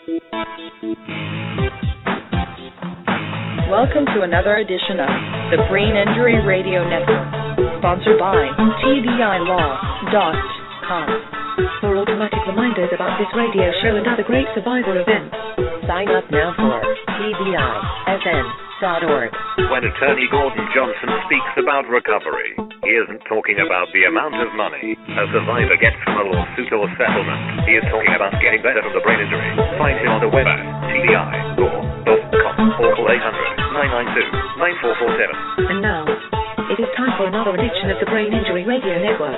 Welcome to another edition of the Brain Injury Radio Network, sponsored by TBILaw.com. For automatic reminders about this radio show and other great survivor events, sign up now for TBISN.org. When attorney Gordon Johnson speaks about recovery, he isn't talking about the amount of money a survivor gets from a lawsuit or settlement. He is talking about getting better from the brain injury. Find him on the web at TBILaw.com or call 800-992-9447. And now, it is time for another edition of the Brain Injury Radio Network.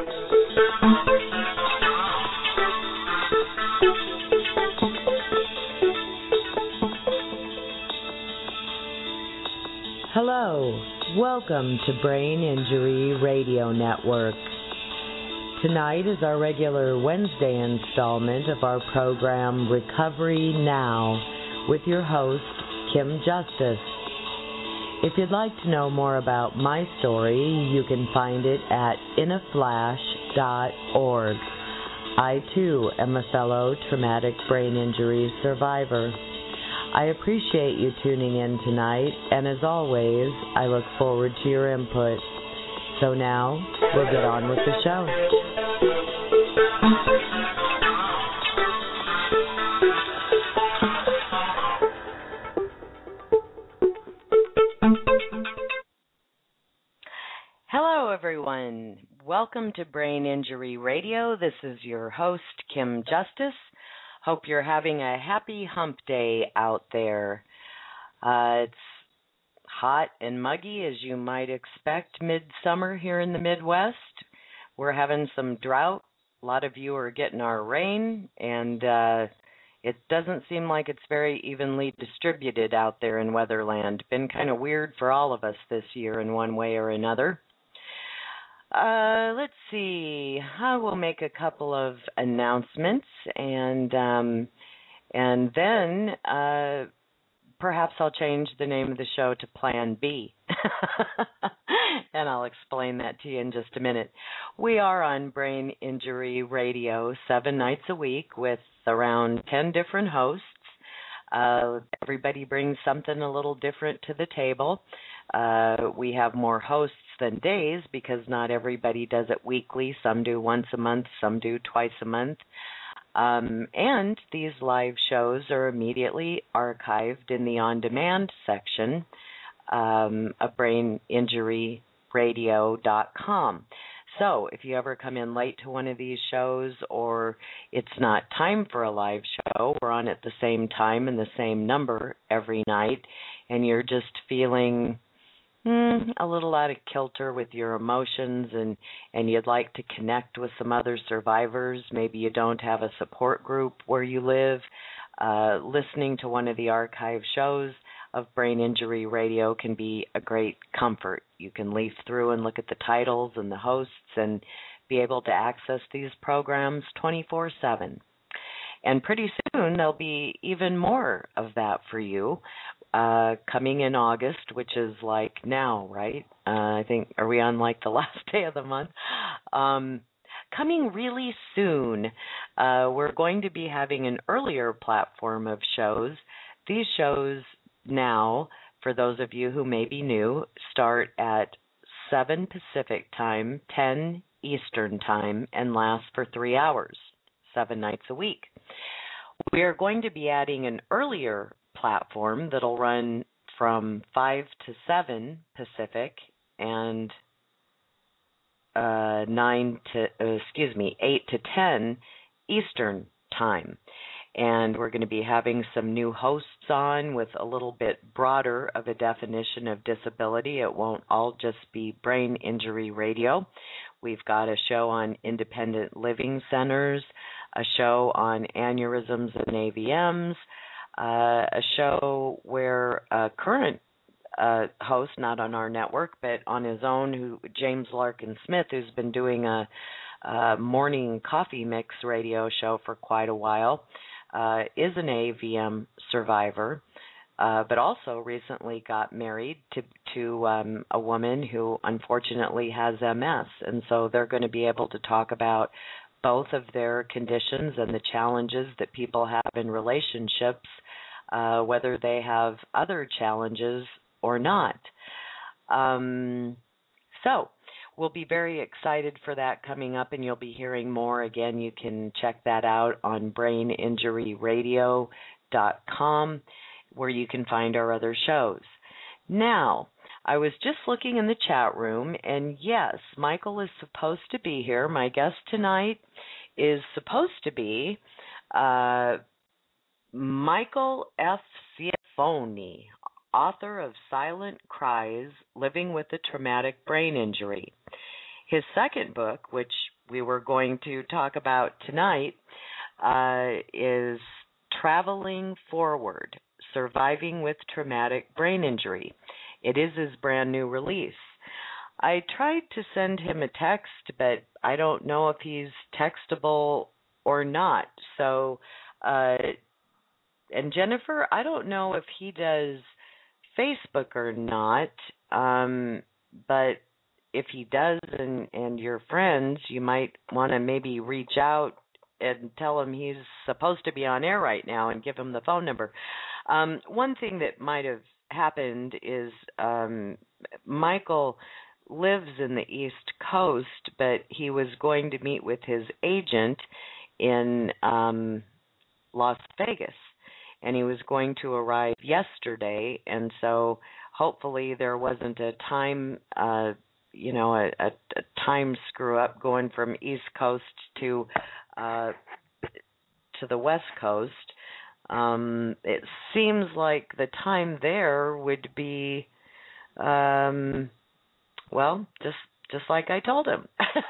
Hello, welcome to Brain Injury Radio Network. Tonight is our regular Wednesday installment of our program Recovery Now with your host, Kim Justice. If you'd like to know more about my story, you can find it at inaflash.org. I, too, am a fellow traumatic brain injury survivor. I appreciate you tuning in tonight, and as always, I look forward to your input. So now, we'll get on with the show. Hello, everyone. Welcome to Brain Injury Radio. This is your host, Kim Justice. Hope you're having a happy hump day out there. It's hot and muggy, as you might expect, midsummer here in the Midwest. We're having some drought. A lot of you are getting our rain, and it doesn't seem like it's very evenly distributed out there in Weatherland. Been kind of weird for all of us this year in one way or another. Let's see. I will make a couple of announcements, and then perhaps I'll change the name of the show to Plan B, and I'll explain that to you in just a minute. We are on Brain Injury Radio 7 nights a week with around 10 different hosts. Everybody brings something a little different to the table. We have more hosts than days because not everybody does it weekly. Some do once a month, some do twice a month. And these live shows are immediately archived in the on-demand section of braininjuryradio.com. So if you ever come in late to one of these shows or it's not time for a live show, we're on at the same time and the same number every night, and you're just feeling a little out of kilter with your emotions and you'd like to connect with some other survivors, maybe you don't have a support group where you live, listening to one of the archive shows of Brain Injury Radio can be a great comfort. You can leaf through and look at the titles and the hosts and be able to access these programs 24/7. And pretty soon there'll be even more of that for you coming in August, which is like now, right? I think, are we on like the last day of the month? Coming really soon, we're going to be having an earlier platform of shows. These shows now, for those of you who may be new, start at 7 Pacific time, 10 Eastern time, and last for 3 hours, 7 nights a week. We are going to be adding an earlier platform that'll run from 5 to 7 Pacific and 8 to 10 Eastern time. And we're going to be having some new hosts on with a little bit broader of a definition of disability. It won't all just be Brain Injury Radio. We've got a show on independent living centers, a show on aneurysms and AVMs, a show where a current host, not on our network, but on his own, James Larkin Smith, who's been doing a morning coffee mix radio show for quite a while, is an AVM survivor, but also recently got married to a woman who unfortunately has MS. And so they're going to be able to talk about both of their conditions and the challenges that people have in relationships, whether they have other challenges or not. So we'll be very excited for that coming up, and you'll be hearing more. Again, you can check that out on braininjuryradio.com, where you can find our other shows. Now, I was just looking in the chat room, and yes, Michael is supposed to be here. My guest tonight is supposed to be Michael F. Sciafone, author of Silent Cries, Living with a Traumatic Brain Injury. His second book, which we were going to talk about tonight, is Traveling Forward, Surviving with Traumatic Brain Injury. It is his brand new release. I tried to send him a text, but I don't know if he's textable or not. So, and Jennifer, I don't know if he does Facebook or not, but if he does and you're friends, you might want to maybe reach out and tell him he's supposed to be on air right now and give him the phone number. One thing that might have happened is Michael lives in the East Coast, but he was going to meet with his agent in Las Vegas, and he was going to arrive yesterday, and so hopefully there wasn't a time, a time screw up going from East Coast to the West Coast. It seems like the time there would be, just like I told him,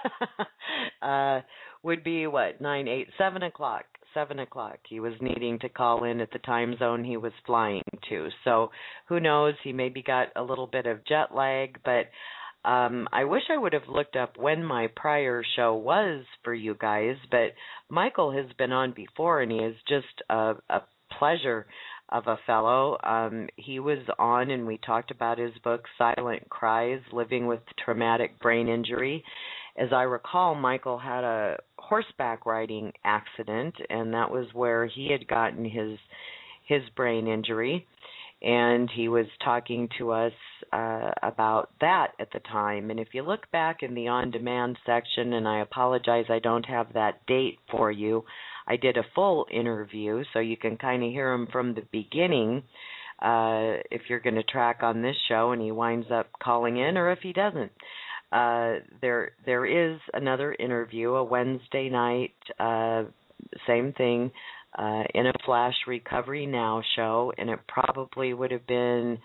would be what, 9, 8, 7 o'clock. 7 o'clock. He was needing to call in at the time zone he was flying to. So who knows? He maybe got a little bit of jet lag, but I wish I would have looked up when my prior show was for you guys, but Michael has been on before, and he is just a pleasure of a fellow. He was on, and we talked about his book, Silent Cries, Living with Traumatic Brain Injury. As I recall, Michael had a horseback riding accident, and that was where he had gotten his brain injury. And he was talking to us about that at the time. And if you look back in the on-demand section, and I apologize I don't have that date for you, I did a full interview, so you can kind of hear him from the beginning if you're going to track on this show and he winds up calling in, or if he doesn't. There is another interview, a Wednesday night, same thing, in a Flash Recovery Now show, and it probably would have been,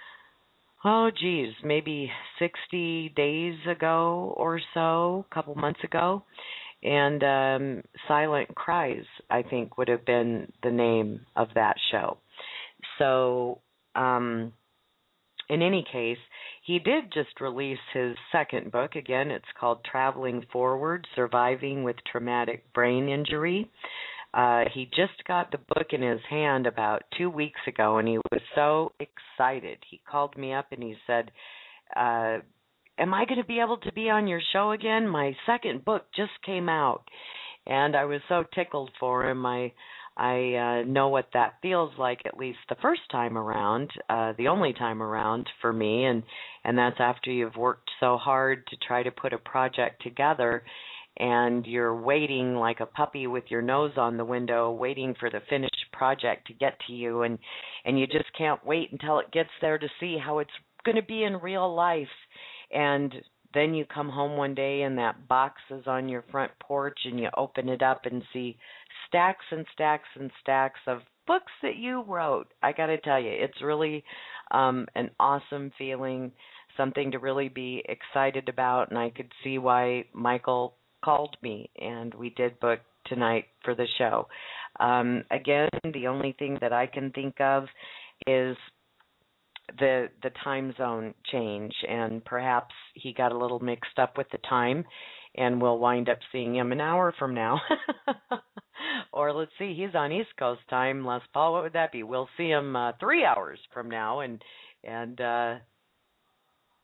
maybe 60 days ago or so, a couple months ago. And Silent Cries, I think, would have been the name of that show. So, in any case, he did just release his second book. Again, it's called Traveling Forward, Surviving with Traumatic Brain Injury. He just got the book in his hand about 2 weeks ago, and he was so excited. He called me up and he said, am I going to be able to be on your show again? My second book just came out. And I was so tickled for him. I know what that feels like, at least the first time around, the only time around for me, and that's after you've worked so hard to try to put a project together, and you're waiting like a puppy with your nose on the window, waiting for the finished project to get to you, and you just can't wait until it gets there to see how it's going to be in real life. And then you come home one day and that box is on your front porch, and you open it up and see stacks and stacks and stacks of books that you wrote. I got to tell you, it's really an awesome feeling, something to really be excited about, and I could see why Michael called me, and we did book tonight for the show. Again, the only thing that I can think of is the time zone change, and perhaps he got a little mixed up with the time, and we'll wind up seeing him an hour from now. Or let's see, he's on East Coast time, Les Paul, what would that be? We'll see him 3 hours from now, and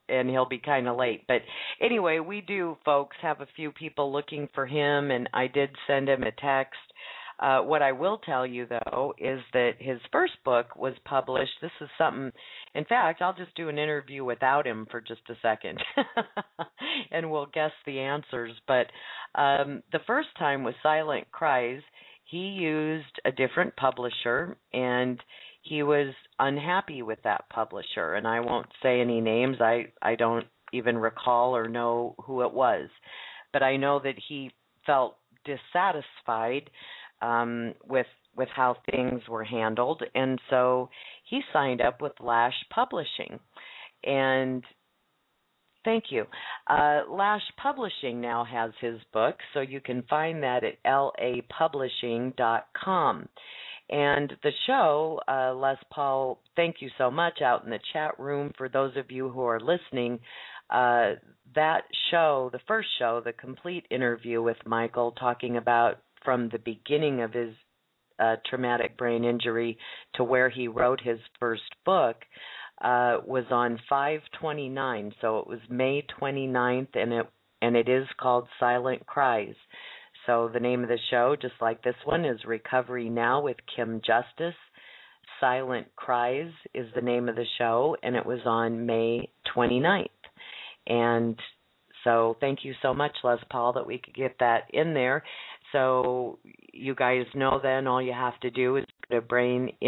and he'll be kind of late. But anyway, we do, folks, have a few people looking for him, and I did send him a text. What I will tell you, though, is that his first book was published. This is something, in fact, I'll just do an interview without him for just a second, and we'll guess the answers. But the first time with Silent Cries, he used a different publisher, and he was unhappy with that publisher. And I won't say any names. I don't even recall or know who it was. But I know that he felt dissatisfied with how things were handled, and so he signed up with Lash Publishing. And thank you. Lash Publishing now has his book, so you can find that at lapublishing.com. And the show, Les Paul, thank you so much out in the chat room for those of you who are listening. That show, the first show, the complete interview with Michael, talking about from the beginning of his traumatic brain injury to where he wrote his first book, was on 5/29. So it was May 29th, and it is called Silent Cries. So the name of the show, just like this one, is Recovery Now with Kim Justice. Silent Cries is the name of the show, and it was on May 29th. And so thank you so much, Les Paul, that we could get that in there. So you guys know then all you have to do is go to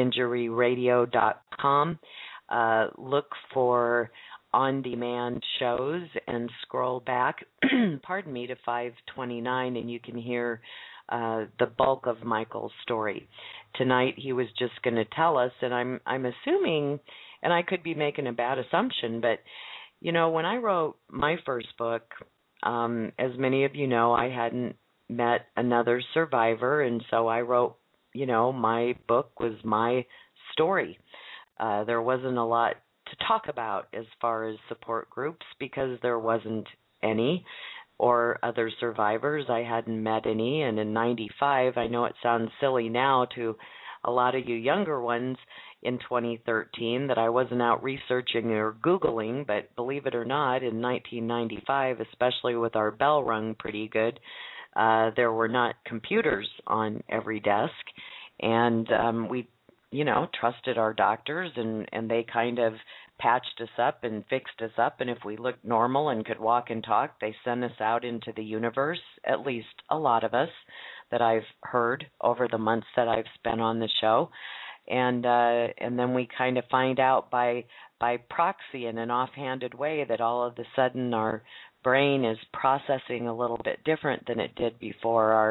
braininjuryradio.com, look for on-demand shows, and scroll back, pardon me, to 529, and you can hear the bulk of Michael's story. Tonight he was just going to tell us, and I'm assuming, and I could be making a bad assumption, but you know, when I wrote my first book, as many of you know, I hadn't met another survivor, and so I wrote, you know, my book was my story. There wasn't a lot to talk about as far as support groups because there wasn't any, or other survivors. I hadn't met any, and in 95, I know it sounds silly now to a lot of you younger ones in 2013 that I wasn't out researching or Googling, but believe it or not, in 1995, especially with our bell rung pretty good, there were not computers on every desk, and we, you know, trusted our doctors, and they kind of patched us up and fixed us up, and if we looked normal and could walk and talk, they sent us out into the universe, at least a lot of us that I've heard over the months that I've spent on the show. And then we kind of find out by proxy in an offhanded way that all of a sudden our brain is processing a little bit different than it did before. Our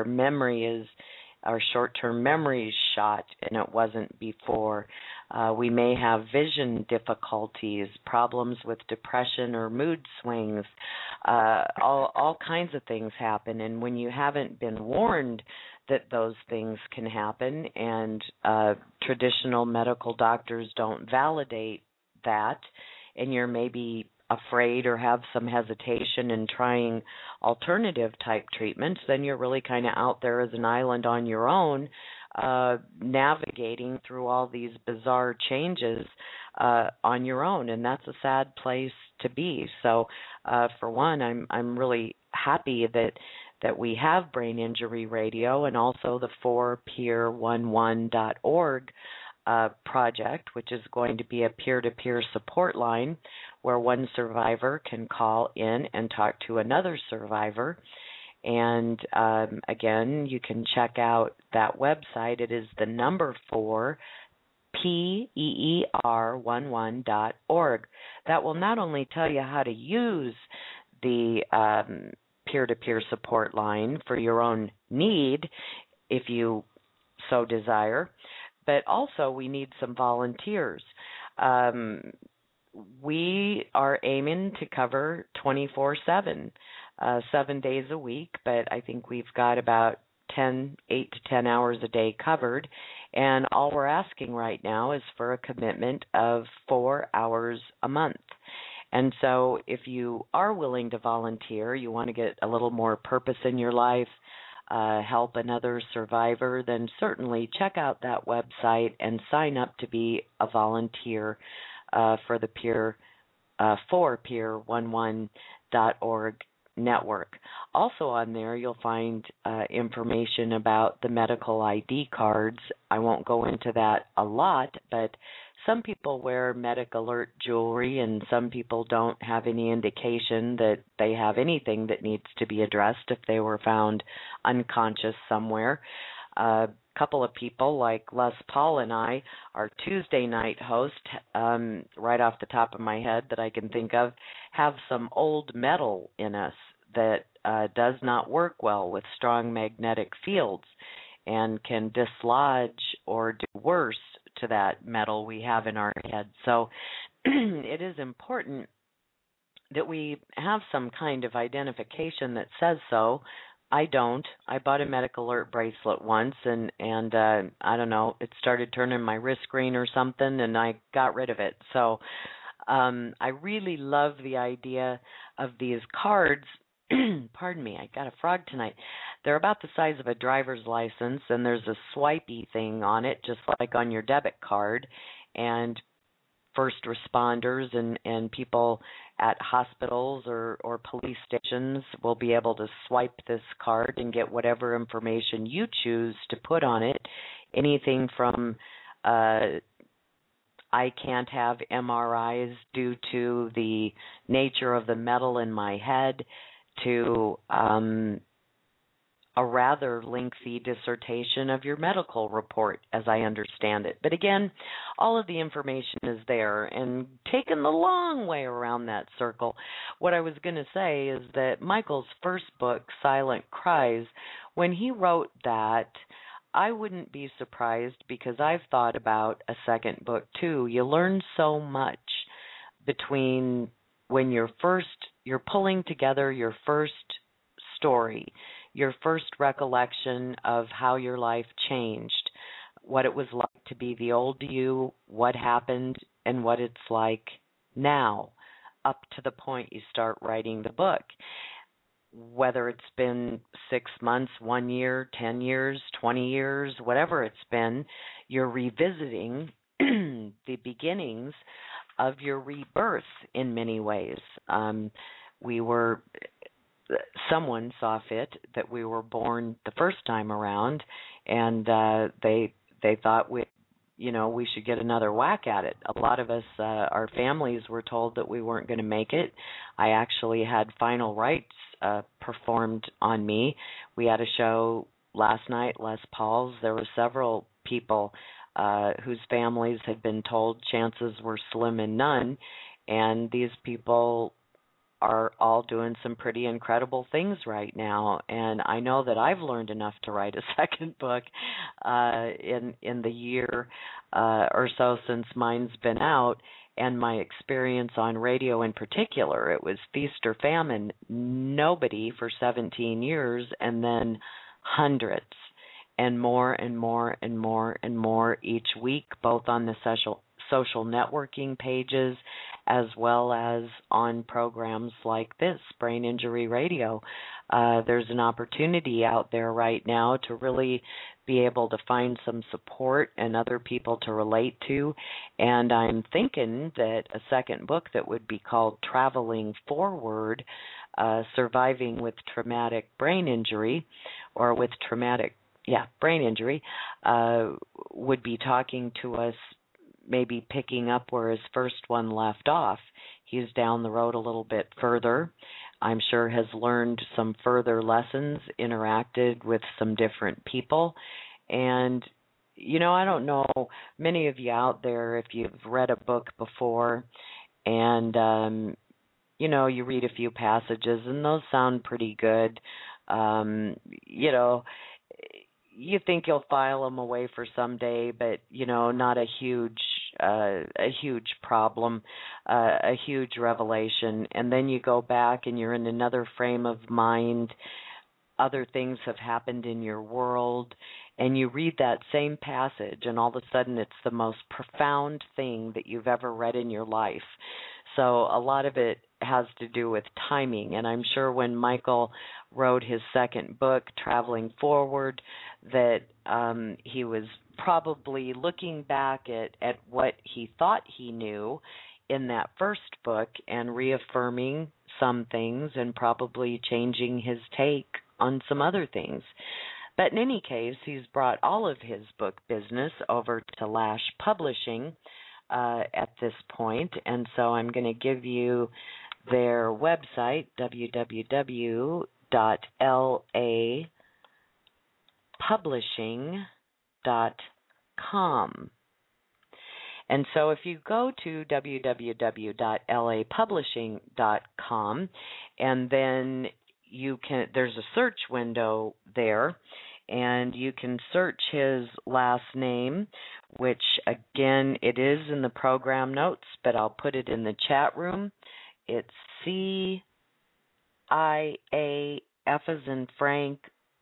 short-term memory is shot, and it wasn't before. We may have vision difficulties, problems with depression or mood swings. All kinds of things happen, and when you haven't been warned that those things can happen, and traditional medical doctors don't validate that, and you're maybe afraid or have some hesitation in trying alternative type treatments, then you're really kind of out there as an island on your own, navigating through all these bizarre changes on your own, and that's a sad place to be. So for one, I'm really happy that we have Brain Injury Radio, and also the 4peer11.org project, which is going to be a peer-to-peer support line where one survivor can call in and talk to another survivor. And again, you can check out that website. It is the number 4peer11.org. That will not only tell you how to use the peer-to-peer support line for your own need, if you so desire, but also we need some volunteers. We are aiming to cover 24/7, 7 days a week, but I think we've got about 8 to 10 hours a day covered, and all we're asking right now is for a commitment of 4 hours a month. And so if you are willing to volunteer, you want to get a little more purpose in your life, help another survivor, then certainly check out that website and sign up to be a volunteer for the Peer for peer11.org network. Also on there, you'll find information about the medical ID cards. I won't go into that a lot, but some people wear Medic Alert jewelry, and some people don't have any indication that they have anything that needs to be addressed if they were found unconscious somewhere. A couple of people like Les Paul and I, our Tuesday night host, right off the top of my head that I can think of, have some old metal in us that does not work well with strong magnetic fields and can dislodge or do worse to that metal we have in our head. So it is important that we have some kind of identification that says so. I don't. I bought a Medic Alert bracelet once, and I don't know, it started turning my wrist green or something, and I got rid of it. So I really love the idea of these cards. Pardon me, I got a frog tonight. They're about the size of a driver's license, and there's a swipey thing on it, just like on your debit card. And first responders and people at hospitals or police stations will be able to swipe this card and get whatever information you choose to put on it. Anything from I can't have MRIs due to the nature of the metal in my head to a rather lengthy dissertation of your medical report, as I understand it. But again, all of the information is there, and taking the long way around that circle, what I was going to say is that Michael's first book, Silent Cries, when he wrote that, I wouldn't be surprised, because I've thought about a second book too. You learn so much between when you're pulling together your first story, your first recollection of how your life changed, what it was like to be the old you, what happened, and what it's like now, up to the point you start writing the book. Whether it's been 6 months, 1 year, 10 years, 20 years, whatever it's been, you're revisiting the beginnings of your rebirth in many ways. Someone saw fit that we were born the first time around, and they thought we should get another whack at it. A lot of us, our families were told that we weren't going to make it. I actually had final rites performed on me. We had a show last night, Les Paul's. There were several people whose families had been told chances were slim and none, and these people are all doing some pretty incredible things right now. And I know that I've learned enough to write a second book in the year or so since mine's been out, and my experience on radio in particular. It was feast or famine, nobody for 17 years, and then hundreds, and more and more and more and more each week, both on the social networking pages as well as on programs like this, Brain Injury Radio. There's an opportunity out there right now to really be able to find some support and other people to relate to. And I'm thinking that a second book that would be called Traveling Forward, Surviving with Traumatic Brain Injury, or with brain injury, would be talking to us, maybe picking up where his first one left off. He's down the road a little bit further. I'm sure has learned some further lessons, interacted with some different people. And, I don't know, many of you out there, if you've read a book before and, you read a few passages and those sound pretty good, you think you'll file them away for someday, but not a huge problem, a huge revelation. And then you go back and you're in another frame of mind. Other things have happened in your world, and you read that same passage, and all of a sudden it's the most profound thing that you've ever read in your life. So a lot of it has to do with timing, and I'm sure when Michael wrote his second book, Traveling Forward, that he was probably looking back at what he thought he knew in that first book and reaffirming some things and probably changing his take on some other things. But in any case, he's brought all of his book business over to Lash Publishing at this point, and so I'm going to give you their website, www.lapublishing.com. And so if you go to www.lapublishing.com, and then there's a search window there, and you can search his last name, which again, it is in the program notes, but I'll put it in the chat room. It's C-I-A-F as in Frank,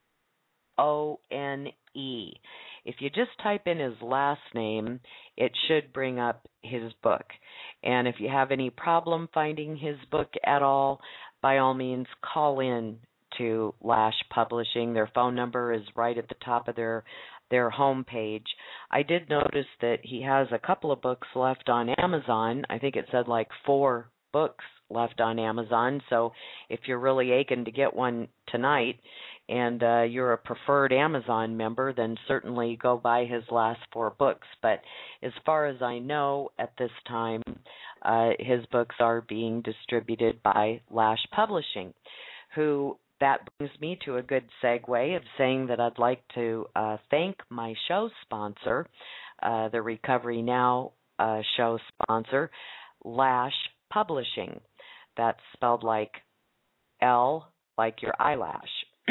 O-N-E. If you just type in his last name, it should bring up his book. And if you have any problem finding his book at all, by all means, call in to Lash Publishing. Their phone number is right at the top of their homepage. I did notice that he has a couple of books left on Amazon. I think it said like 4 books left on Amazon. So if you're really aching to get one tonight and you're a preferred Amazon member, then certainly go buy his last 4 books. But as far as I know at this time, his books are being distributed by Lash Publishing, who that brings me to a good segue of saying that I'd like to thank my show sponsor, the Recovery Now show sponsor, Lash Publishing. That's spelled like L, like your eyelash,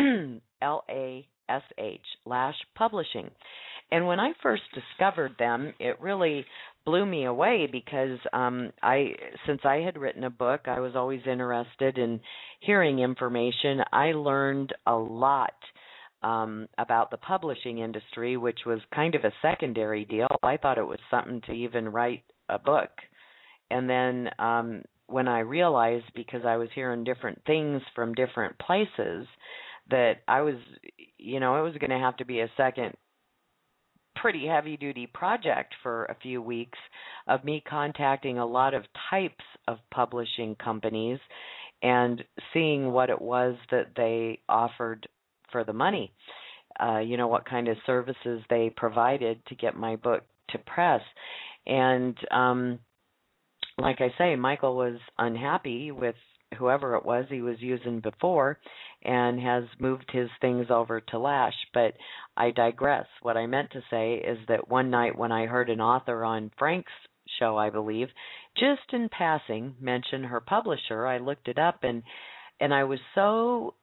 L-A-S-H, Lash Publishing. And when I first discovered them, it really blew me away because since I had written a book, I was always interested in hearing information. I learned a lot about the publishing industry, which was kind of a secondary deal. I thought it was something to even write a book. And then when I realized, because I was hearing different things from different places, that I was, it was going to have to be a second pretty heavy-duty project for a few weeks of me contacting a lot of types of publishing companies and seeing what it was that they offered for the money, what kind of services they provided to get my book to press. And like I say, Michael was unhappy with whoever it was he was using before and has moved his things over to Lash. But I digress. What I meant to say is that one night when I heard an author on Frank's show, I believe, just in passing mention her publisher, I looked it up and I was so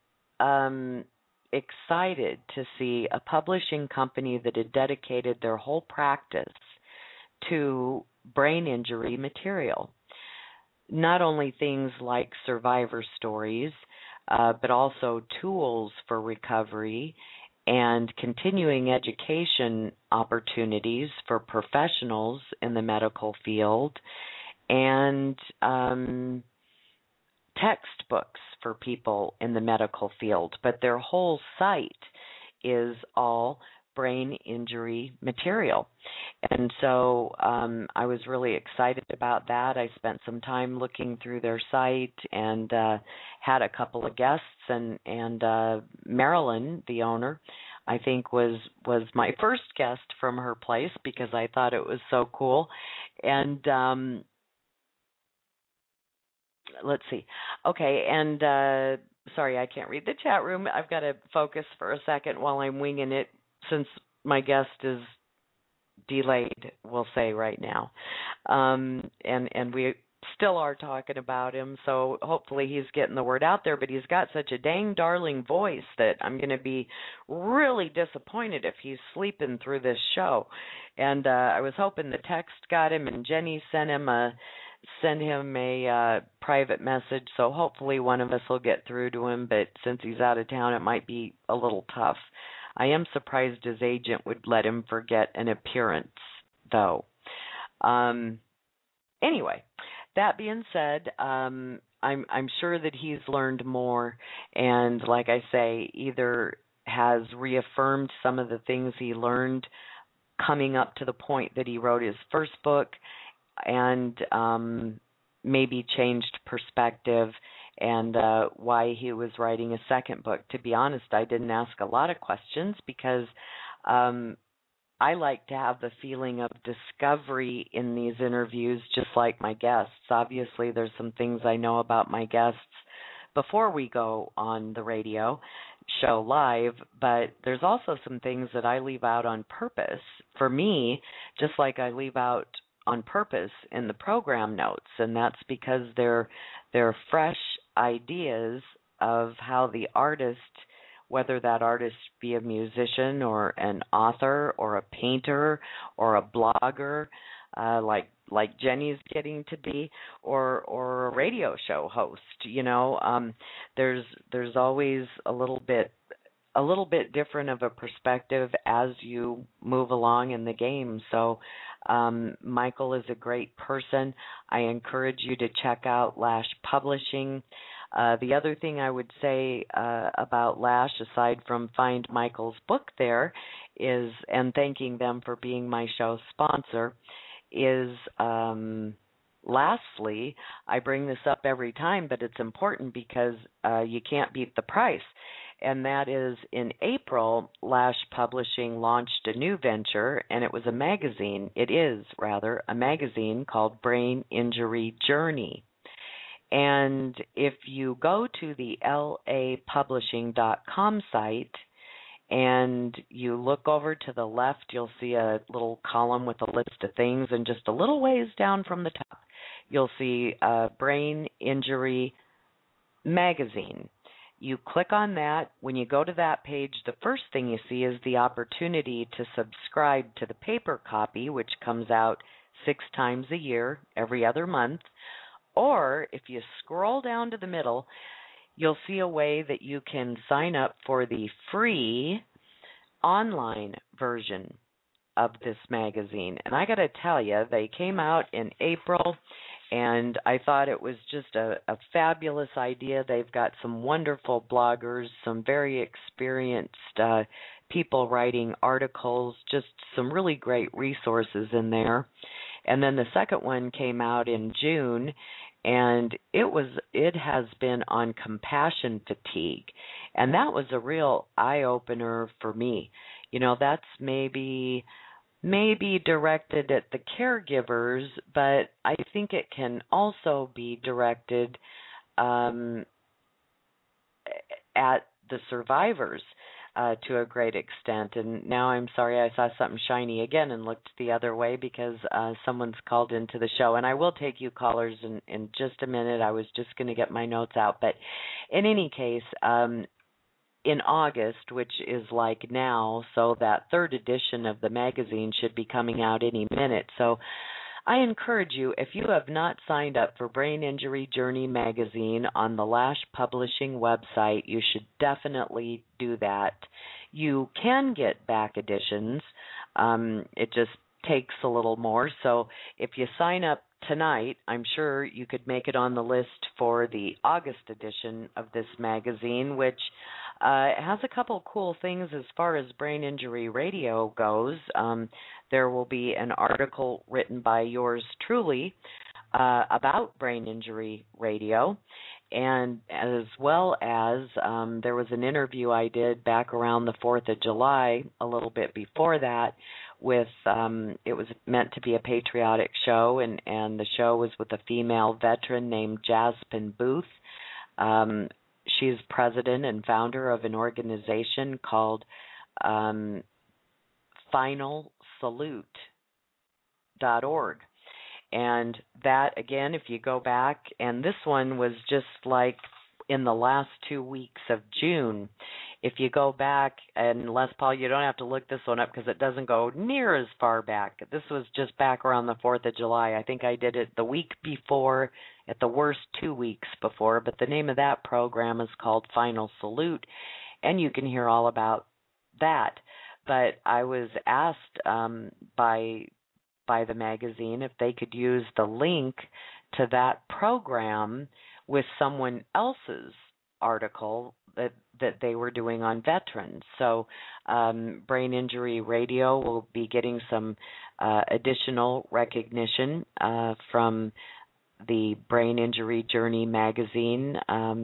excited to see a publishing company that had dedicated their whole practice to brain injury material. Not only things like survivor stories, but also tools for recovery and continuing education opportunities for professionals in the medical field, and textbooks for people in the medical field. But their whole site is all brain injury material. And so I was really excited about that. I spent some time looking through their site and had a couple of guests, and Marilyn, the owner, I think was my first guest from her place because I thought it was so cool. And let's see. Okay, and sorry, I can't read the chat room. I've got to focus for a second while I'm winging it, since my guest is delayed, we'll say right now. And we still are talking about him, so hopefully he's getting the word out there, but he's got such a dang darling voice that I'm going to be really disappointed if he's sleeping through this show. And I was hoping the text got him, and Jenny sent him a private message, so hopefully one of us will get through to him, but since he's out of town, it might be a little tough. I am surprised his agent would let him forget an appearance, though. Anyway, that being said, I'm sure that he's learned more, and like I say, either has reaffirmed some of the things he learned coming up to the point that he wrote his first book, and maybe changed perspective and why he was writing a second book. To be honest, I didn't ask a lot of questions because I like to have the feeling of discovery in these interviews, just like my guests. Obviously, there's some things I know about my guests before we go on the radio show live, but there's also some things that I leave out on purpose. For me, just like I leave out on purpose in the program notes, and that's because they're fresh ideas of how the artist, whether that artist be a musician or an author or a painter or a blogger, like Jenny's getting to be, or a radio show host. There's always a little bit different of a perspective as you move along in the game. So Michael is a great person. I encourage you to check out Lash Publishing. The other thing I would say about Lash, aside from find Michael's book there, is, and thanking them for being my show sponsor, is lastly, I bring this up every time, but it's important because you can't beat the price. And that is, in April, Lash Publishing launched a new venture, and it was a magazine. It is, rather, a magazine called Brain Injury Journey. And if you go to the lapublishing.com site and you look over to the left, you'll see a little column with a list of things, and just a little ways down from the top, you'll see Brain Injury Magazine. You click on that. When you go to that page, the first thing you see is the opportunity to subscribe to the paper copy, which comes out 6 times a year, every other month. Or if you scroll down to the middle, you'll see a way that you can sign up for the free online version of this magazine. And I got to tell you, they came out in April, and I thought it was just a fabulous idea. They've got some wonderful bloggers, some very experienced people writing articles, just some really great resources in there. And then the second one came out in June, and it has been on compassion fatigue. And that was a real eye-opener for me. That's maybe directed at the caregivers, but I think it can also be directed at the survivors to a great extent. And now I'm sorry, I saw something shiny again and looked the other way because someone's called into the show. And I will take you callers in just a minute. I was just going to get my notes out. But in any case, in August, which is like now, so that third edition of the magazine should be coming out any minute. So I encourage you, if you have not signed up for Brain Injury Journey magazine on the Lash Publishing website, you should definitely do that. You can get back editions. It just takes a little more. So if you sign up tonight, I'm sure you could make it on the list for the August edition of this magazine, which has a couple cool things as far as Brain Injury Radio goes. There will be an article written by yours truly about Brain Injury Radio, and as well as there was an interview I did back around the 4th of July, a little bit before that, with it was meant to be a patriotic show, and the show was with a female veteran named Jasmine Booth. She's president and founder of an organization called FinalSalute.org. And that, again, if you go back, and this one was just like in the last 2 weeks of June. If you go back, and Les Paul, you don't have to look this one up because it doesn't go near as far back. This was just back around the 4th of July. I think I did it the week before, at the worst 2 weeks before, but the name of that program is called Final Salute, and you can hear all about that. But I was asked by the magazine if they could use the link to that program with someone else's article that they were doing on veterans. So Brain Injury Radio will be getting some additional recognition from the Brain Injury Journey magazine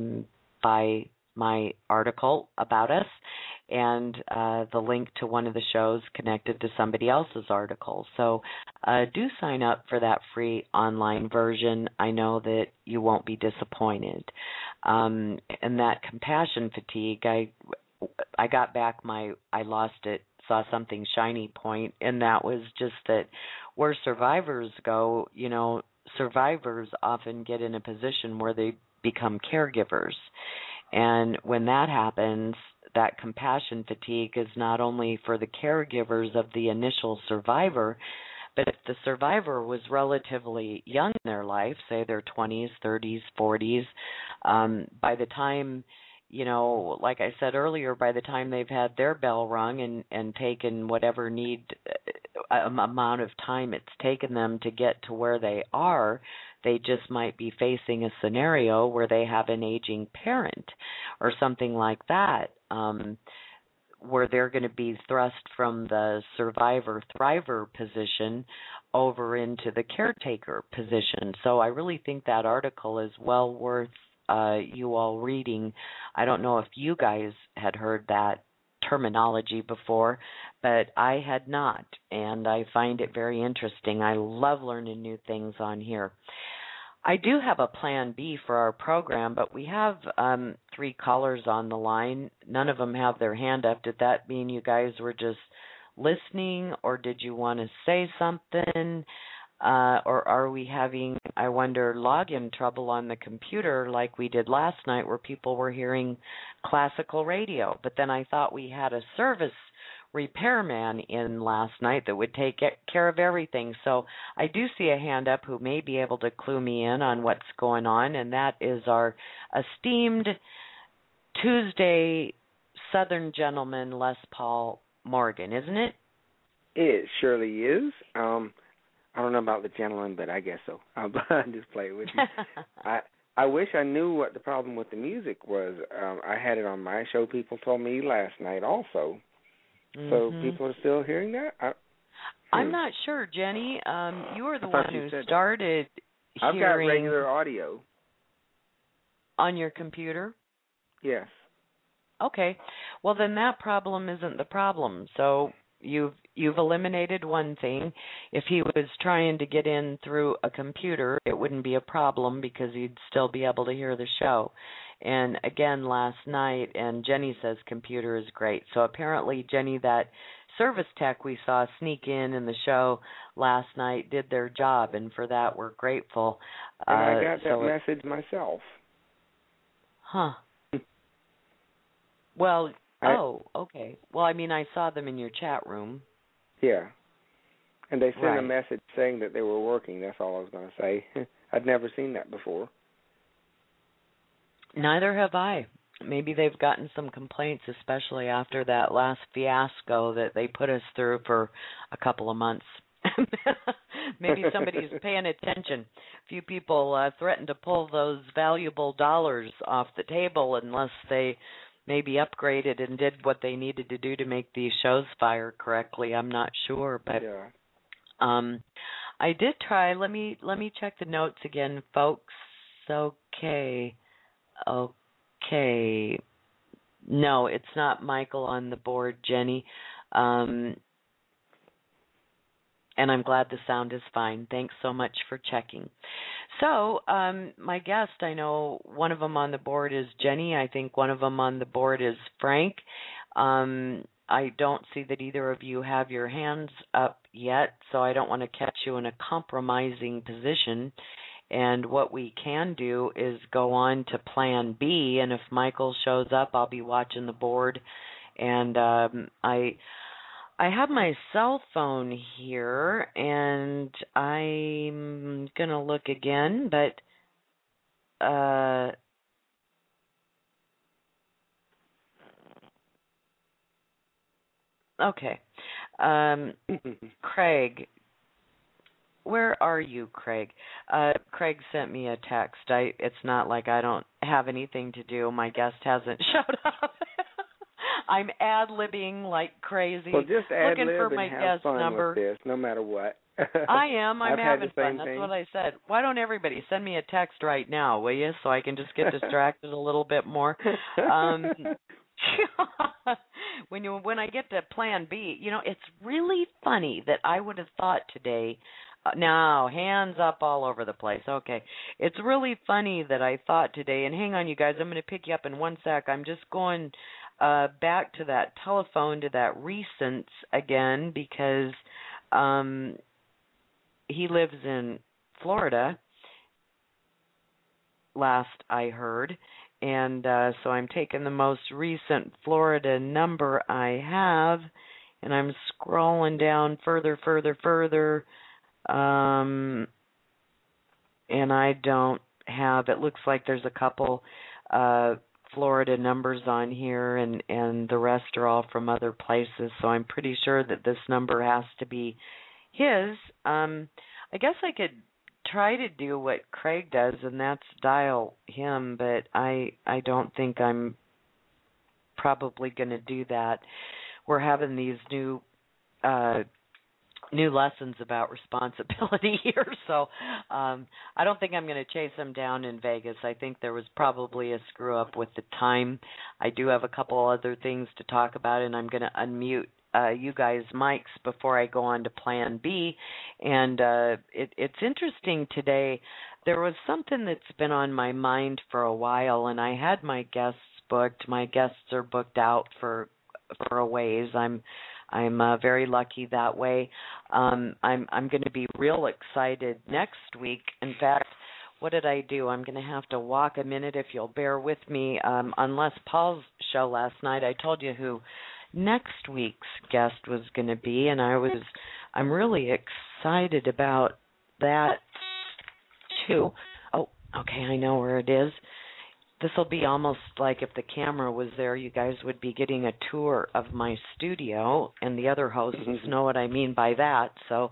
by my article about us, and the link to one of the shows connected to somebody else's article. So do sign up for that free online version. I know that you won't be disappointed. And that compassion fatigue, I got back my I lost it, saw something shiny point, and that was just that where survivors go, survivors often get in a position where they become caregivers. And when that happens, that compassion fatigue is not only for the caregivers of the initial survivor, but if the survivor was relatively young in their life, say their 20s, 30s, 40s, by the time, like I said earlier, by the time they've had their bell rung and taken whatever amount of time it's taken them to get to where they are, they just might be facing a scenario where they have an aging parent or something like that, where they're going to be thrust from the survivor-thriver position over into the caretaker position. So I really think that article is well worth you all reading. I don't know if you guys had heard that terminology before, but I had not, and I find it very interesting. I love learning new things on here. I do have a plan B for our program, but we have 3 callers on the line. None of them have their hand up. Did that mean you guys were just listening, or did you want to say something? Or are we having, I wonder, login trouble on the computer like we did last night where people were hearing classical radio? But then I thought we had a service repairman in last night that would take care of everything. So I do see a hand up who may be able to clue me in on what's going on, and that is our esteemed Tuesday Southern gentleman, Les Paul Morgan, isn't it? It surely is. I don't know about the gentleman, but I guess so. I'll just play with you. I wish I knew what the problem with the music was. I had it on my show. People told me last night also. Mm-hmm. So people are still hearing that? I'm not sure, Jenny. You were the one who started hearing... I've got regular audio. On your computer? Yes. Okay. Well, then that problem isn't the problem. So you've eliminated one thing. If he was trying to get in through a computer, it wouldn't be a problem because he'd still be able to hear the show. And again, last night, and Jenny says computer is great. So apparently, Jenny, that service tech we saw sneak in the show last night did their job, and for that we're grateful. And I got that message myself. Huh. Well, okay. Well, I mean, I saw them in your chat room. Yeah. And they sent a message saying that they were working. That's all I was going to say. I'd never seen that before. Neither have I. Maybe they've gotten some complaints, especially after that last fiasco that they put us through for a couple of months. Maybe somebody's paying attention. A few people threatened to pull those valuable dollars off the table unless they maybe upgraded and did what they needed to do to make these shows fire correctly. I'm not sure, but I did try. Let me check the notes again, folks. Okay. No, it's not Michael on the board, Jenny. And I'm glad the sound is fine. Thanks so much for checking. So my guest, I know one of them on the board is Jenny. I think one of them on the board is Frank. I don't see that either of you have your hands up yet, so I don't want to catch you in a compromising position. And what we can do is go on to Plan B, and if Michael shows up, I'll be watching the board. And I have my cell phone here, and I'm going to look again, but okay. Craig, where are you, Craig? Craig sent me a text. It's not like I don't have anything to do. My guest hasn't showed up. I'm ad-libbing like crazy. Well, just ad-lib looking for and my have guest fun number. with this, no matter what. I am. I'm I've having had the fun. same thing. That's what I said. Why don't everybody send me a text right now, will you, so I can just get distracted a little bit more? When I get to Plan B, it's really funny that I would have thought today. Now, hands up all over the place. Okay. It's really funny that I thought today, and hang on, you guys, I'm going to pick you up in one sec. I'm just going back to that telephone, to that Recents again, because he lives in Florida, last I heard, and so I'm taking the most recent Florida number I have, and I'm scrolling down further, and I don't have, it looks like there's a couple Florida numbers on here, and the rest are all from other places, so I'm pretty sure that this number has to be his. I guess I could try to do what Craig does, and that's dial him, but I don't think I'm probably going to do that. We're having these new lessons about responsibility here, so I don't think I'm going to chase him down in Vegas. I think there was probably a screw up with the time. I do have a couple other things to talk about, and I'm going to unmute you guys' mics before I go on to Plan B. And it's interesting today. There was something that's been on my mind for a while, and I had my guests booked. My guests are booked out for a ways. I'm very lucky that way. I'm going to be real excited next week. In fact, what did I do? I'm going to have to walk a minute if you'll bear with me. On Les Paul's show last night, I told you who next week's guest was going to be, and I'm really excited about that too. Oh, okay, I know where it is. This will be almost like if the camera was there, you guys would be getting a tour of my studio, and the other hosts know what I mean by that. So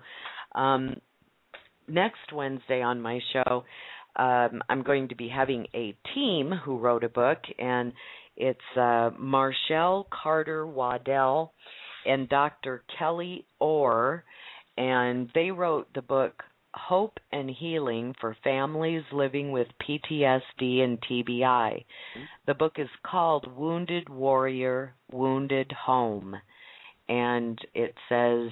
next Wednesday on my show, I'm going to be having a team who wrote a book, and it's Marshall Carter Waddell and Dr. Kelly Orr, and they wrote the book Hope and Healing for Families Living with PTSD and TBI. The book is called Wounded Warrior, Wounded Home, and it says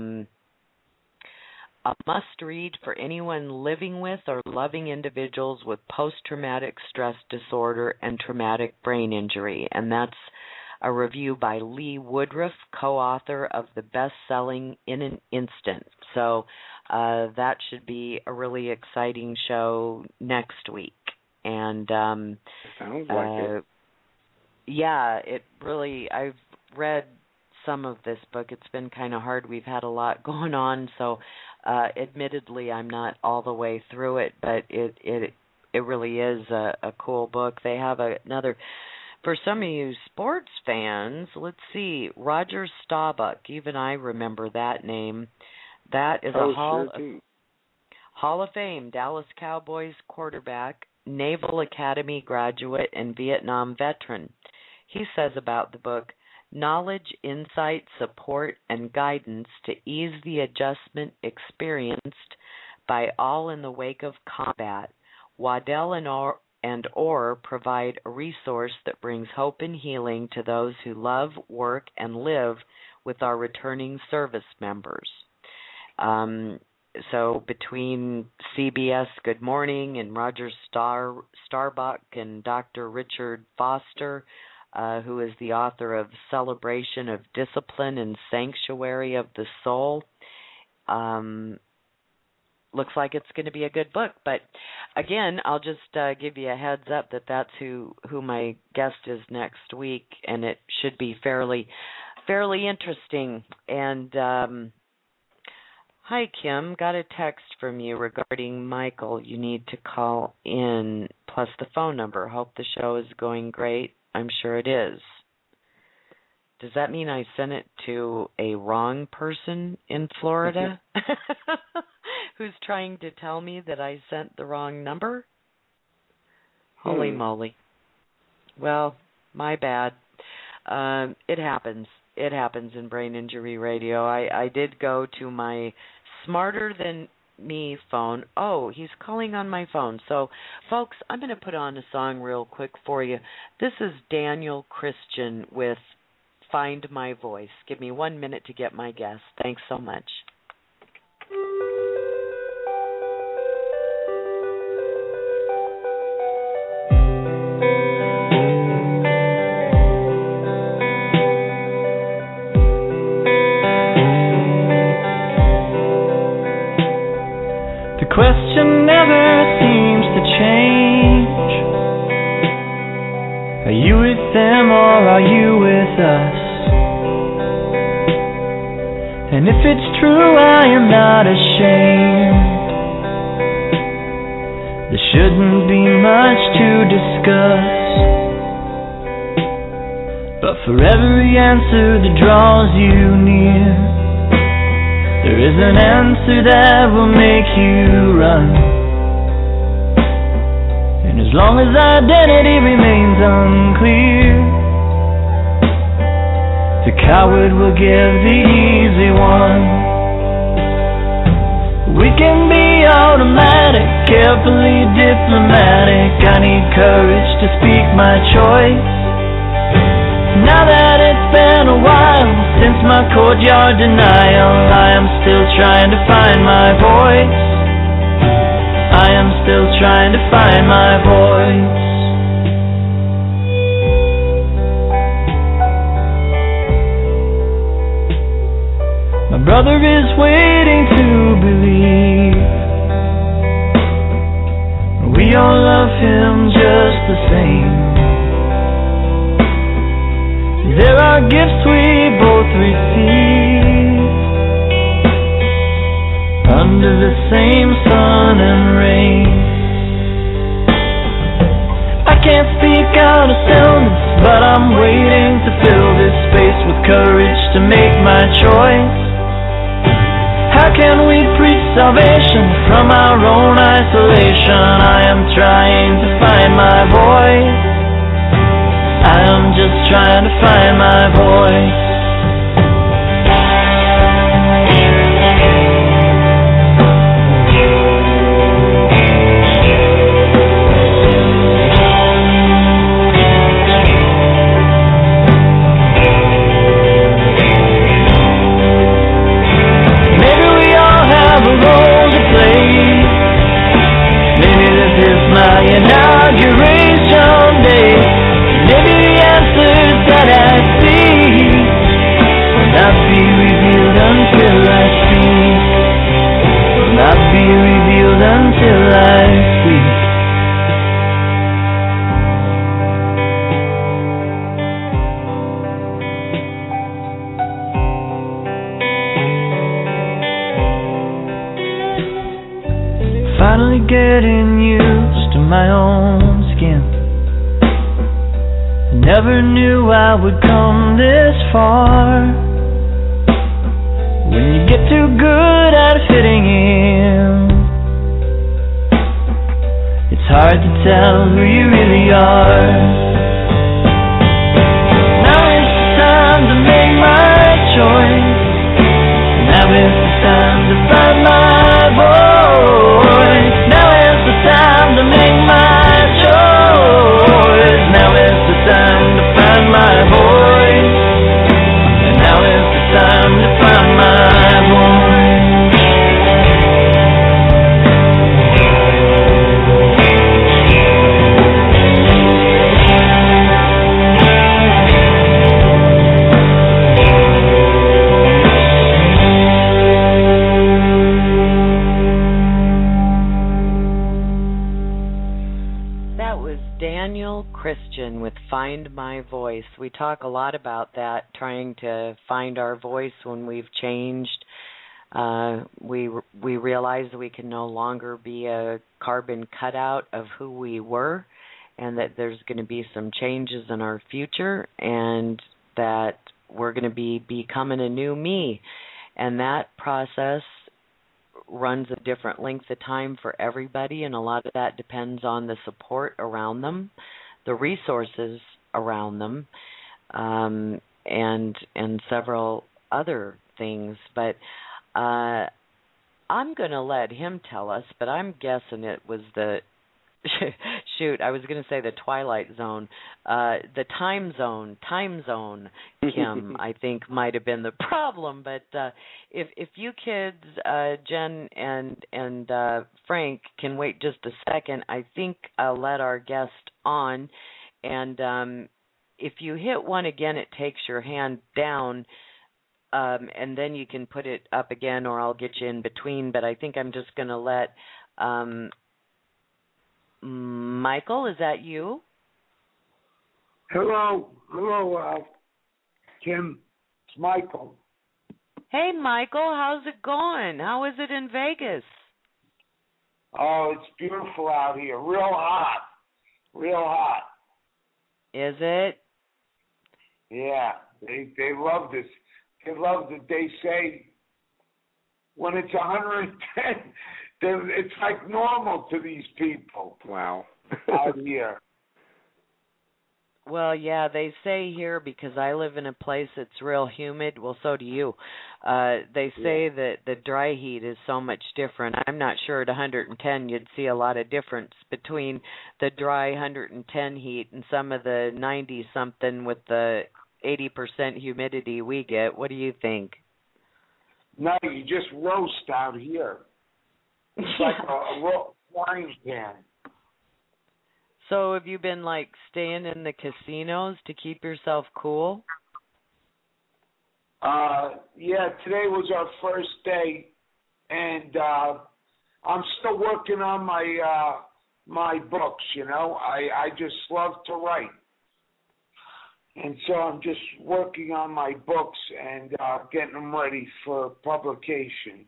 a must-read for anyone living with or loving individuals with post-traumatic stress disorder and traumatic brain injury. And that's a review by Lee Woodruff, co-author of the best-selling In an Instant. So that should be a really exciting show next week. And sounds like it. Yeah, it really, I've read some of this book. It's been kind of hard. We've had a lot going on, so admittedly I'm not all the way through it, but it really is a cool book. They have another, for some of you sports fans, let's see, Roger Staubach. Even I remember that name. That is a Hall of Fame Dallas Cowboys quarterback, Naval Academy graduate, and Vietnam veteran. He says about the book, knowledge, insight, support, and guidance to ease the adjustment experienced by all in the wake of combat. Waddell and Orr provide a resource that brings hope and healing to those who love, work, and live with our returning service members. So between CBS Good Morning and Roger Staubach and Dr. Richard Foster, who is the author of Celebration of Discipline and Sanctuary of the Soul. Looks like it's going to be a good book. But again, I'll just give you a heads up that that's who my guest is next week, and it should be fairly interesting. And hi, Kim. Got a text from you regarding Michael. You need to call in, plus the phone number. Hope the show is going great. I'm sure it is. Does that mean I sent it to a wrong person in Florida who's trying to tell me that I sent the wrong number? Holy moly. Well, my bad. It happens. It happens in Brain Injury Radio. I did go to my Smarter Than Me phone. Oh, he's calling on my phone. So, folks, I'm going to put on a song real quick for you. This is Daniel Christian with Find My Voice. Give me 1 minute to get my guess. Thanks so much. The question never seems to change. Are you with them or are you with us? And if it's true, I am not ashamed. There shouldn't be much to discuss, but for every answer that draws you near, there is an answer that will make you run. And as long as identity remains unclear, the coward will give the easy one. We can be automatic, carefully diplomatic. I need courage to speak my choice. Now that it's been a while since my courtyard denial, I am still trying to find my voice. I am still trying to find my voice. My brother is waiting to believe. We all love him just the same. There are gifts we both receive under the same sun and rain. I can't speak out of stillness, but I'm waiting to fill this space with courage to make my choice. How can we preach salvation from our own isolation? I am trying to find my voice. I am just trying to find my voice. Inauguration day. Maybe the answers that I see will not be revealed until I speak. Will not be revealed until I speak. Finally getting used to my own skin. I never knew I would come this far. When you get too good at fitting in, it's hard to tell who you really are. Now it's the time to make my choice. Now it's the time to find my voice. Now is the time to make my choice. Now is the time to find my voice. And now is the time to find my voice. Christian with Find My Voice. We talk a lot about that, trying to find our voice when we've changed. We realize that we can no longer be a carbon cutout of who we were, and that there's going to be some changes in our future, and that we're going to be becoming a new me. And that process runs a different length of time for everybody, and a lot of that depends on the support around them, the resources around them, and several other things. But I'm going to let him tell us, but I'm guessing it was the shoot, I was going to say the Twilight Zone. The time zone, Kim, I think might have been the problem. But if you kids, Jen and Frank, can wait just a second, I think I'll let our guest on. And if you hit one again, it takes your hand down. And then you can put it up again, or I'll get you in between. But I think I'm just going to let Michael, is that you? Hello, Kim. It's Michael. Hey, Michael, how's it going? How is it in Vegas? Oh, it's beautiful out here. Real hot. Is it? Yeah, they love this. They love that. They say when it's 110, it's like normal to these people. Wow. Out here. Well, yeah, they say here, because I live in a place that's real humid. Well, so do you. They say that the dry heat is so much different. I'm not sure at 110 you'd see a lot of difference between the dry 110 heat and some of the 90-something with the 80% humidity we get. What do you think? No, you just roast out here. It's like a frying pan. So have you been, like, staying in the casinos to keep yourself cool? Yeah, today was our first day, and I'm still working on my books, you know. I just love to write. And so I'm just working on my books and getting them ready for publication.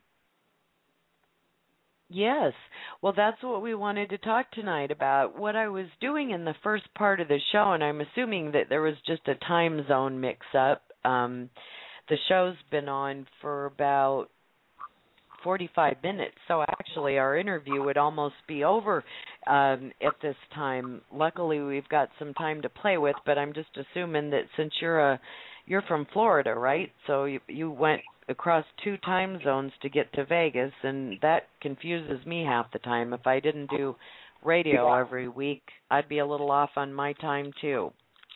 Yes. Well, that's what we wanted to talk tonight about. What I was doing in the first part of the show, and I'm assuming that there was just a time zone mix-up. The show's been on for about 45 minutes, so actually our interview would almost be over at this time. Luckily, we've got some time to play with, but I'm just assuming that since you're from Florida, right? So you went across 2 time zones to get to Vegas, and that confuses me half the time. If I didn't do radio every week, I'd be a little off on my time too.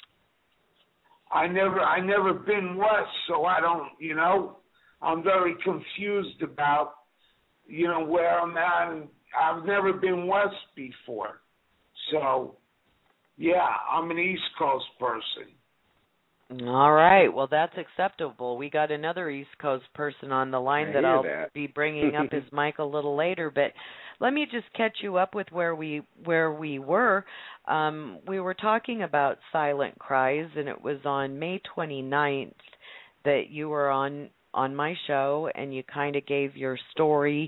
I never been west, so I don't, you know, I'm very confused about, you know, where I'm at, and I've never been west before. So, yeah, I'm an East Coast person. All right. Well, that's acceptable. We got another East Coast person on the line that I'll be bringing up as Mike a little later. But let me just catch you up with where we were. We were talking about Silent Cries, and it was on May 29th that you were on my show, and you kind of gave your story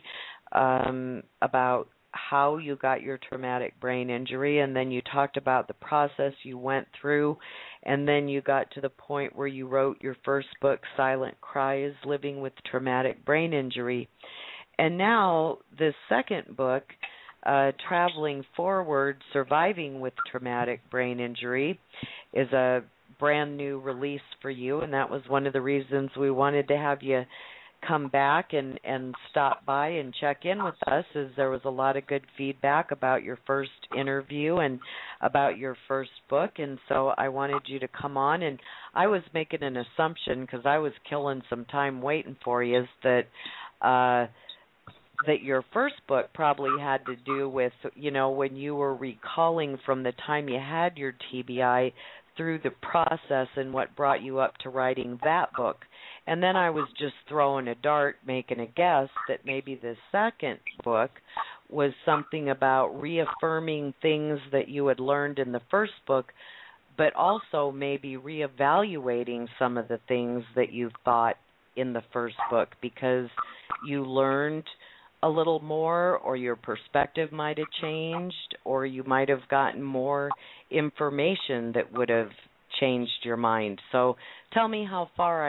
about how you got your traumatic brain injury, and then you talked about the process you went through, and then you got to the point where you wrote your first book, Silent Cries, Living with Traumatic Brain Injury. And now this second book, Traveling Forward, Surviving with Traumatic Brain Injury, is a brand new release for you, and that was one of the reasons we wanted to have you come back and stop by and check in with us, is there was a lot of good feedback about your first interview and about your first book, and so I wanted you to come on. And I was making an assumption, because I was killing some time waiting for you, is that your first book probably had to do with, you know, when you were recalling from the time you had your TBI through the process and what brought you up to writing that book. And then I was just throwing a dart, making a guess that maybe the second book was something about reaffirming things that you had learned in the first book, but also maybe reevaluating some of the things that you thought in the first book because you learned a little more, or your perspective might have changed, or you might have gotten more information that would have changed your mind. So tell me how far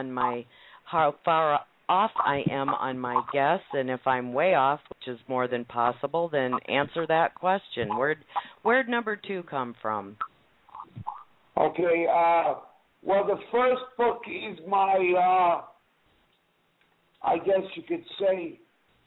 off I am on my guess, and if I'm way off, which is more than possible, then answer that question. Where'd number 2 come from? Okay, Well, the first book is my, I guess you could say,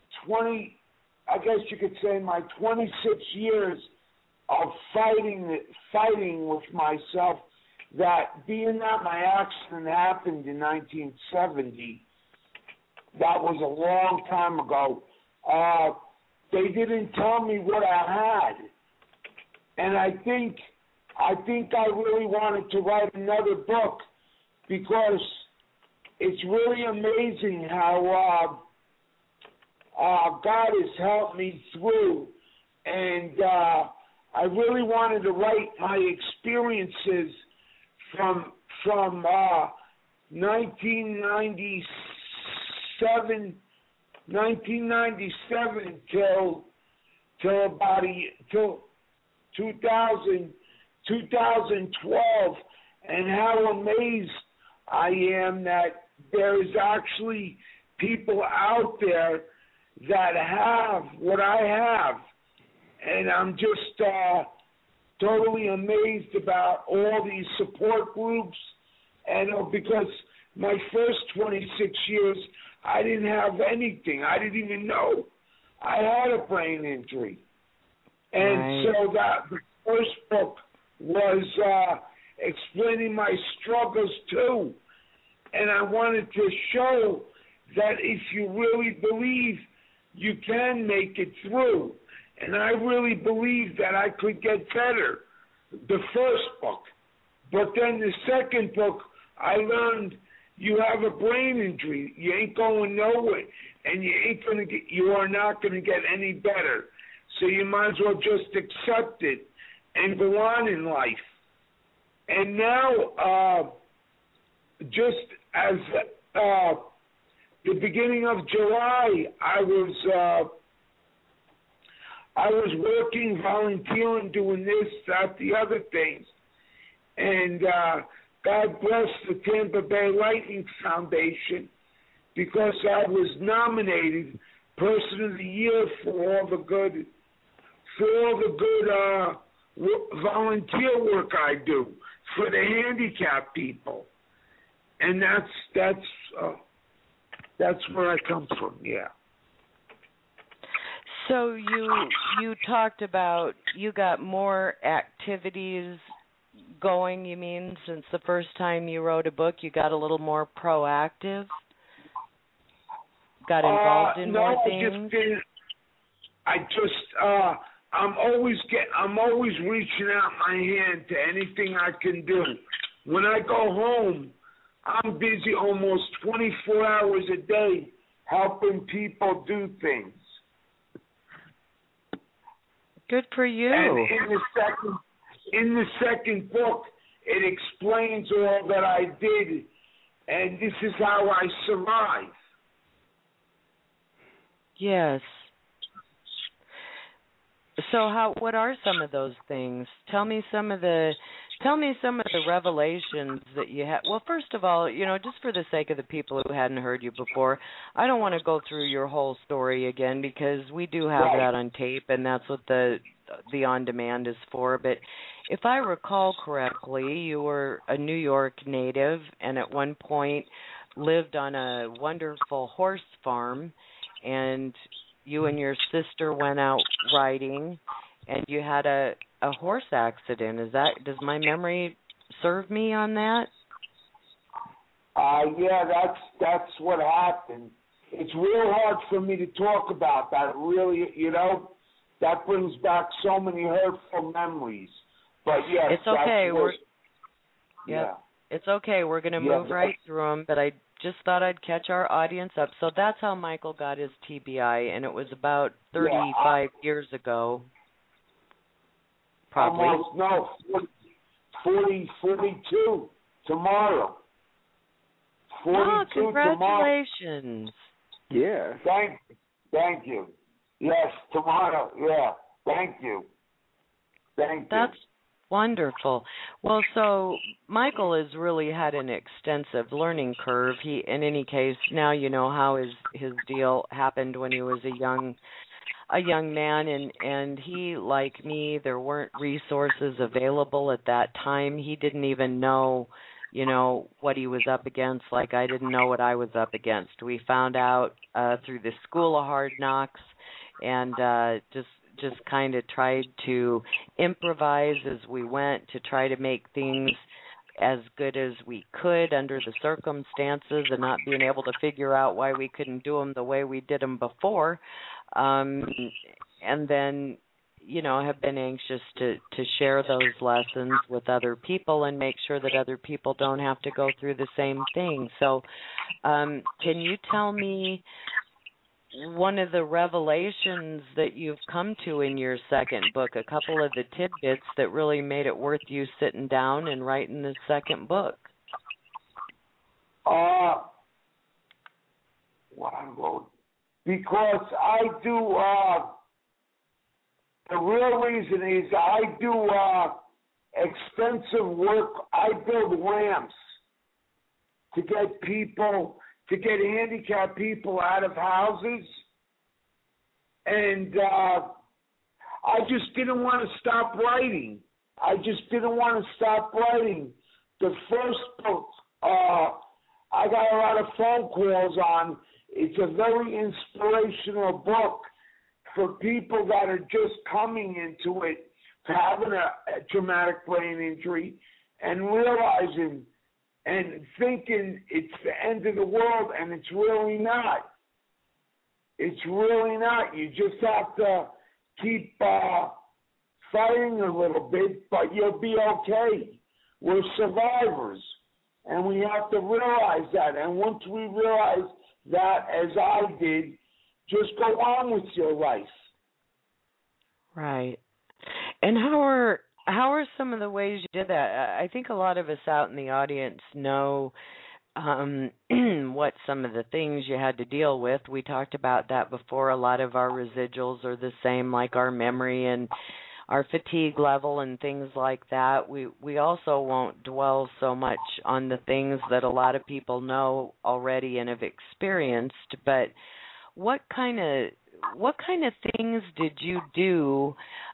my 26 years of fighting with myself. That being that my accident happened in 1970, that was a long time ago. They didn't tell me what I had, and I think I really wanted to write another book because it's really amazing how God has helped me through, and I really wanted to write my experiences from 1997 till 2012, and how amazed I am that there's actually people out there that have what I have, and I'm just totally amazed about all these support groups, and because my first 26 years, I didn't have anything. I didn't even know I had a brain injury. And so that the first book was explaining my struggles too. And I wanted to show that if you really believe, you can make it through. And I really believed that I could get better, the first book. But then the second book, I learned you have a brain injury. You ain't going nowhere, and you are not going to get any better. So you might as well just accept it and go on in life. And now, just as the beginning of July, I was working, volunteering, doing this, that, the other things. And God bless the Tampa Bay Lightning Foundation, because I was nominated Person of the Year for all the good volunteer work I do for the handicapped people. And that's where I come from. Yeah. So you talked about you got more activities going, you mean, since the first time you wrote a book, you got a little more proactive? Got involved in more things? I'm always reaching out my hand to anything I can do. When I go home, I'm busy almost 24 hours a day helping people do things. Good for you. And in the second book, it explains all that I did, and this is how I survive. Yes. So what are some of those things? Tell me some of the revelations that you had. Well, first of all, just for the sake of the people who hadn't heard you before, I don't want to go through your whole story again, because we do have that on tape, and that's what the on-demand is for. But if I recall correctly, you were a New York native and at one point lived on a wonderful horse farm, and you and your sister went out riding, and you had a horse accident. Does my memory serve me on that? Yeah, that's what happened. It's real hard for me to talk about that. Really, that brings back so many hurtful memories. But yes, it's okay. Yeah, it's okay. We're going to move right through them. But I just thought I'd catch our audience up. So that's how Michael got his TBI, and it was about 35 years ago. Probably. Almost, no, 42 tomorrow. 42 congratulations. Yeah. Thank you. Yes, tomorrow. Yeah. Thank you. That's wonderful. Well, so Michael has really had an extensive learning curve. In any case, now you know how his deal happened when he was a young man, and he, like me, there weren't resources available at that time. He didn't even know what he was up against, like I didn't know what I was up against. We found out through the School of Hard Knocks, and just kind of tried to improvise as we went to try to make things as good as we could under the circumstances, and not being able to figure out why we couldn't do them the way we did them before. And then, have been anxious to share those lessons with other people and make sure that other people don't have to go through the same thing. So can you tell me one of the revelations that you've come to in your second book, a couple of the tidbits that really made it worth you sitting down and writing the second book? Because I do, the real reason is I do extensive work. I build ramps to get handicapped people out of houses. And I just didn't want to stop writing. The first book, I got a lot of phone calls on. It's a very inspirational book for people that are just coming into it, having a traumatic brain injury, and realizing and thinking it's the end of the world, and it's really not. It's really not. You just have to keep fighting a little bit, but you'll be okay. We're survivors, and we have to realize that. And once we realize that, as I did, just go on with your life. Right. And how are some of the ways you did that? I think a lot of us out in the audience know what some of the things you had to deal with. We talked about that before. A lot of our residuals are the same, like our memory and our fatigue level and things like that. We also won't dwell so much on the things that a lot of people know already and have experienced, but what kind of things did you do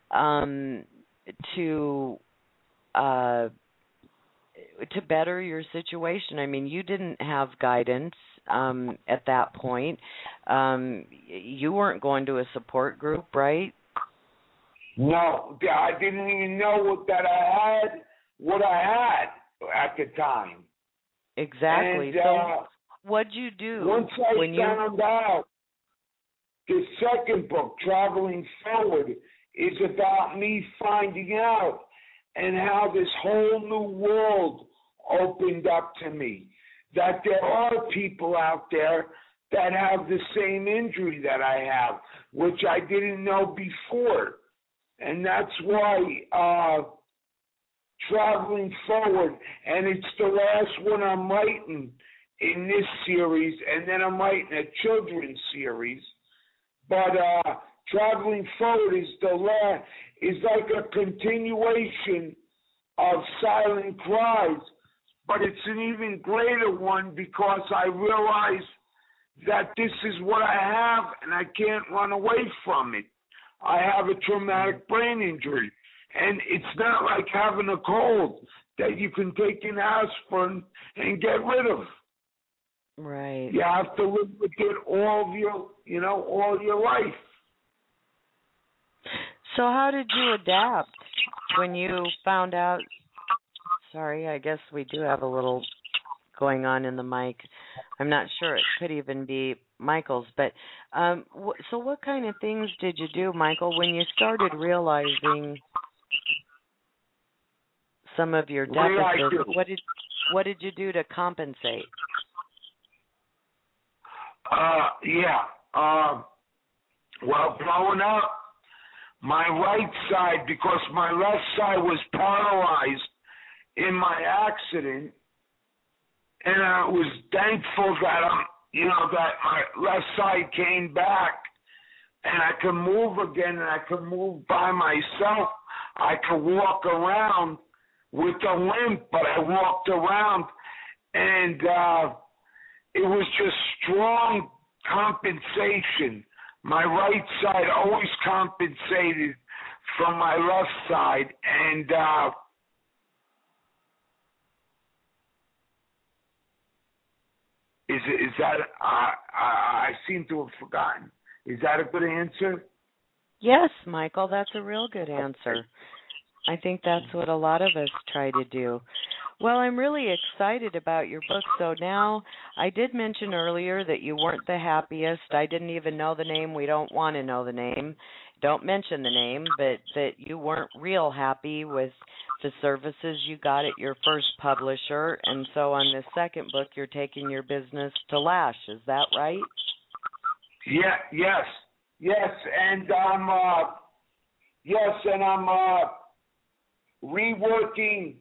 to better your situation? I mean, you didn't have guidance at that point. You weren't going to a support group, right? No, I didn't even know what I had at the time. Exactly. And, so what'd you do? Once I found out, the second book, Traveling Forward, is about me finding out and how this whole new world opened up to me. That there are people out there that have the same injury that I have, which I didn't know before. And that's why Traveling Forward, and it's the last one I'm writing in this series, and then I'm writing a children's series. But Traveling Forward is like a continuation of Silent Cries, but it's an even greater one because I realize that this is what I have and I can't run away from it. I have a traumatic brain injury, and it's not like having a cold that you can take an aspirin and get rid of. Right. You have to live with it all your life. So how did you adapt when you found out? Sorry, I guess we do have a little going on in the mic. I'm not sure. It could even be Michael's. But so what kind of things did you do, Michael, when you started realizing some of your deficits? What did you do to compensate? Well, growing up, my right side, because my left side was paralyzed in my accident, and I was thankful that that my left side came back, and I could move again, and I could move by myself. I could walk around with a limp, but I walked around, and it was just strong compensation. My right side always compensated from my left side, and Is that I seem to have forgotten. Is that a good answer? Yes, Michael, that's a real good answer. I think that's what a lot of us try to do. Well, I'm really excited about your book. So now, I did mention earlier that you weren't the happiest. I didn't even know the name. We don't want to know the name. Don't mention the name, but that you weren't real happy with the services you got at your first publisher. And so on this second book, you're taking your business to Lash. Is that right? Yeah, yes, and I'm reworking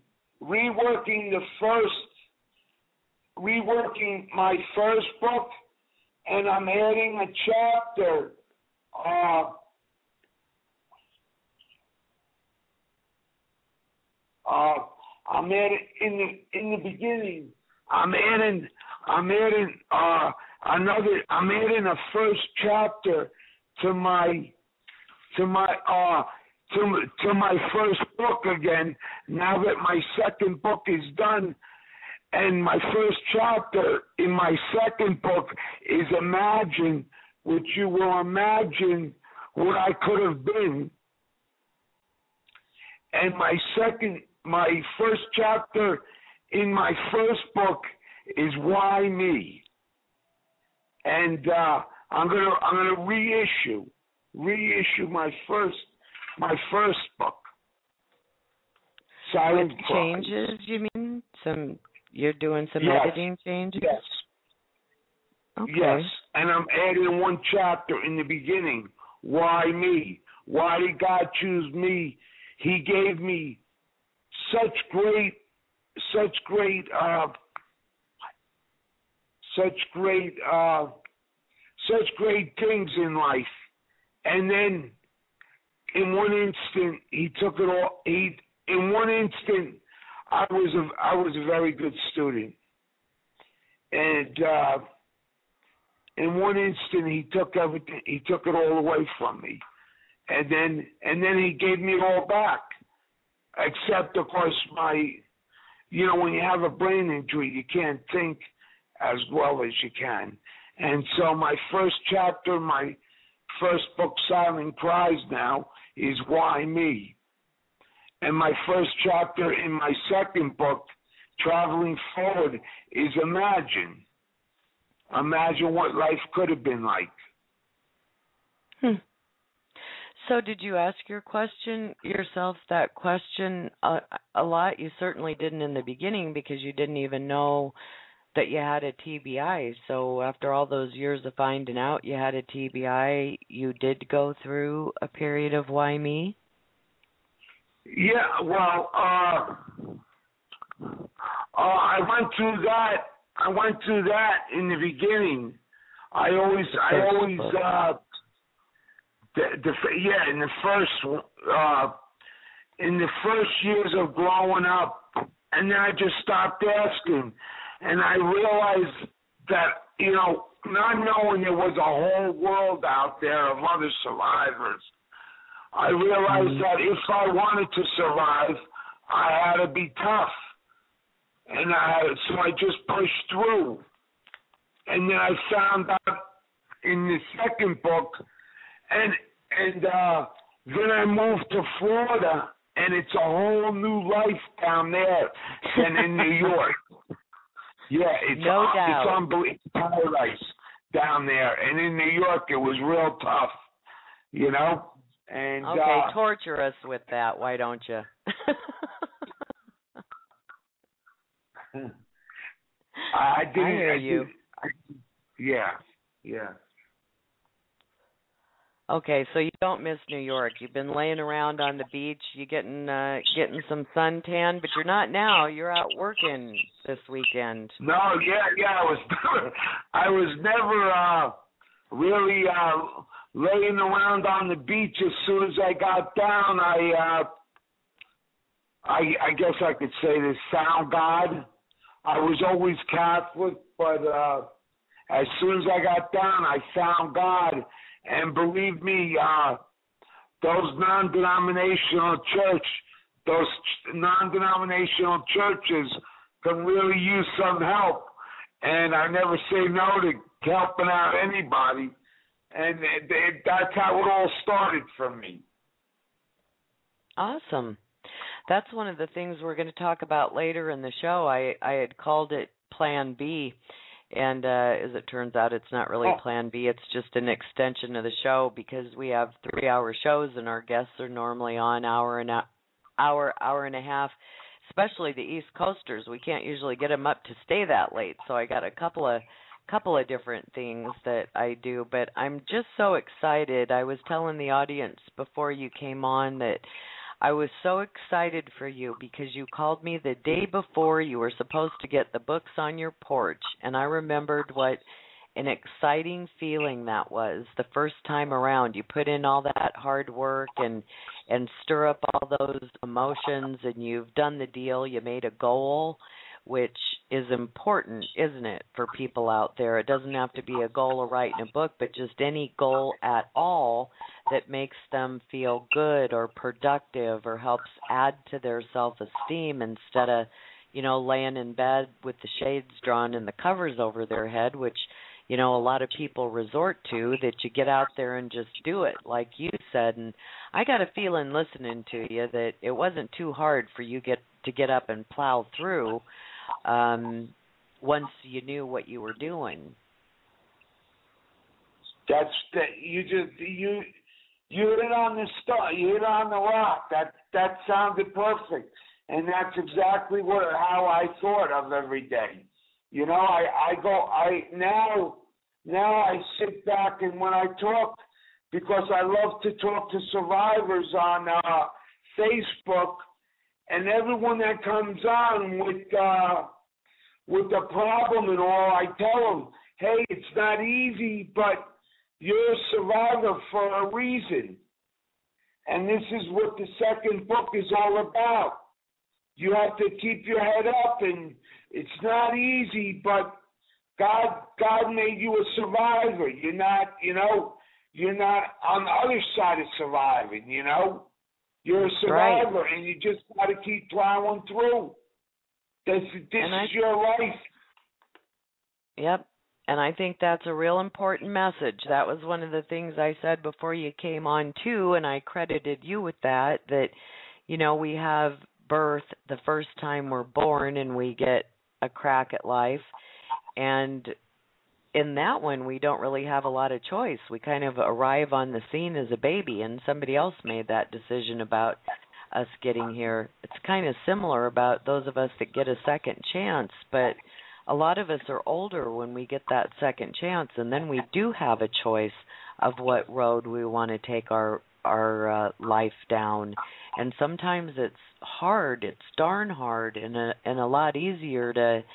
my first book, and I'm adding a chapter. I'm adding in the beginning. I'm adding a first chapter to my first book again. Now that my second book is done, and my first chapter in my second book is Imagine, which you will imagine what I could have been. And my first chapter in my first book is Why Me? And I'm gonna reissue my first book. Silent With Cry. changes, you mean? You're doing some Yes. editing changes? Yes. Okay. Yes. And I'm adding one chapter in the beginning. Why me? Why did God choose me? He gave me such great things in life, and then in one instant he took it all. In one instant, I was a very good student, and in one instant he took everything. He took it all away from me, and then he gave me it all back, except of course when you have a brain injury, you can't think as well as you can. And so my first chapter, my first book, Silent Cries, now is Why Me? And my first chapter in my second book, Traveling Forward, is Imagine. Imagine what life could have been like. So did you ask yourself that question a lot? You certainly didn't in the beginning because you didn't even know that you had a TBI. So after all those years of finding out you had a TBI, you did go through a period of why me? Yeah, well, I went through that in the beginning. In the first years of growing up, and then I just stopped asking, and I realized that, not knowing there was a whole world out there of other survivors, I realized that if I wanted to survive, I had to be tough, so I just pushed through, and then I found out in the second book. And then I moved to Florida, and it's a whole new life down there than in New York. Yeah, it's unbelievable paradise down there, and in New York it was real tough, And okay, torture us with that. Why don't you? I hear you. Yeah. Okay, so you don't miss New York. You've been laying around on the beach. You getting some suntan, but you're not now. You're out working this weekend. No, yeah. I was never really laying around on the beach. As soon as I got down, I guess I could say this: found God. I was always Catholic, but as soon as I got down, I found God. And believe me, those non-denominational churches can really use some help. and I never say no to helping out anybody. And that's how it all started for me. Awesome. That's one of the things we're going to talk about later in the show. I had called it Plan B, and as it turns out, it's not really Plan B. It's just an extension of the show because we have 3-hour shows, and our guests are normally on hour and a half. Especially the East Coasters, we can't usually get them up to stay that late. So I got a couple of different things that I do, but I'm just so excited. I was telling the audience before you came on that I was so excited for you because you called me the day before you were supposed to get the books on your porch, and I remembered what an exciting feeling that was the first time around. You put in all that hard work and stir up all those emotions, and you've done the deal. You made a goal, which is important, isn't it, for people out there? It doesn't have to be a goal of writing a book, but just any goal at all that makes them feel good or productive or helps add to their self-esteem instead of, laying in bed with the shades drawn and the covers over their head, which, a lot of people resort to, that you get out there and just do it, like you said. And I got a feeling listening to you that it wasn't too hard for you to get up and plow through once you knew what you were doing. You hit it on the star. You hit it on the rock. That sounded perfect, and that's exactly how I thought of every day. Now I sit back, and when I talk, because I love to talk to survivors on Facebook, and everyone that comes on with a problem and all, I tell them, hey, it's not easy, but you're a survivor for a reason. And this is what the second book is all about. You have to keep your head up, and it's not easy, but God made you a survivor. You're not on the other side of surviving, You're a survivor, right. And you just got to keep plowing through. This is your life. Yep, and I think that's a real important message. That was one of the things I said before you came on, too, and I credited you with that, we have birth the first time we're born and we get a crack at life. And in that one, we don't really have a lot of choice. We kind of arrive on the scene as a baby, and somebody else made that decision about us getting here. It's kind of similar about those of us that get a second chance, but a lot of us are older when we get that second chance, and then we do have a choice of what road we want to take our life down. And sometimes it's hard. It's darn hard, and a lot easier to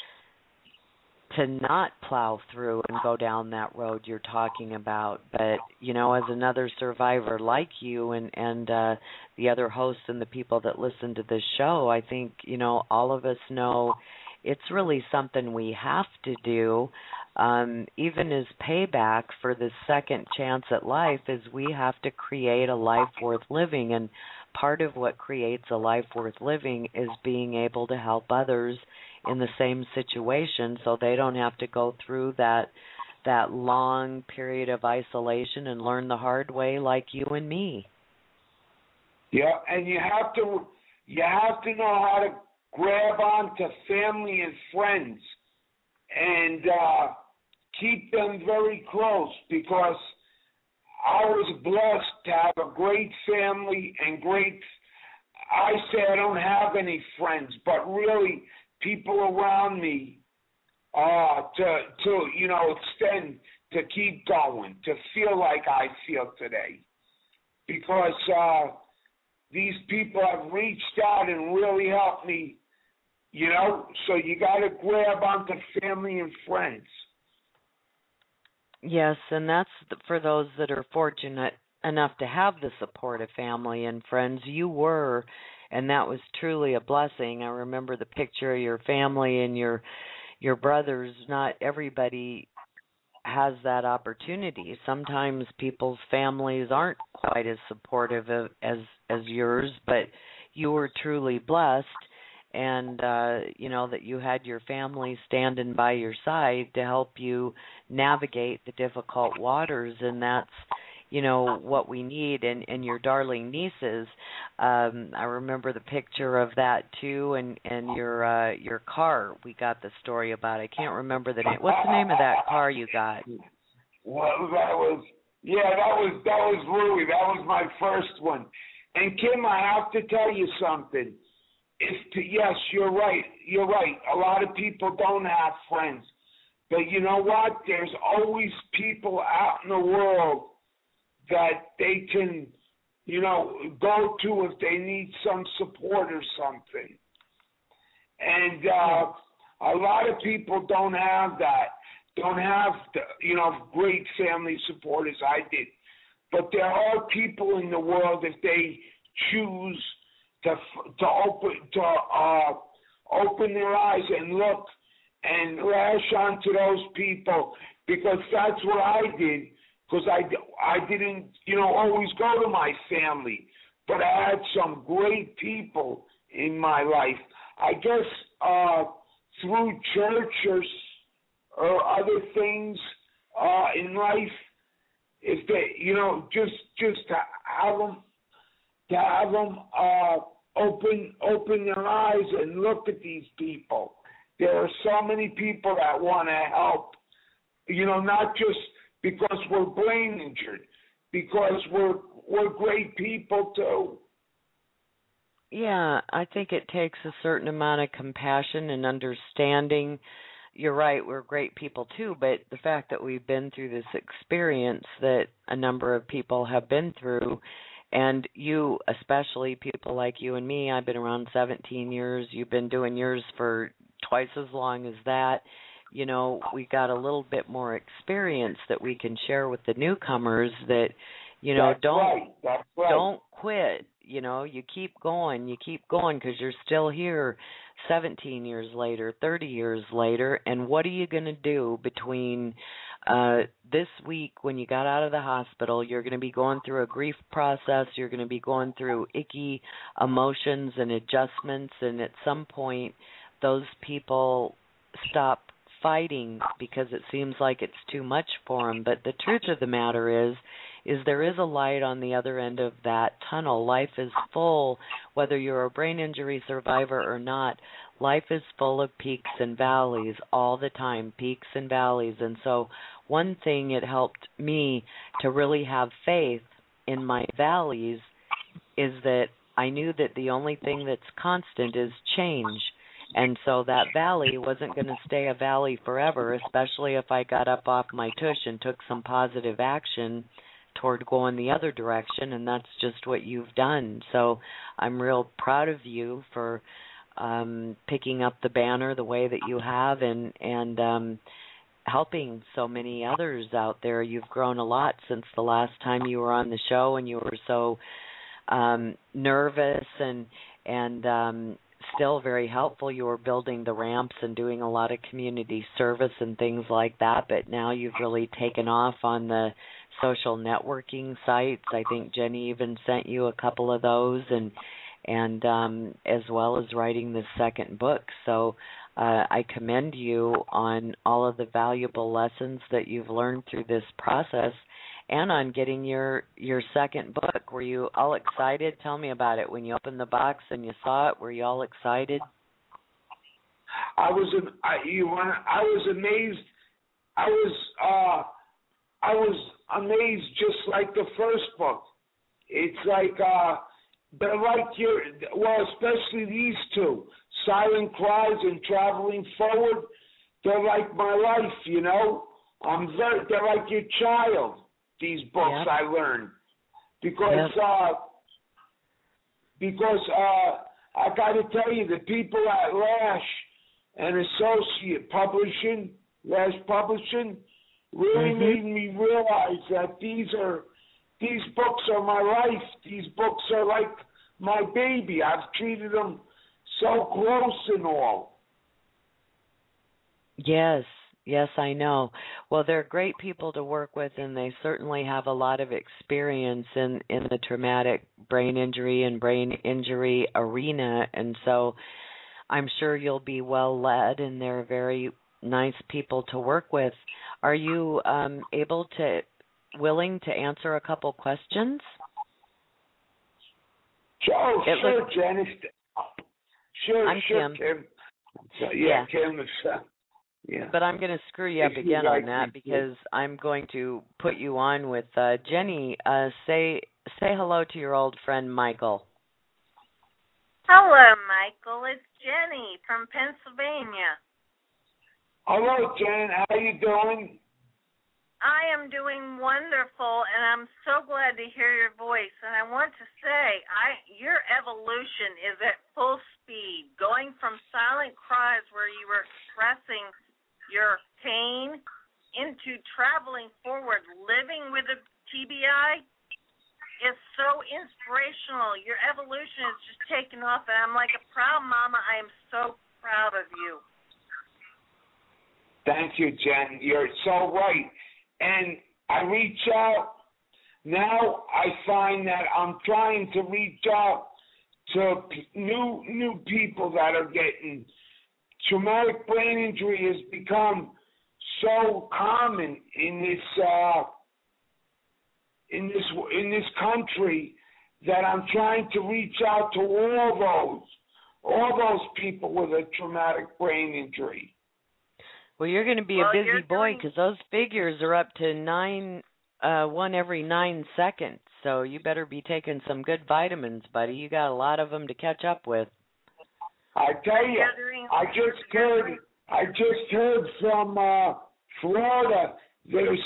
not plow through and go down that road you're talking about. But, as another survivor like you and the other hosts and the people that listen to this show, I think, all of us know it's really something we have to do, even as payback for the second chance at life, is we have to create a life worth living. And part of what creates a life worth living is being able to help others in the same situation so they don't have to go through that long period of isolation and learn the hard way like you and me. Yeah, and you have to know how to grab on to family and friends and keep them very close, because I was blessed to have a great family and I say I don't have any friends, but really people around me to extend, to keep going, to feel like I feel today. Because these people have reached out and really helped me, so you got to grab onto family and friends. Yes, and that's for those that are fortunate enough to have the support of family and friends. You were, and that was truly a blessing. I remember the picture of your family and your brothers. Not everybody has that opportunity. Sometimes people's families aren't quite as supportive as yours, but you were truly blessed. and that you had your family standing by your side to help you navigate the difficult waters, and that's what we need. And your darling nieces, I remember the picture of that too, and your car. We got the story about. I can't remember the name. What's the name of that car you got? Well, that was Louie. That was my first one. And Kim, I have to tell you something. Yes, you're right. You're right. A lot of people don't have friends. But you know what? There's always people out in the world that they can, go to if they need some support or something. And a lot of people don't have that. Don't have, great family support as I did. But there are people in the world, if they choose to open their eyes and look and lash onto those people, because that's what I did. Because I didn't, always go to my family, but I had some great people in my life. I guess through church or other things in life, if they, just to have them open their eyes and look at these people. There are so many people that want to help, not just because we're brain injured, because we're great people too. Yeah, I think it takes a certain amount of compassion and understanding. You're right, we're great people too, but the fact that we've been through this experience that a number of people have been through, and you, especially people like you and me, I've been around 17 years, you've been doing yours for twice as long as that. We got a little bit more experience that we can share with the newcomers that, don't quit. You keep going because you're still here 17 years later, 30 years later, and what are you going to do between this week when you got out of the hospital? You're going to be going through a grief process, you're going to be going through icky emotions and adjustments, and at some point those people stop fighting because it seems like it's too much for them. But the truth of the matter is there is a light on the other end of that tunnel. Life is full, whether you're a brain injury survivor or not. Life is full of peaks and valleys all the time, peaks and valleys. And so one thing, it helped me to really have faith in my valleys is that I knew that the only thing that's constant is change. And so that valley wasn't going to stay a valley forever, especially if I got up off my tush and took some positive action toward going the other direction, and that's just what you've done. So I'm real proud of you for picking up the banner the way that you have and helping so many others out there. You've grown a lot since the last time you were on the show, and you were so nervous and still very helpful. You were building the ramps and doing a lot of community service and things like that, but now you've really taken off on the social networking sites. I think Jenny even sent you a couple of those, and as well as writing the second book. So I commend you on all of the valuable lessons that you've learned through this process and on getting your second book. Were you all excited? Tell me about it. When you opened the box and you saw it, were you all excited? I was amazed. I was amazed, just like the first book. It's like they're like especially these two, Silent Cries and Traveling Forward. They're like my life, They're like your child. These books, yep. I learned because I got to tell you, the people at Lash and Associate Publishing, Lash Publishing, really made me realize that these books are my life. These books are like my baby. I've treated them so close and all. Yes, I know. Well, they're great people to work with, and they certainly have a lot of experience in the traumatic brain injury and brain injury arena. And so I'm sure you'll be well led, and they're very nice people to work with. Are you willing to answer a couple questions? Sure, Janice. Sure, I'm Kim. Kim. Yeah. Kim is. Yeah. But I'm going to screw you up again on that because I'm going to put you on with Jenny. Say hello to your old friend Michael. Hello, Michael. It's Jenny from Pennsylvania. Hello, Jen. How you doing? I am doing wonderful, and I'm so glad to hear your voice. And I want to say, your evolution is at full speed, going from silent cries where you were expressing your pain into traveling forward, living with a TBI is so inspirational. Your evolution is just taking off, and I'm like a proud mama. I am so proud of you. Thank you, Jen. You're so right. And I reach out. Now I find that I'm trying to reach out to new people that are getting traumatic brain injury has become so common in this country that I'm trying to reach out to all those people with a traumatic brain injury. Well, you're going to be a busy boy because those figures are up to 1 every 9 seconds. So you better be taking some good vitamins, buddy. You got a lot of them to catch up with. I tell you, I just heard from Florida. There's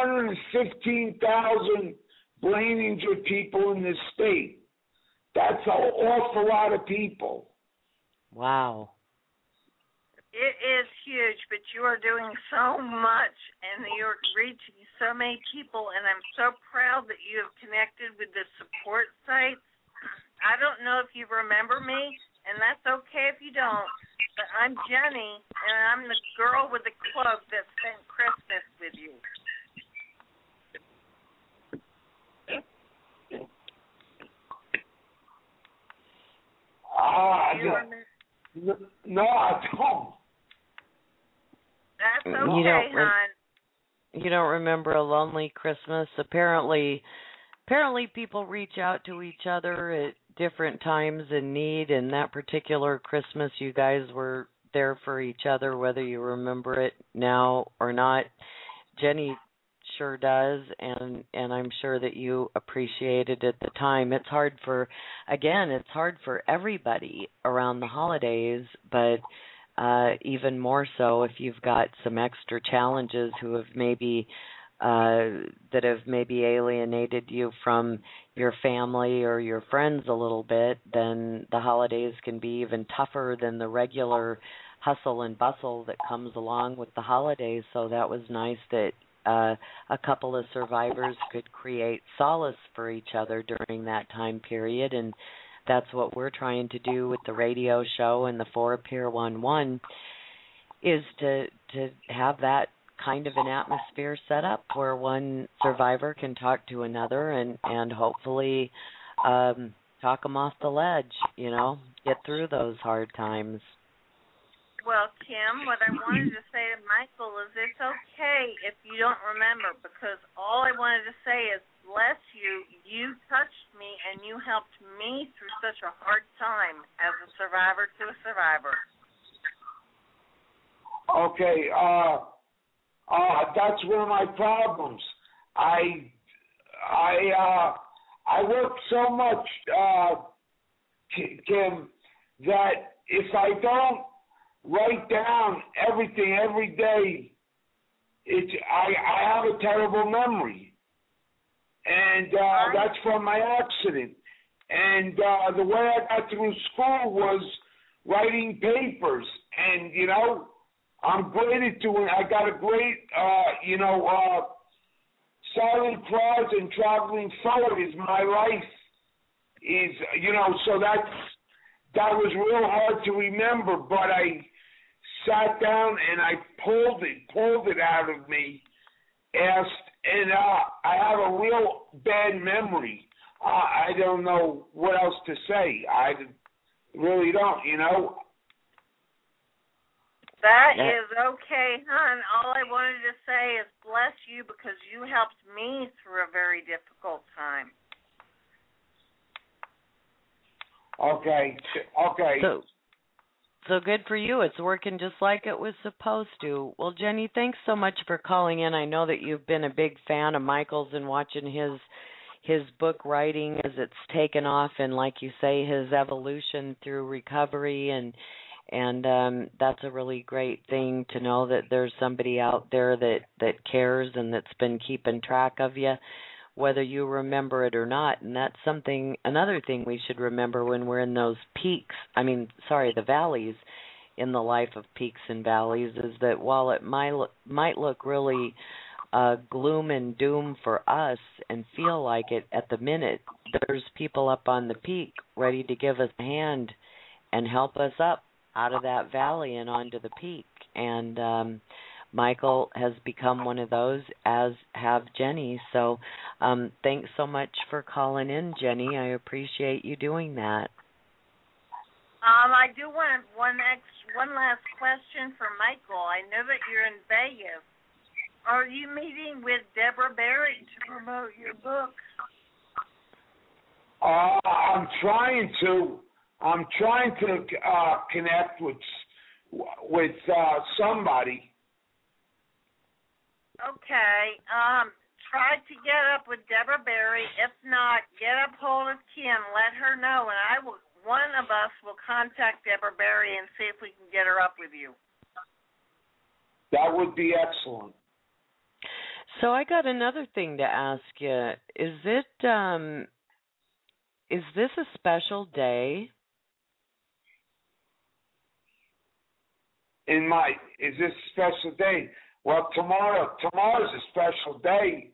215,000 brain injured people in this state. That's an awful lot of people. Wow. It is huge, but you are doing so much, and you're reaching so many people, and I'm so proud that you have connected with the support sites. I don't know if you remember me, and that's okay if you don't, but I'm Jenny, and I'm the girl with the club that spent Christmas with you. No, I don't. That's okay, hon. You don't remember a lonely Christmas? Apparently people reach out to each other at different times in need, and that particular Christmas you guys were there for each other, whether you remember it now or not. Jenny sure does, and I'm sure that you appreciated it at the time. It's hard for everybody around the holidays, but even more so if you've got some extra challenges who have maybe alienated you from your family or your friends a little bit, then the holidays can be even tougher than the regular hustle and bustle that comes along with the holidays. So that was nice that a couple of survivors could create solace for each other during that time period, and that's what we're trying to do with the radio show and the 4Pier11 is to have that kind of an atmosphere set up where one survivor can talk to another and hopefully talk them off the ledge, get through those hard times. Well, Kim, what I wanted to say to Michael is it's okay if you don't remember, because all I wanted to say is, bless you, you touched me and you helped me through such a hard time as a survivor to a survivor. Okay, that's one of my problems. I work so much, Kim, that if I don't write down everything every day, I have a terrible memory, and that's from my accident. And the way I got through school was writing papers, and I'm great at doing. I got a great, silent cries and traveling forward is my life. So that was real hard to remember, but I sat down and I pulled it out of me, and I have a real bad memory. I don't know what else to say. I really don't, That is okay, hon. All I wanted to say is bless you because you helped me through a very difficult time. Okay. So good for you. It's working just like it was supposed to. Well, Jenny, thanks so much for calling in. I know that you've been a big fan of Michael's and watching his book writing as it's taken off, and like you say, his evolution through recovery, and that's a really great thing to know that there's somebody out there that cares and that's been keeping track of you, whether you remember it or not. And that's another thing we should remember when we're in those the valleys in the life of peaks and valleys, is that while it might look really gloom and doom for us and feel like it at the minute, there's people up on the peak ready to give us a hand and help us up out of that valley and onto the peak. And Michael has become one of those, as have Jenny. So thanks so much for calling in, Jenny. I appreciate you doing that. I do want one last question for Michael. I know that you're in Vegas. Are you meeting with Deborah Barry to promote your book? I'm trying to connect with somebody. Okay. Try to get up with Deborah Barry. If not, get up hold of Kim. Let her know, and one of us will contact Deborah Barry and see if we can get her up with you. That would be excellent. So I got another thing to ask you. Is this a special day? Is this a special day? Well, tomorrow's a special day.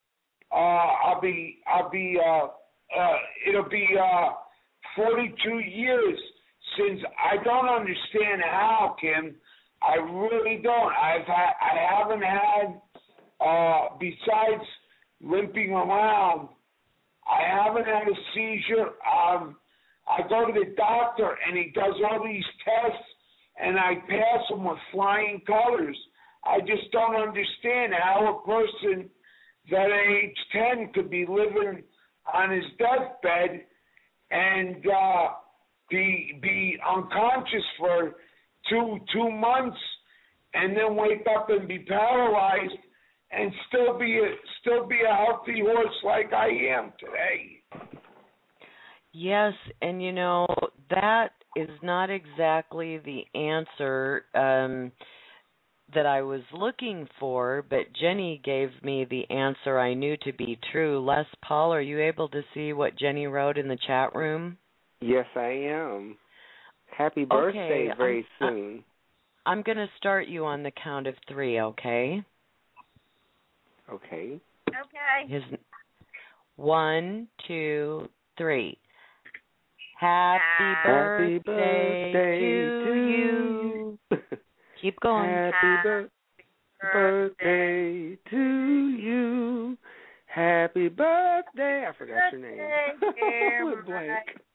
It'll be 42 years since. I don't understand how, Kim. I really don't. I haven't had, besides limping around, I haven't had a seizure. I go to the doctor and he does all these tests and I pass them with flying colors. I just don't understand how a person that at age 10 could be living on his deathbed and be unconscious for two months and then wake up and be paralyzed and still be a healthy horse like I am today. Yes, and that is not exactly the answer that I was looking for, but Jenny gave me the answer I knew to be true. Les Paul, are you able to see what Jenny wrote in the chat room? Yes, I am. Happy birthday very soon. I'm going to start you on the count of 3, okay? Okay. Okay. 1, 2, 3. Happy birthday to you. Keep going. Happy birthday to you. Happy birthday. I forgot your name. Went blank.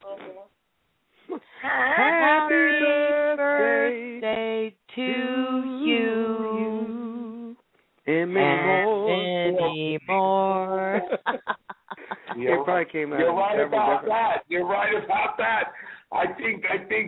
Happy birthday to you. And many more. It probably came out. You're right about that. You're right about that. I think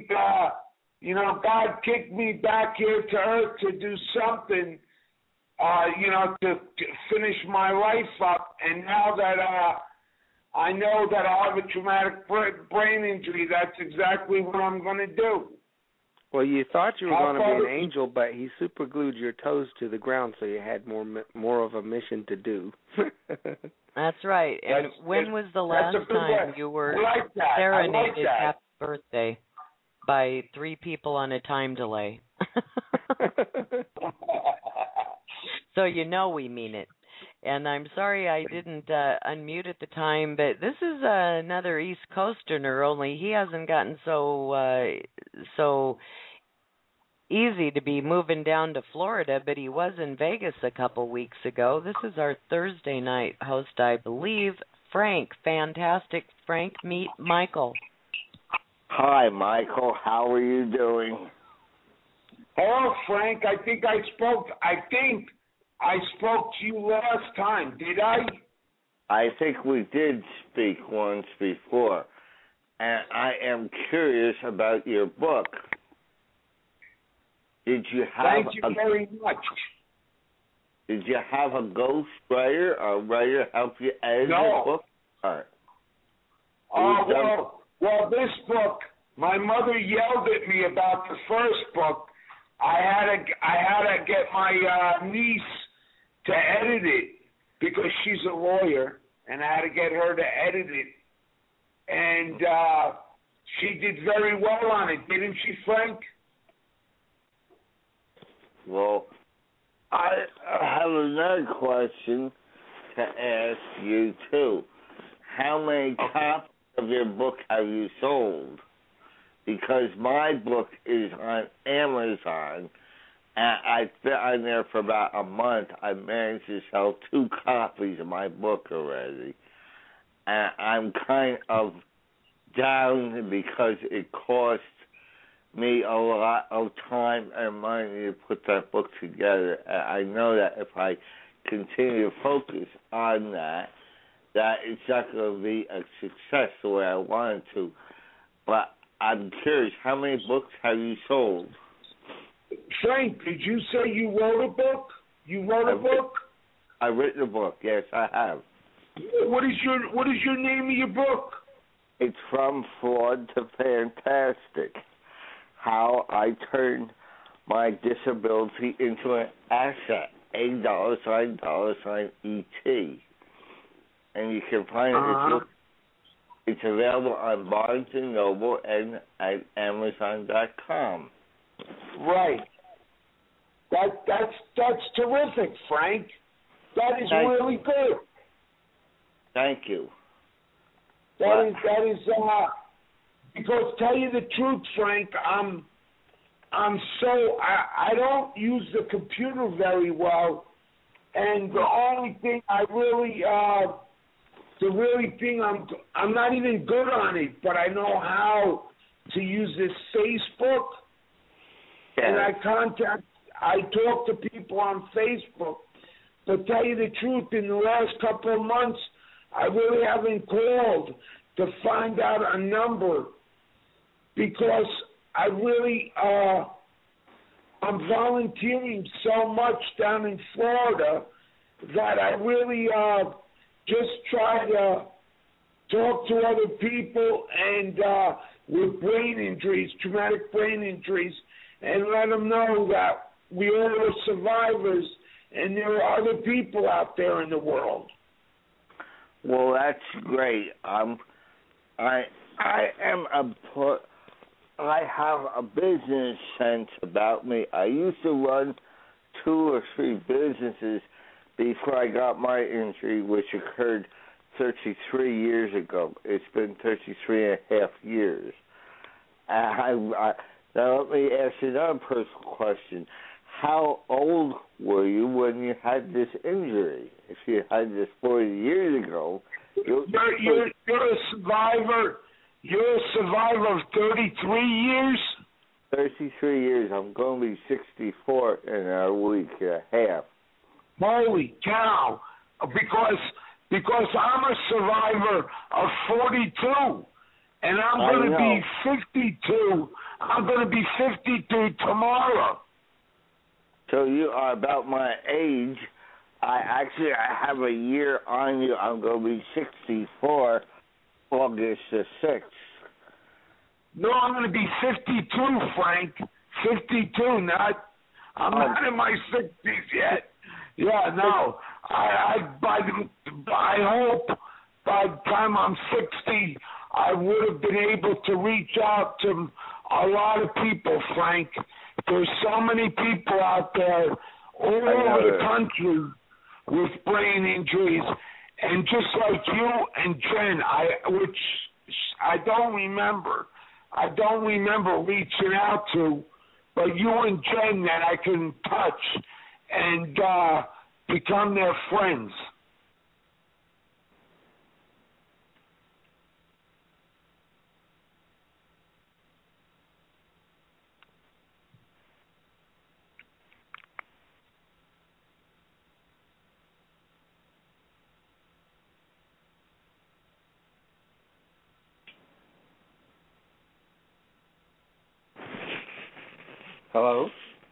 God kicked me back here to earth to do something, to finish my life up. And now that I know that I have a traumatic brain injury, that's exactly what I'm going to do. Well, you thought you were going to be an angel, but he super glued your toes to the ground, so you had more of a mission to do. That's right. And when was the last time you were serenaded happy birthday by 3 people on a time delay? So we mean it. And I'm sorry I didn't unmute at the time, but this is another East Coasterner, only he hasn't gotten so easy to be moving down to Florida, but he was in Vegas a couple weeks ago. This is our Thursday night host, I believe, Frank. Fantastic. Frank, meet Michael. Hi, Michael. How are you doing? Hello, Frank. I think I spoke to you last time. Did I? I think we did speak once before, and I am curious about your book. Did you have Thank you very much. Did you have a ghost writer or writer help you edit the book? Well, this book, my mother yelled at me about the first book. I had to get my niece to edit it because she's a lawyer, and I had to get her to edit it. And she did very well on it, didn't she, Frank? Well, I have another question to ask you, too. How many copies of your book have you sold? Because my book is on Amazon, and I've been on there for about a month. I managed to sell 2 copies of my book already. And I'm kind of down because it cost me a lot of time and money to put that book together. And I know that if I continue to focus on that it's not going to be a success the way I wanted to. But I'm curious, how many books have you sold? Frank, did you say you wrote a book? You wrote a book? I've written a book, yes, I have. What is your name of your book? It's From Fraud to Fantastic. How I Turned My Disability into an Asset. $8 and you can find it. It's available on Barnes & Noble and at Amazon.com. Right. That's terrific, Frank. That is really good. Thank you. That is because tell you the truth, Frank, I don't use the computer very well, and the only thing I'm not even good on it, but I know how to use this Facebook, and I talk to people on Facebook. But tell you the truth, in the last couple of months, I really haven't called to find out a number because I really I'm volunteering so much down in Florida that I really just try to talk to other people and with brain injuries, traumatic brain injuries, and let them know that we all are survivors and there are other people out there in the world. Well, that's great. I have a business sense about me. I used to run 2 or 3 businesses before I got my injury, which occurred 33 years ago. It's been 33 and a half years. Now let me ask you another personal question. How old were you when you had this injury? If you had this 40 years ago, you're a survivor. You're a survivor of 33 years. 33 years. I'm going to be 64 in a week and a half. Holy cow! Because I'm a survivor of 42, and I'm going to be 52. I'm going to be 52 tomorrow. So you are about my age. I have a year on you. I'm going to be 64 August the 6th. No, I'm going to be 52, Frank. 52, I'm not in my 60s yet. Yeah, no. I hope by the time I'm 60, I would have been able to reach out to a lot of people, Frank. There's so many people out there all over the country with brain injuries, and just like you and Jen, which I don't remember reaching out to, but you and Jen that I can touch and become their friends. Hello?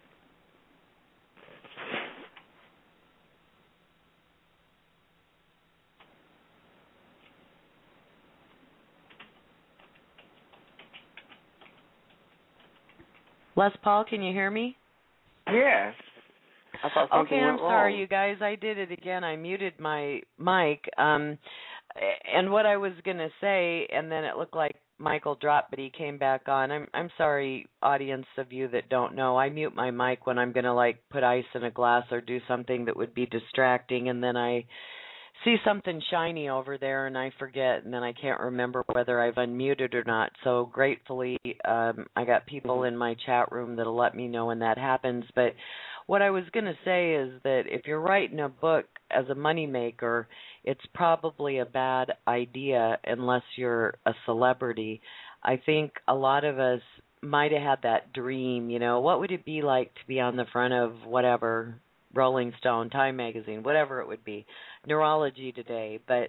Les Paul, can you hear me? Yeah. I thought something Okay, I'm went sorry, wrong. you guys. I did it again. I muted my mic. And what I was going to say, and then it looked like Michael dropped, but he came back on. I'm sorry, audience of you that don't know. I mute my mic when I'm going to, like, put ice in a glass or do something that would be distracting, and then I see something shiny over there and I forget, and then I can't remember whether I've unmuted or not. So gratefully, I got people in my chat room that'll let me know when that happens. But what I was going to say is that if you're writing a book as a moneymaker, it's probably a bad idea unless you're a celebrity. I think a lot of us might have had that dream, you know, what would it be like to be on the front of whatever, Rolling Stone, Time Magazine, whatever it would be, Neurology Today, but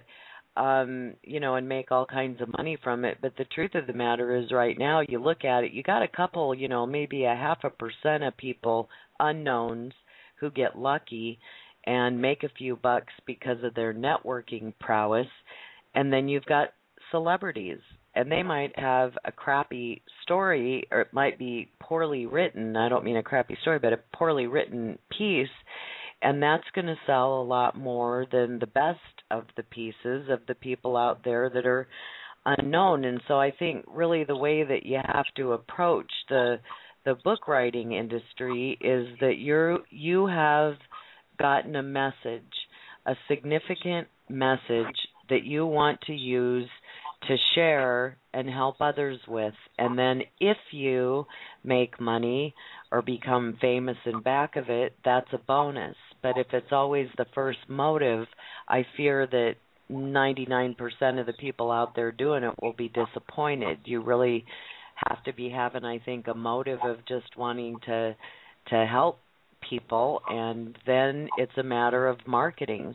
you know, and make all kinds of money from it. But the truth of the matter is right now, you look at it, you got a couple, you know, maybe 0.5% of people, unknowns, who get lucky and make a few bucks because of their networking prowess, and then you've got celebrities, and they might have a crappy story, or it might be poorly written. I don't mean a crappy story, but a poorly written piece, and that's going to sell a lot more than the best of the pieces of the people out there that are unknown. And so I think really the way that you have to approach the book writing industry is that you have gotten a message, a significant message that you want to use to share and help others with. And then if you make money or become famous in back of it, that's a bonus. But if it's always the first motive, I fear that 99% of the people out there doing it will be disappointed. You really have to be having, I think, a motive of just wanting to help people, and then it's a matter of marketing.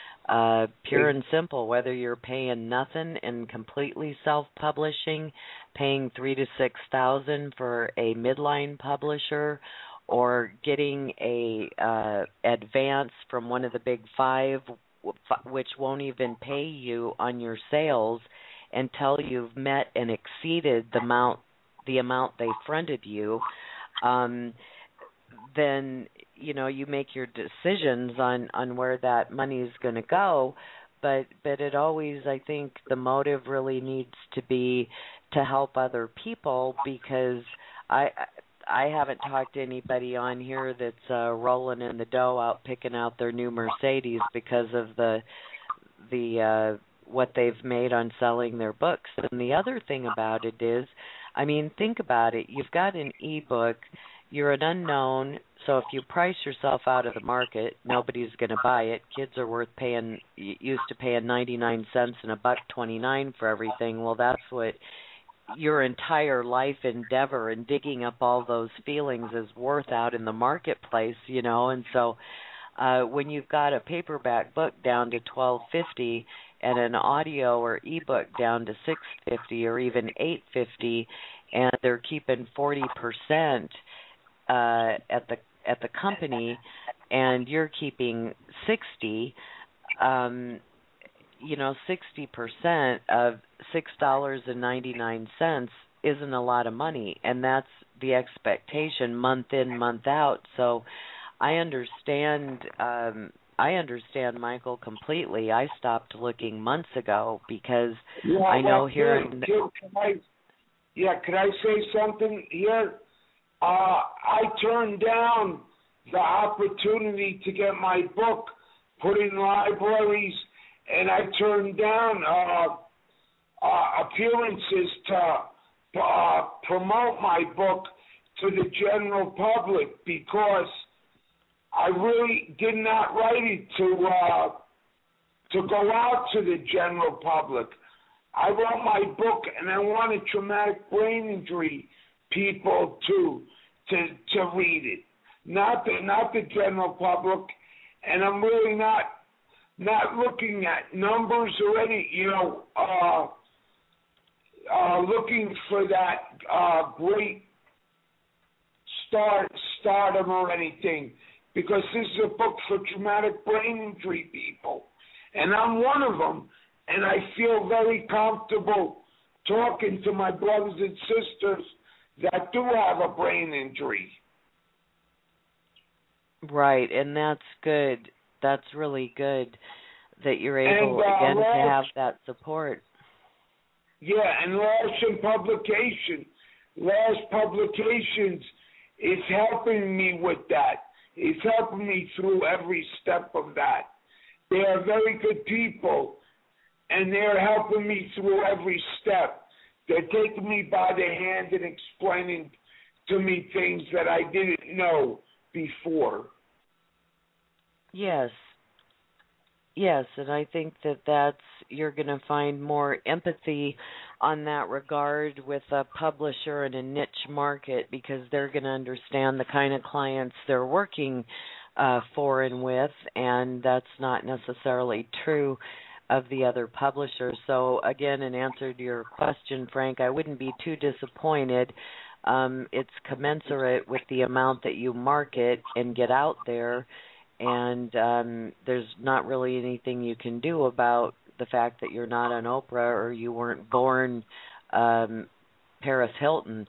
Pure and simple, whether you're paying nothing and completely self-publishing, paying $3,000 to $6,000 for a midline publisher, or getting a advance from one of the big five, which won't even pay you on your sales until you've met and exceeded the amount they fronted you. Then, you know, you make your decisions on where that money is going to go, but it always, I think, the motive really needs to be to help other people, because I haven't talked to anybody on here that's rolling in the dough out picking out their new Mercedes because of the what they've made on selling their books. And the other thing about it is, I mean, think about it. You've got an ebook. You're an unknown, so if you price yourself out of the market, nobody's going to buy it. Kids are used to paying 99 cents and $1.29 for everything. Well, that's what your entire life endeavor and digging up all those feelings is worth out in the marketplace, you know. And so when you've got a paperback book down to $12.50 and an audio or ebook down to $6.50 or even $8.50, and they're keeping 40% at the company, and you're keeping 60, you know, 60% of $6.99 isn't a lot of money, and that's the expectation month in, month out. So I understand Michael completely. I stopped looking months ago because I know here. Could I say something here? I turned down the opportunity to get my book put in libraries, and I turned down appearances to promote my book to the general public, because I really did not write it to go out to the general public. I wrote my book, and I wanted traumatic brain injury people to read it, not the general public. And I'm really not looking at numbers or any, you know, looking for that great stardom or anything, because this is a book for traumatic brain injury people, and I'm one of them, and I feel very comfortable talking to my brothers and sisters that do have a brain injury. Right, and that's good. That's really good that you're able, again, to have that support. Yeah, and last publications is helping me with that. It's helping me through every step of that. They are very good people, and they're helping me through every step. They're taking me by the hand and explaining to me things that I didn't know before. Yes, and I think you're going to find more empathy on that regard with a publisher in a niche market, because they're going to understand the kind of clients they're working for and with, and that's not necessarily true of the other publishers. So again, in answer to your question, Frank, I wouldn't be too disappointed. It's commensurate with the amount that you market and get out there, and there's not really anything you can do about the fact that you're not on Oprah or you weren't born Paris Hilton,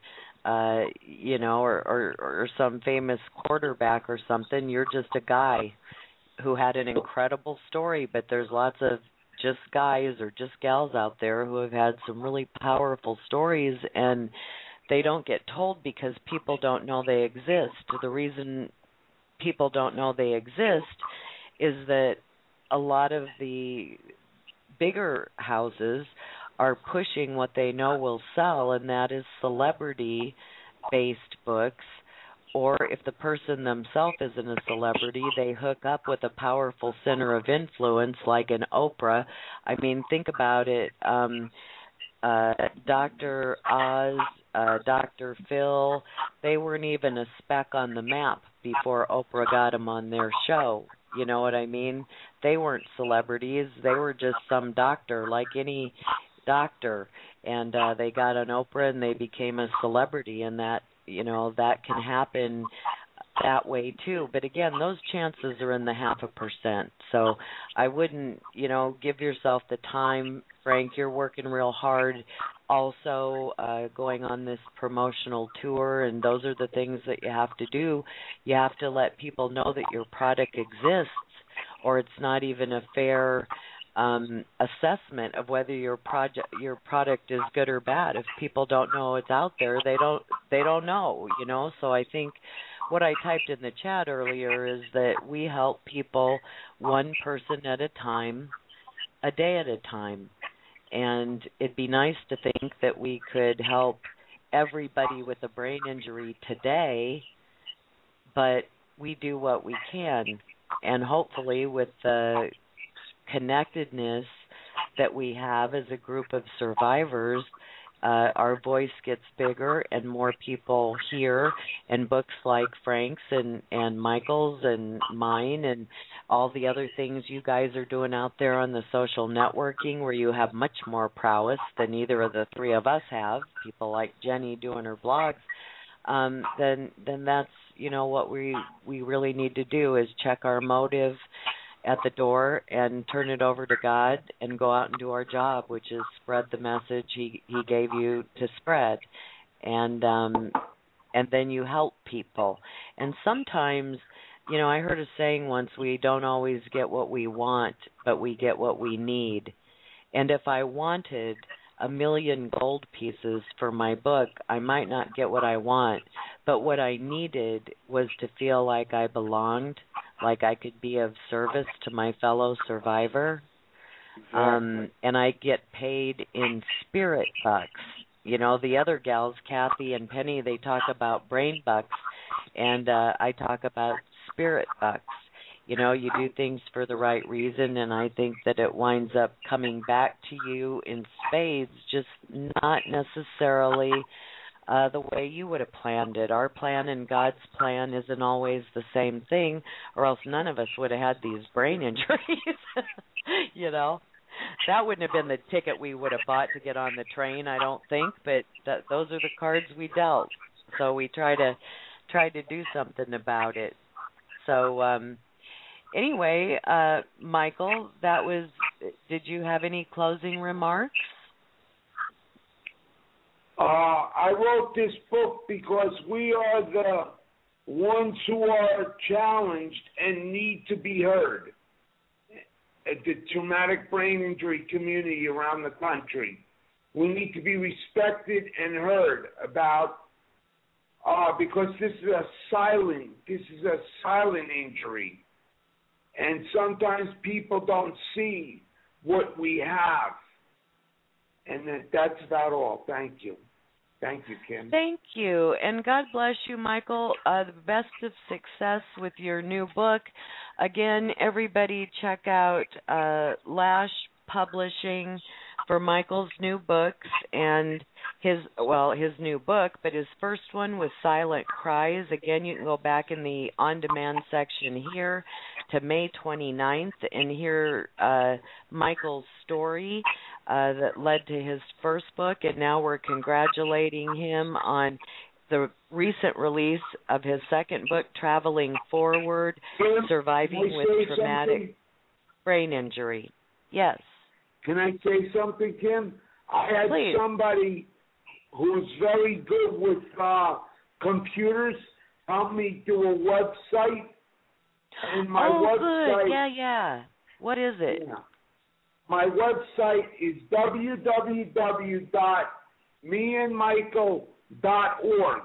or some famous quarterback or something. You're just a guy who had an incredible story, but there's lots of just guys or just gals out there who have had some really powerful stories, and they don't get told because people don't know they exist. The reason people don't know they exist is that a lot of the bigger houses are pushing what they know will sell, and that is celebrity-based books. Or if the person themselves isn't a celebrity, they hook up with a powerful center of influence like an Oprah. I mean, think about it. Dr. Oz, Dr. Phil, they weren't even a speck on the map before Oprah got them on their show. You know what I mean? They weren't celebrities. They were just some doctor, like any doctor. And they got on Oprah and they became a celebrity, and that can happen that way too. But again, those chances are in the 0.5%. So I wouldn't, give yourself the time. Frank, you're working real hard also going on this promotional tour, and those are the things that you have to do. You have to let people know that your product exists, or it's not even a fair assessment of whether your product is good or bad. If people don't know it's out there, they don't know, So I think what I typed in the chat earlier is that we help people one person at a time, a day at a time. And it'd be nice to think that we could help everybody with a brain injury today, but we do what we can. And hopefully with the connectedness that we have as a group of survivors, our voice gets bigger and more people hear, and books like Frank's and Michael's and mine and all the other things you guys are doing out there on the social networking, where you have much more prowess than either of the three of us have, people like Jenny doing her blogs, then that's, what we really need to do is check our motive at the door and turn it over to God and go out and do our job, which is spread the message he gave you to spread. And then you help people. And sometimes, I heard a saying once, we don't always get what we want, but we get what we need. And if I wanted 1 million gold pieces for my book, I might not get what I want, but what I needed was to feel like I belonged, like I could be of service to my fellow survivor. Exactly. And I get paid in spirit bucks. The other gals, Kathy and Penny, they talk about brain bucks, and I talk about spirit bucks. You do things for the right reason, and I think that it winds up coming back to you in spades, just not necessarily the way you would have planned it. Our plan and God's plan isn't always the same thing, or else none of us would have had these brain injuries. That wouldn't have been the ticket we would have bought to get on the train, I don't think, but those are the cards we dealt. So we try to try to do something about it. So anyway, Michael, did you have any closing remarks? I wrote this book because we are the ones who are challenged and need to be heard at the traumatic brain injury community around the country. We need to be respected and heard about because this is a silent injury, and sometimes people don't see what we have, and that's about all. Thank you, Kim. Thank you, and God bless you, Michael. The best of success with your new book. Again, everybody check out Lash Publishing for Michael's new books, and his new book, but his first one was Silent Cries. Again, you can go back in the on-demand section here to May 29th and hear Michael's story that led to his first book, and now we're congratulating him on the recent release of his second book, Traveling Forward, Surviving with Traumatic Brain Injury. Yes. Can I say something, Kim? I had Please. somebody who's very good with computers help me do a website. And my website, good. Yeah. What is it? Yeah. My website is www.meandmichael.org.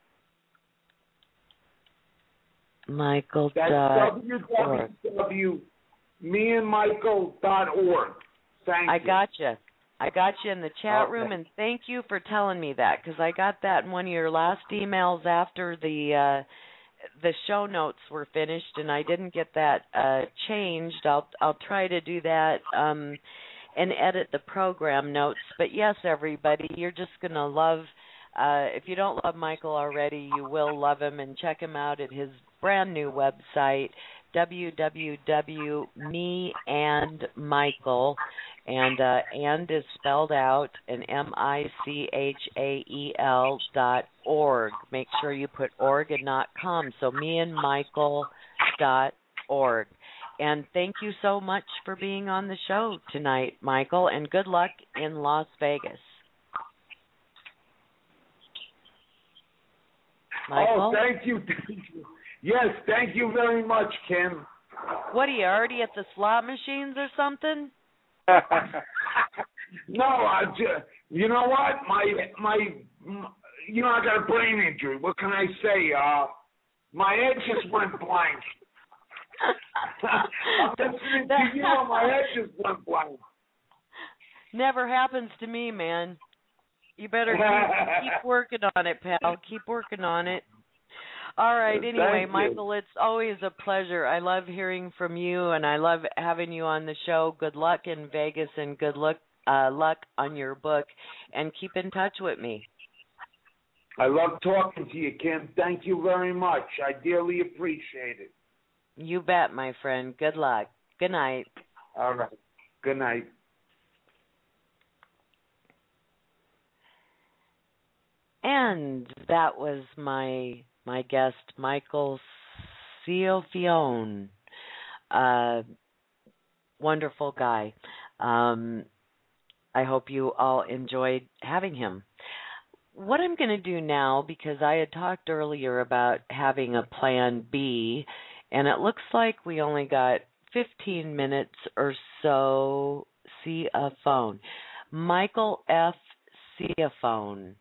Michael. That's www.meandmichael.org. Thank you. I got you in the chat room, and thank you for telling me that, because I got that in one of your last emails after the show notes were finished, and I didn't get that changed. I'll try to do that and edit the program notes. But yes, everybody, you're just gonna love. If you don't love Michael already, you will love him, and check him out at his brand new website, www.meandmichael, and is spelled out, and MICHAEL.org. Make sure you put org and not com, so meandmichael.org. And thank you so much for being on the show tonight, Michael, and good luck in Las Vegas. Michael? Oh, thank you. Yes, thank you very much, Kim. What, are you already at the slot machines or something? No, you know what? I got a brain injury. What can I say? My head just went blank. I'm listening to you, and my head just went blank. Never happens to me, man. You better keep working on it, pal. Keep working on it. All right. Anyway, Michael, it's always a pleasure. I love hearing from you, and I love having you on the show. Good luck in Vegas, and good luck on your book, and keep in touch with me. I love talking to you, Kim. Thank you very much. I dearly appreciate it. You bet, my friend. Good luck. Good night. All right. Good night. And that was my guest, Michael Cioffione. Wonderful guy. I hope you all enjoyed having him. What I'm going to do now, because I had talked earlier about having a plan B, and it looks like we only got 15 minutes or so. Cioffione. Michael F. Cioffione.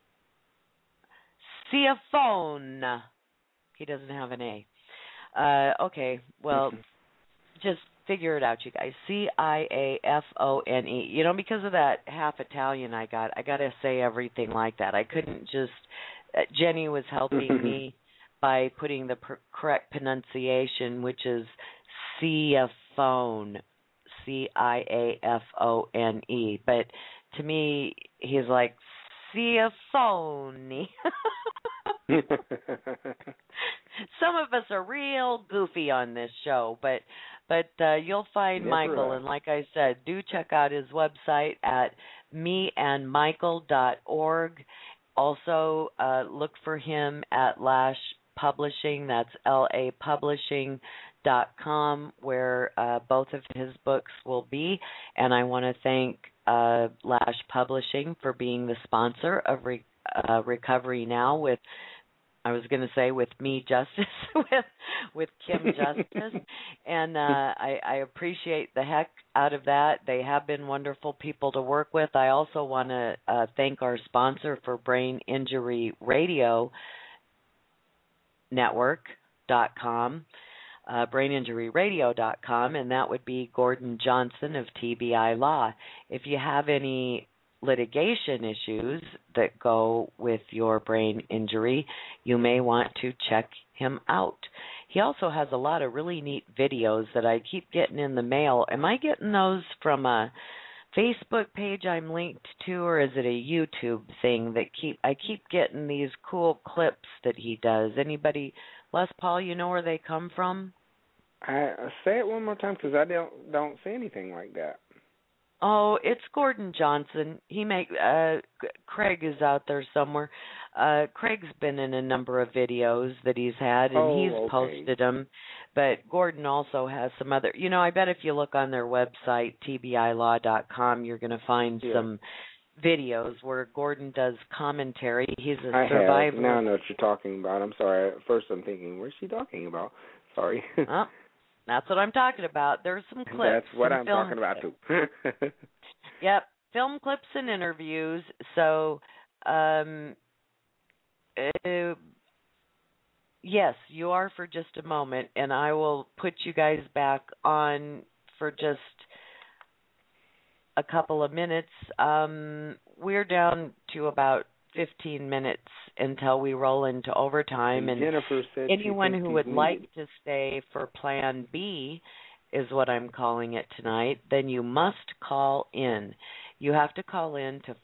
Cioffione. He doesn't have an A. Okay, well, just figure it out, you guys. Ciafone. You know, because of that half Italian I got to say everything like that. I couldn't just. Jenny was helping me by putting the correct pronunciation, which is Cioffione, Ciafone. But to me, he's like Cioffione. Some of us are real goofy on this show, but you'll find Michael, and like I said, do check out his website at meandmichael.org. Also, look for him at Lash Publishing. That's lapublishing.com, where both of his books will be. And I want to thank Lash Publishing for being the sponsor of Recovery Now with, I was going to say with me, Justice, with Kim Justice. And I appreciate the heck out of that. They have been wonderful people to work with. I also want to thank our sponsor for Brain Injury Radio Network.com, braininjuryradio.com, and that would be Gordon Johnson of TBI Law. If you have any litigation issues that go with your brain injury, you may want to check him out. He also has a lot of really neat videos that I keep getting in the mail. Am I getting those from a Facebook page I'm linked to, or is it a YouTube thing that I keep getting these cool clips that he does? Anybody, Les Paul, you know where they come from? Say it one more time, because I don't see anything like that. Oh, it's Gordon Johnson. Craig is out there somewhere. Craig's been in a number of videos that he's had, and he's posted them. But Gordon also has some other. I bet if you look on their website, tbilaw.com, you're going to find some videos where Gordon does commentary. He's a survivor. Now I know what you're talking about. I'm sorry. At first I'm thinking, where's she talking about? Sorry. That's what I'm talking about. There's some clips. That's what I'm talking about, too. Yep, film clips and interviews. So, yes, you are for just a moment, and I will put you guys back on for just a couple of minutes. We're down to about 15 minutes until we roll into overtime, and Jennifer said anyone who would like to stay for Plan B is what I'm calling it tonight, then you must call in. You have to call in to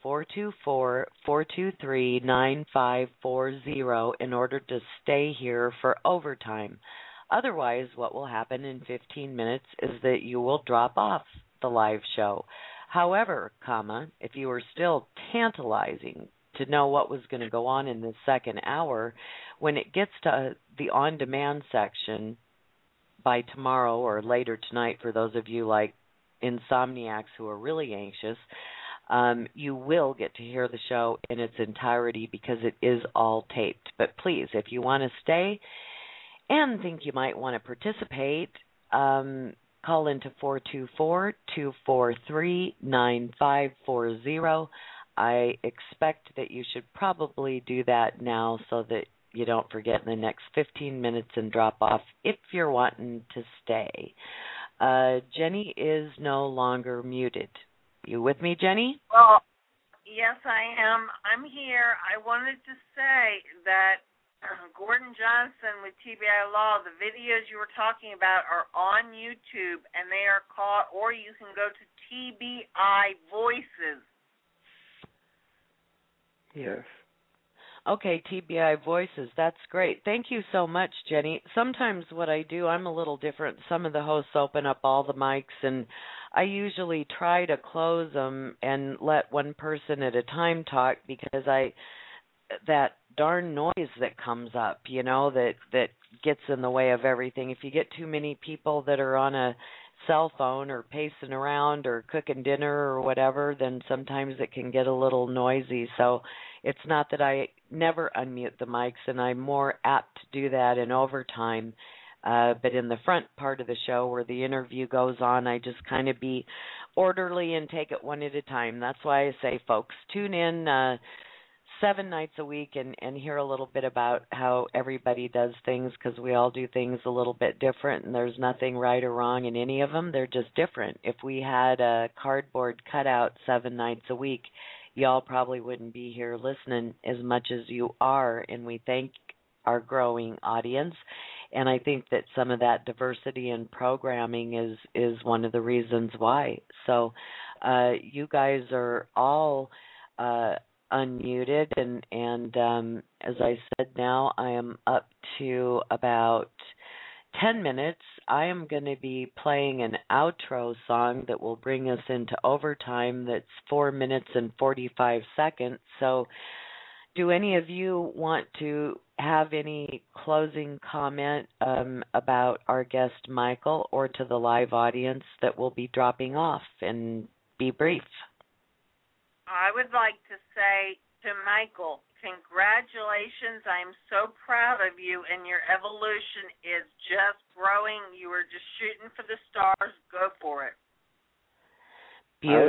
424-423-9540 in order to stay here for overtime. Otherwise, what will happen in 15 minutes is that you will drop off the live show. However, if you are still tantalizing to know what was going to go on in the second hour, when it gets to the on-demand section by tomorrow or later tonight, for those of you like insomniacs who are really anxious, you will get to hear the show in its entirety because it is all taped. But please, if you want to stay and think you might want to participate, call into 424-243-9540. I expect that you should probably do that now so that you don't forget in the next 15 minutes and drop off if you're wanting to stay. Jenny is no longer muted. You with me, Jenny? Well, yes, I am. I'm here. I wanted to say that Gordon Johnson with TBI Law, the videos you were talking about are on YouTube, and they are called, or you can go to TBI Voices. Yes. Okay, TBI Voices. That's great. Thank you so much, Jenny. Sometimes what I do, I'm a little different. Some of the hosts open up all the mics, and I usually try to close them and let one person at a time talk because that darn noise that comes up, that gets in the way of everything. If you get too many people that are on a cell phone or pacing around or cooking dinner or whatever, then sometimes it can get a little noisy. So it's not that I never unmute the mics, and I'm more apt to do that in overtime. But in the front part of the show where the interview goes on, I just kind of be orderly and take it one at a time. That's why I say, folks, tune in 7 nights a week and hear a little bit about how everybody does things, because we all do things a little bit different, and there's nothing right or wrong in any of them. They're just different. If we had a cardboard cutout 7 nights a week, y'all probably wouldn't be here listening as much as you are, and we thank our growing audience. And I think that some of that diversity in programming is one of the reasons why. So you guys are all unmuted, and as I said, now I am up to about 10 minutes. I am going to be playing an outro song that will bring us into overtime that's 4 minutes and 45 seconds. So do any of you want to have any closing comment about our guest Michael, or to the live audience that will be dropping off, and be brief? I would like to say to Michael, congratulations. I'm so proud of you, and your evolution is just growing. You are just shooting for the stars. Go for it. Beautiful.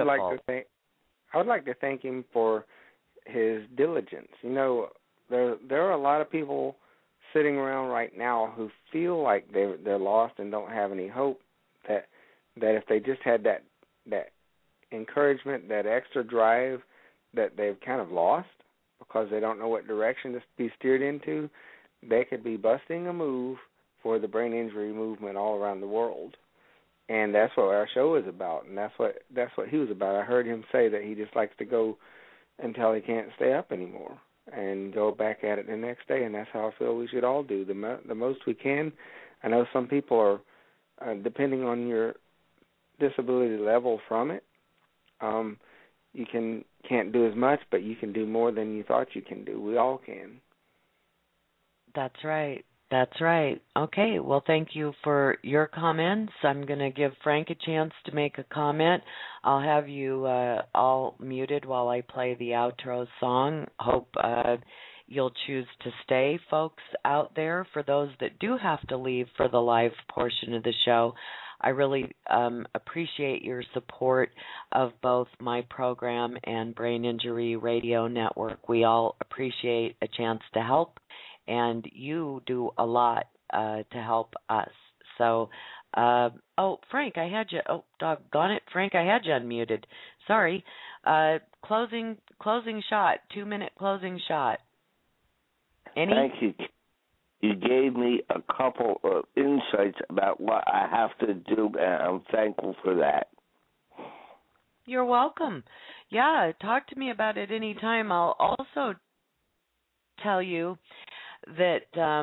I would like to thank him for his diligence. You know, there are a lot of people sitting around right now who feel like they're lost and don't have any hope. That if they just had that encouragement, that extra drive that they've kind of lost because they don't know what direction to be steered into, they could be busting a move for the brain injury movement all around the world. And that's what our show is about, and that's what he was about. I heard him say that he just likes to go until he can't stay up anymore and go back at it the next day, and that's how I feel we should all do the most we can. I know some people are, depending on your disability level from it, you can't do as much, but you can do more than you thought you can do. We all can. That's right. That's right. Okay, well, thank you for your comments. I'm going to give Frank a chance to make a comment. I'll have you all muted while I play the outro song. Hope you'll choose to stay, folks out there. For those that do have to leave for the live portion of the show, I really appreciate your support of both my program and Brain Injury Radio Network. We all appreciate a chance to help, and you do a lot to help us. So, Frank, I had you. Oh, doggone it, Frank, I had you unmuted. Sorry. Closing shot. 2-minute closing shot. Any? Thank you. You gave me a couple of insights about what I have to do, and I'm thankful for that. You're welcome. Yeah, talk to me about it any time. I'll also tell you that,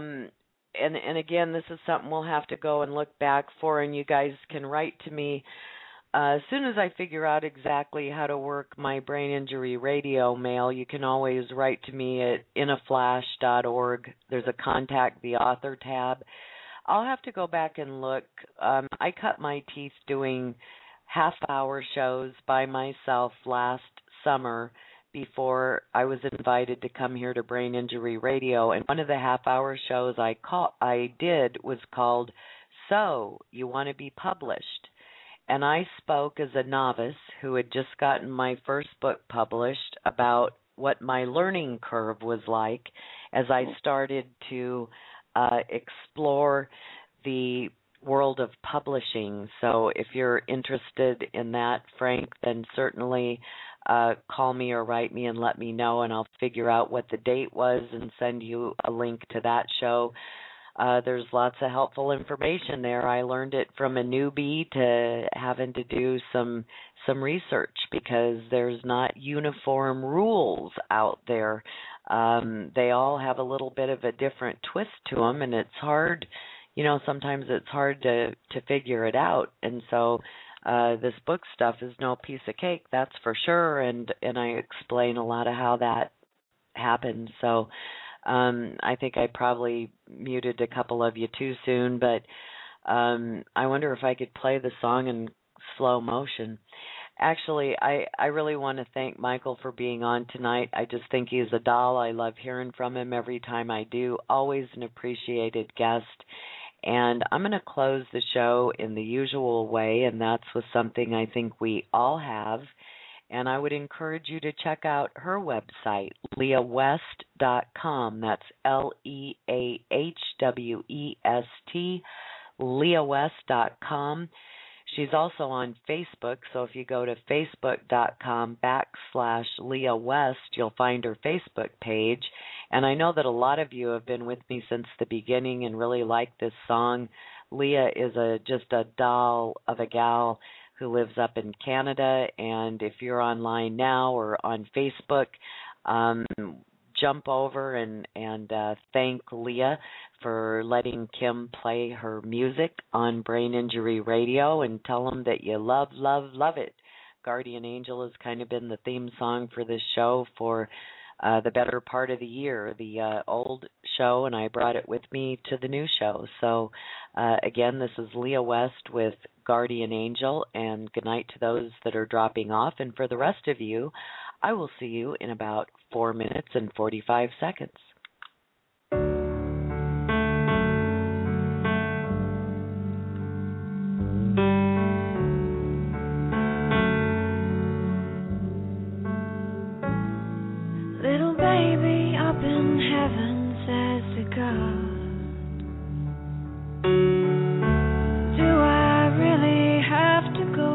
and again, this is something we'll have to go and look back for, and you guys can write to me as soon as I figure out exactly how to work my Brain Injury Radio mail. You can always write to me at inaflash.org. There's a Contact the Author tab. I'll have to go back and look. I cut my teeth doing half-hour shows by myself last summer before I was invited to come here to Brain Injury Radio, and one of the half-hour shows I did was called So You Want to Be Published. And I spoke as a novice who had just gotten my first book published about what my learning curve was like as I started to explore the world of publishing. So if you're interested in that, Frank, then certainly call me or write me and let me know, and I'll figure out what the date was and send you a link to that show. There's lots of helpful information there. I learned it from a newbie to having to do some research because there's not uniform rules out there. They all have a little bit of a different twist to them, and it's hard. Sometimes it's hard to figure it out. And so this book stuff is no piece of cake, that's for sure. And I explain a lot of how that happened. So I think I probably muted a couple of you too soon, but I wonder if I could play the song in slow motion. Actually, I really want to thank Michael for being on tonight. I just think he's a doll. I love hearing from him every time I do. Always an appreciated guest. And I'm going to close the show in the usual way, and that's with something I think we all have. And I would encourage you to check out her website, leahwest.com. That's LeahWest, leahwest.com. She's also on Facebook, so if you go to facebook.com/Leah West, you'll find her Facebook page. And I know that a lot of you have been with me since the beginning and really like this song. Leah is just a doll of a gal who lives up in Canada, and if you're online now or on Facebook, jump over and thank Leah for letting Kim play her music on Brain Injury Radio, and tell them that you love it. Guardian Angel has kind of been the theme song for this show for the better part of the year, the old show, and I brought it with me to the new show. So, again, this is Leah West with Guardian Angel, and good night to those that are dropping off. And for the rest of you, I will see you in about 4 minutes and 45 seconds. Little baby up in heaven says to God, do I really have to go?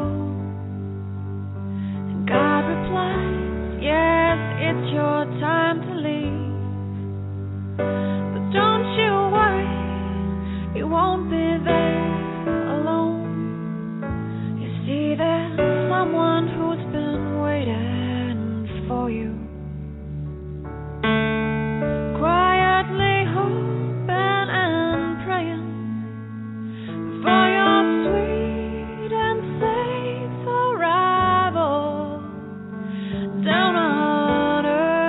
And God replies, yes, it's your time to leave. But don't you worry, you won't be there alone. You see, there's someone who's been waiting for you. Quietly hoping and praying for your sweet and safe arrival down on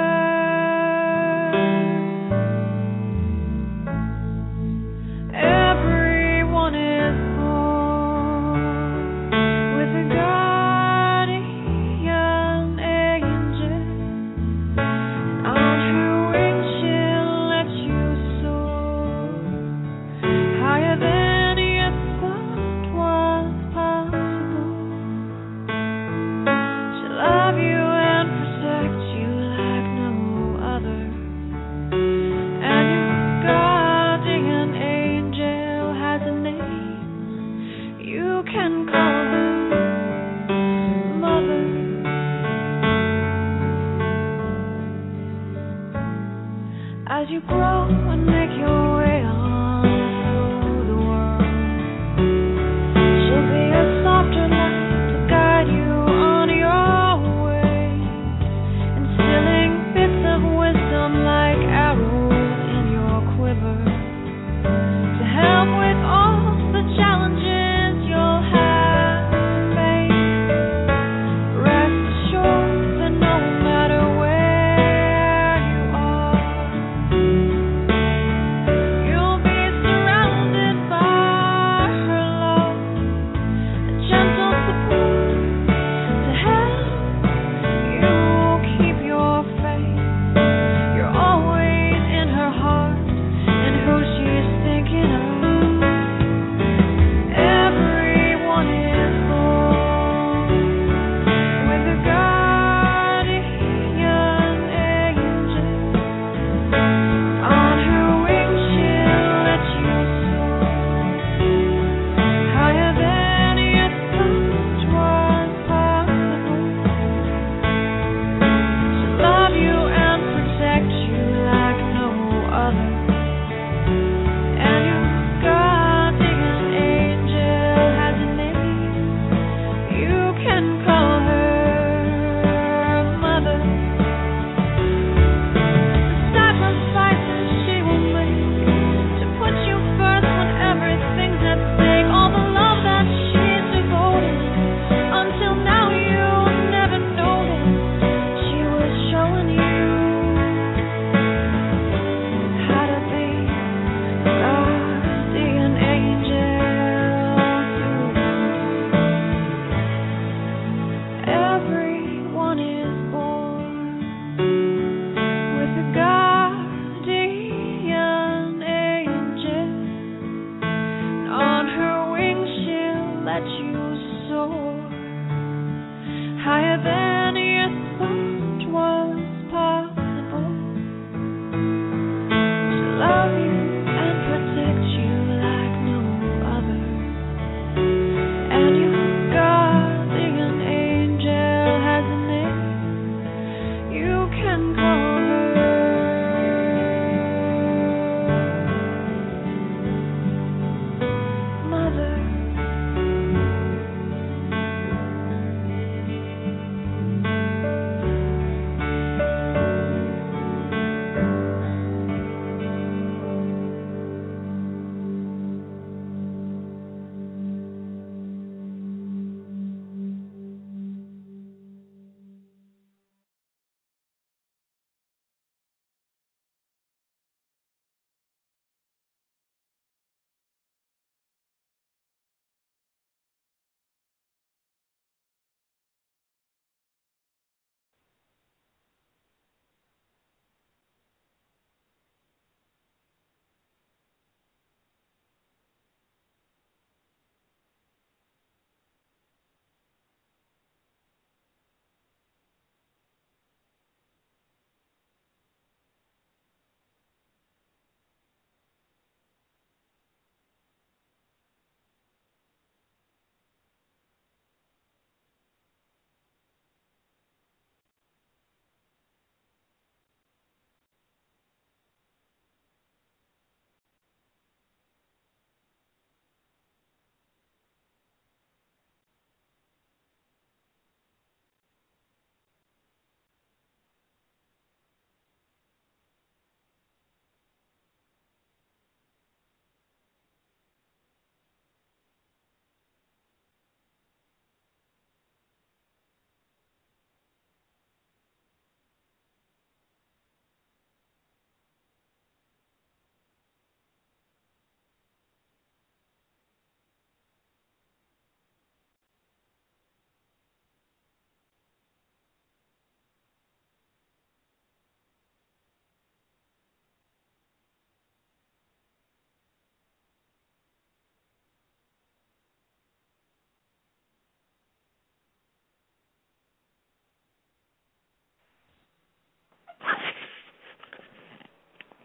earth. Everyone is born with a guardian angel, on her wings she'll let you soar higher than you thought was possible. She'll love you and protect you like no other. And your guardian angel has a name. You can call her Mother. As you grow and make your way on through the world, she'll be a softer light to guide you on your way, instilling bits of wisdom like arrows in your quiver, to help with all the challenges you'll have to face. Rest assured that no matter where you are,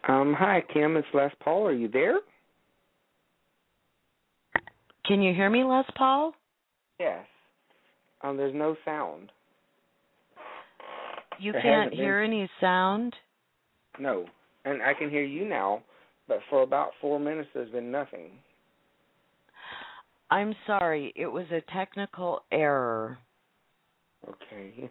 Hi, Kim. It's Les Paul. Are you there? Can you hear me, Les Paul? Yes. There's no sound. You can't hear any sound? No. And I can hear you now, but for about 4 minutes there's been nothing. I'm sorry. It was a technical error. Okay.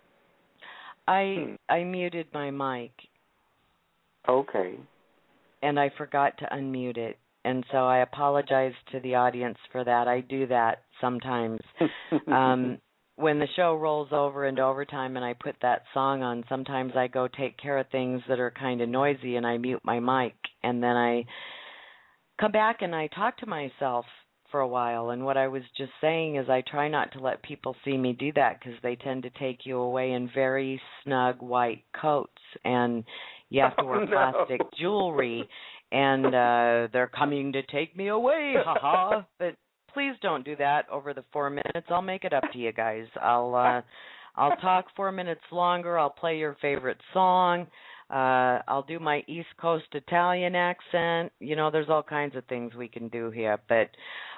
I muted my mic. Okay. And I forgot to unmute it. And so I apologize to the audience for that. I do that sometimes. When the show rolls over into overtime and I put that song on, sometimes I go take care of things that are kind of noisy and I mute my mic. And then I come back and I talk to myself for a while. And what I was just saying is I try not to let people see me do that because they tend to take you away in very snug white coats. And you have to wear plastic jewelry. And they're coming to take me away, haha. But please don't do that over the 4 minutes. I'll make it up to you guys. I'll talk 4 minutes longer. I'll play your favorite song. I'll do my East Coast Italian accent. You know, there's all kinds of things we can do here. But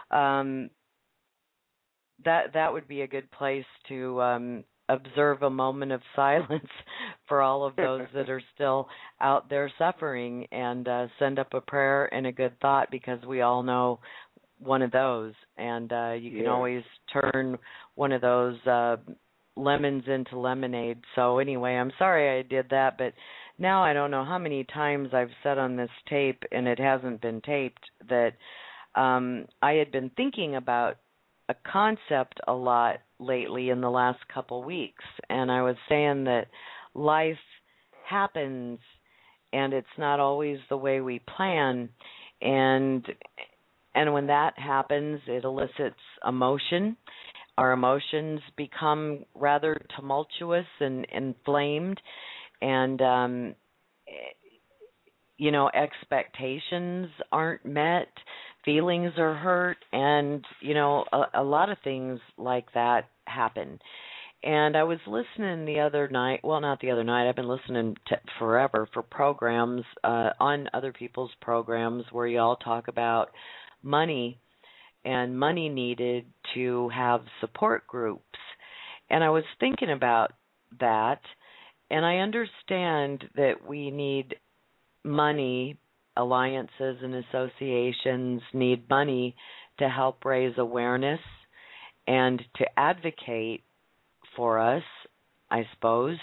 that would be a good place to observe a moment of silence for all of those that are still out there suffering, and send up a prayer and a good thought, because we all know one of those, and you can always turn one of those lemons into lemonade. So anyway, I'm sorry I did that, but now I don't know how many times I've said on this tape, and it hasn't been taped, that I had been thinking about a concept a lot lately in the last couple weeks, and I was saying that life happens and it's not always the way we plan, and when that happens, it elicits emotion. Our emotions become rather tumultuous and inflamed, and expectations aren't met, feelings are hurt, and a lot of things like that happen. And I was listening the other night, well, not the other night, I've been listening to forever for programs on other people's programs where you all talk about money and money needed to have support groups. And I was thinking about that, and I understand that we need money, alliances and associations need money to help raise awareness and to advocate for us, I suppose.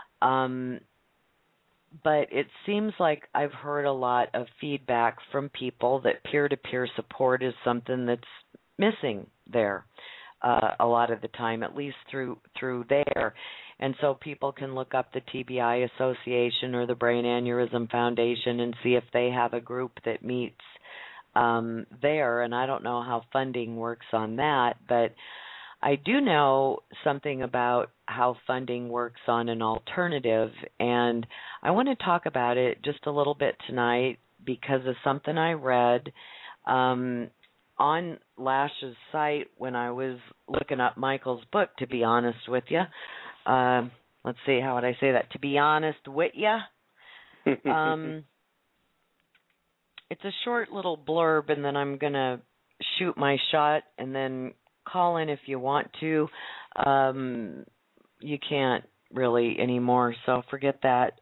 But it seems like I've heard a lot of feedback from people that peer-to-peer support is something that's missing there a lot of the time, at least through there. And so people can look up the TBI Association or the Brain Aneurysm Foundation and see if they have a group that meets there. And I don't know how funding works on that, but I do know something about how funding works on an alternative, and I want to talk about it just a little bit tonight because of something I read on Lash's site when I was looking up Michael's book, to be honest with you. Let's see, how would I say that? To be honest with you. It's a short little blurb, and then I'm going to shoot my shot and then call in if you want to. You can't really anymore, so forget that.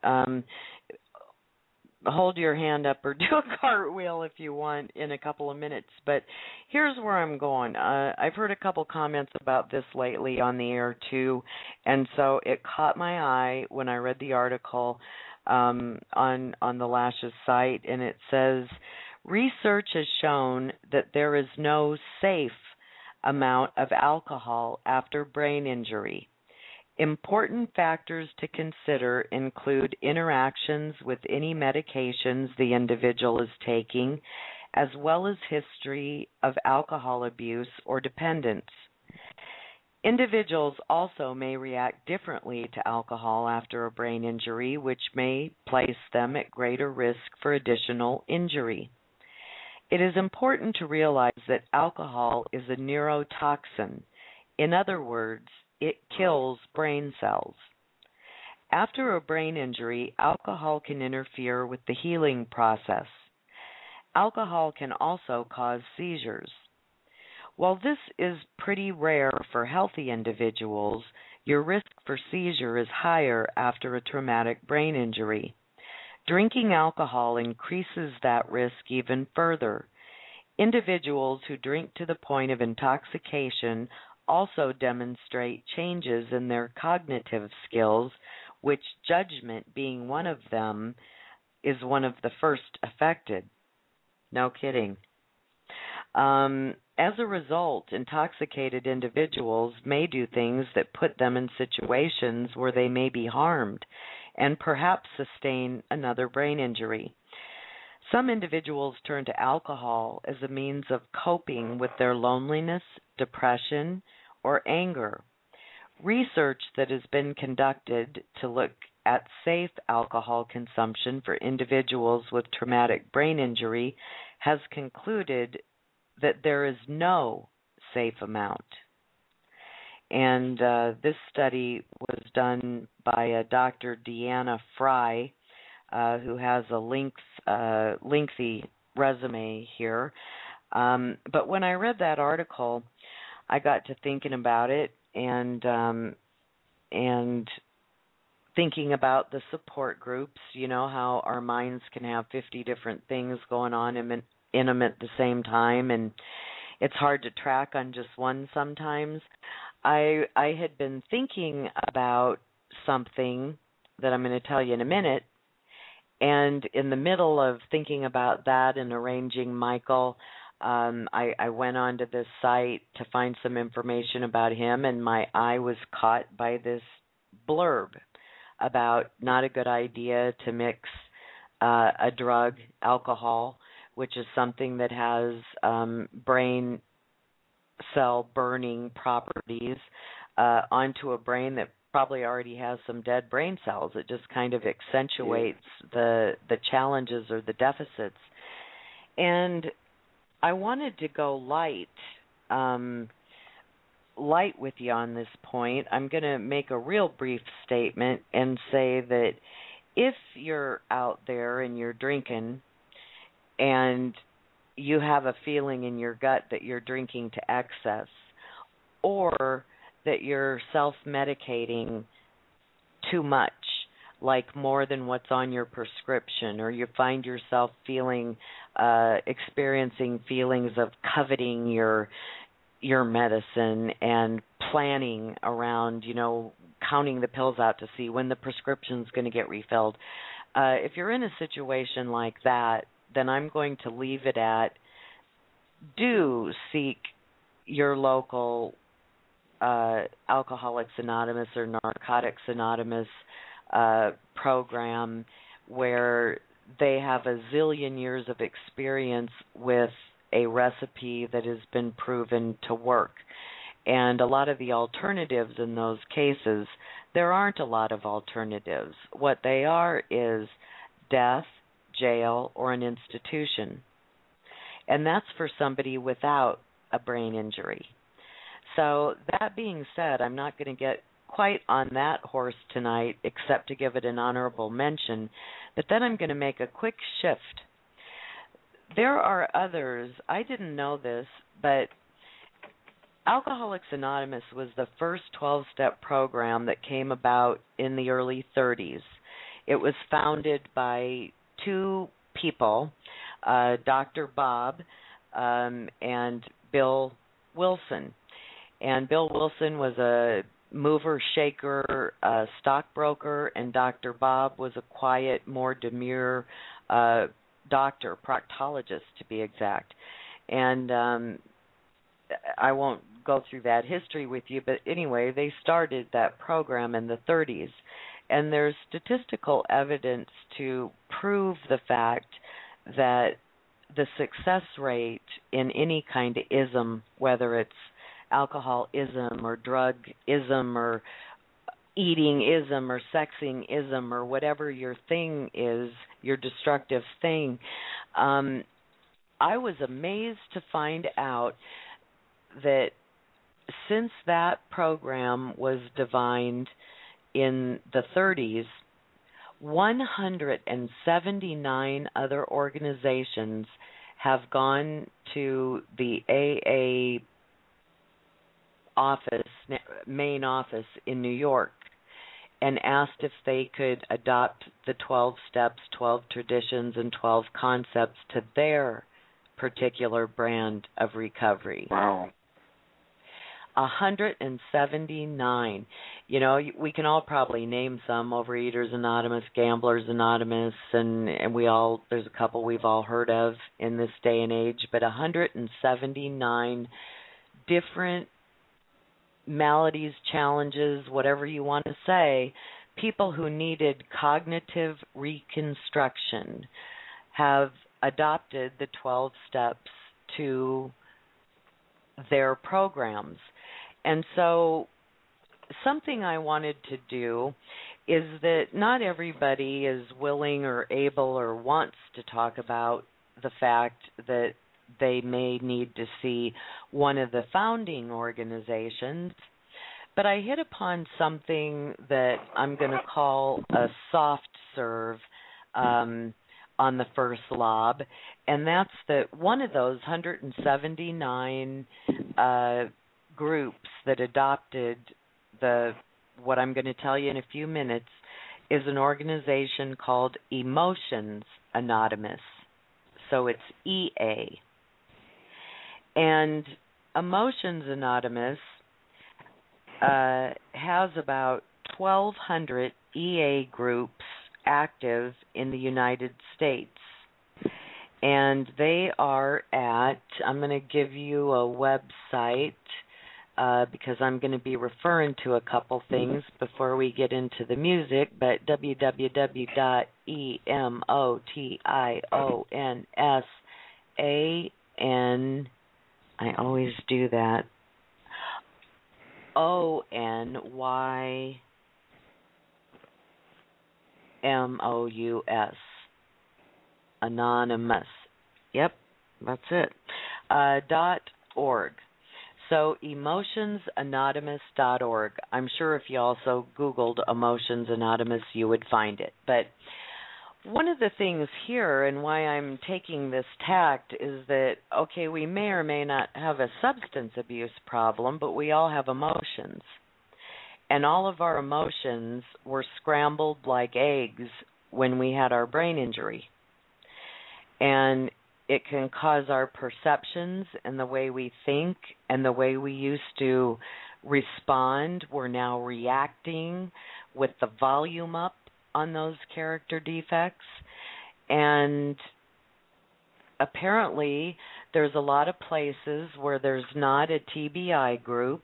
Hold your hand up or do a cartwheel if you want in a couple of minutes. But here's where I'm going. I've heard a couple comments about this lately on the air too, and so it caught my eye when I read the article on the Lash's site, and it says, research has shown that there is no safe amount of alcohol after brain injury. Important factors to consider include interactions with any medications the individual is taking, as well as history of alcohol abuse or dependence. Individuals also may react differently to alcohol after a brain injury, which may place them at greater risk for additional injury. It is important to realize that alcohol is a neurotoxin. In other words, it kills brain cells. After a brain injury, alcohol can interfere with the healing process. Alcohol can also cause seizures. While this is pretty rare for healthy individuals, your risk for seizure is higher after a traumatic brain injury. Drinking alcohol increases that risk even further. Individuals who drink to the point of intoxication also demonstrate changes in their cognitive skills, which judgment being one of them is one of the first affected. No kidding. As a result, intoxicated individuals may do things that put them in situations where they may be harmed and perhaps sustain another brain injury. Some individuals turn to alcohol as a means of coping with their loneliness, depression, or anger. Research that has been conducted to look at safe alcohol consumption for individuals with traumatic brain injury has concluded that there is no safe amount. And this study was done by Dr. Deanna Fry, who has a lengthy resume here. But when I read that article, I got to thinking about it and thinking about the support groups, you know, how our minds can have 50 different things going on in them at the same time, and it's hard to track on just one sometimes. I had been thinking about something that I'm going to tell you in a minute, and in the middle of thinking about that and arranging Michael, I went onto this site to find some information about him, and my eye was caught by this blurb about not a good idea to mix a drug, alcohol, which is something that has brain cell burning properties, onto a brain that probably already has some dead brain cells. It just kind of accentuates the challenges or the deficits. And I wanted to go light with you on this point. I'm going to make a real brief statement and say that if you're out there and you're drinking and you have a feeling in your gut that you're drinking to excess, or that you're self-medicating too much, like more than what's on your prescription, or you find yourself experiencing feelings of coveting your medicine and planning around, you know, counting the pills out to see when the prescription's going to get refilled. If you're in a situation like that, then I'm going to leave it at, do seek your local Alcoholics Anonymous or Narcotics Anonymous program, where they have a zillion years of experience with a recipe that has been proven to work. And a lot of the alternatives in those cases, there aren't a lot of alternatives. What they are is death, jail, or an institution. And that's for somebody without a brain injury. So that being said, I'm not going to get quite on that horse tonight, except to give it an honorable mention, but then I'm going to make a quick shift. There are others, I didn't know this, but Alcoholics Anonymous was the first 12-step program that came about in the early 30s. It was founded by two people, Dr. Bob and Bill Wilson. And Bill Wilson was a mover, shaker, stockbroker, and Dr. Bob was a quiet, more demure doctor, proctologist to be exact. And I won't go through that history with you, but anyway, they started that program in the 30s. And there's statistical evidence to prove the fact that the success rate in any kind of ism, whether it's alcoholism or drug-ism or eating-ism or sexing-ism or whatever your thing is, your destructive thing, I was amazed to find out that since that program was divined in the 30s, 179 other organizations have gone to the AA office, main office in New York, and asked if they could adopt the 12 steps, 12 traditions, and 12 concepts to their particular brand of recovery. Wow. 179. You know, we can all probably name some: Overeaters Anonymous, Gamblers Anonymous, and there's a couple we've all heard of in this day and age, but 179 different maladies, challenges, whatever you want to say, people who needed cognitive reconstruction have adopted the 12 steps to their programs. And so something I wanted to do is that not everybody is willing or able or wants to talk about the fact that they may need to see one of the founding organizations, but I hit upon something that I'm going to call a soft serve on the first lob, and that's that one of those 179 groups that adopted what I'm going to tell you in a few minutes is an organization called Emotions Anonymous. So it's EA. And Emotions Anonymous has about 1,200 EA groups active in the United States. And they are at, I'm going to give you a website because I'm going to be referring to a couple things before we get into the music, but www.emotionsan, I always do that, ONYMOUS, Anonymous. Yep, that's it. .org. So emotionsanonymous.org. I'm sure if you also Googled Emotions Anonymous, you would find it. But one of the things here and why I'm taking this tact is that, okay, we may or may not have a substance abuse problem, but we all have emotions. And all of our emotions were scrambled like eggs when we had our brain injury. And it can cause our perceptions and the way we think and the way we used to respond. We're now reacting with the volume up on those character defects. And apparently there's a lot of places where there's not a TBI group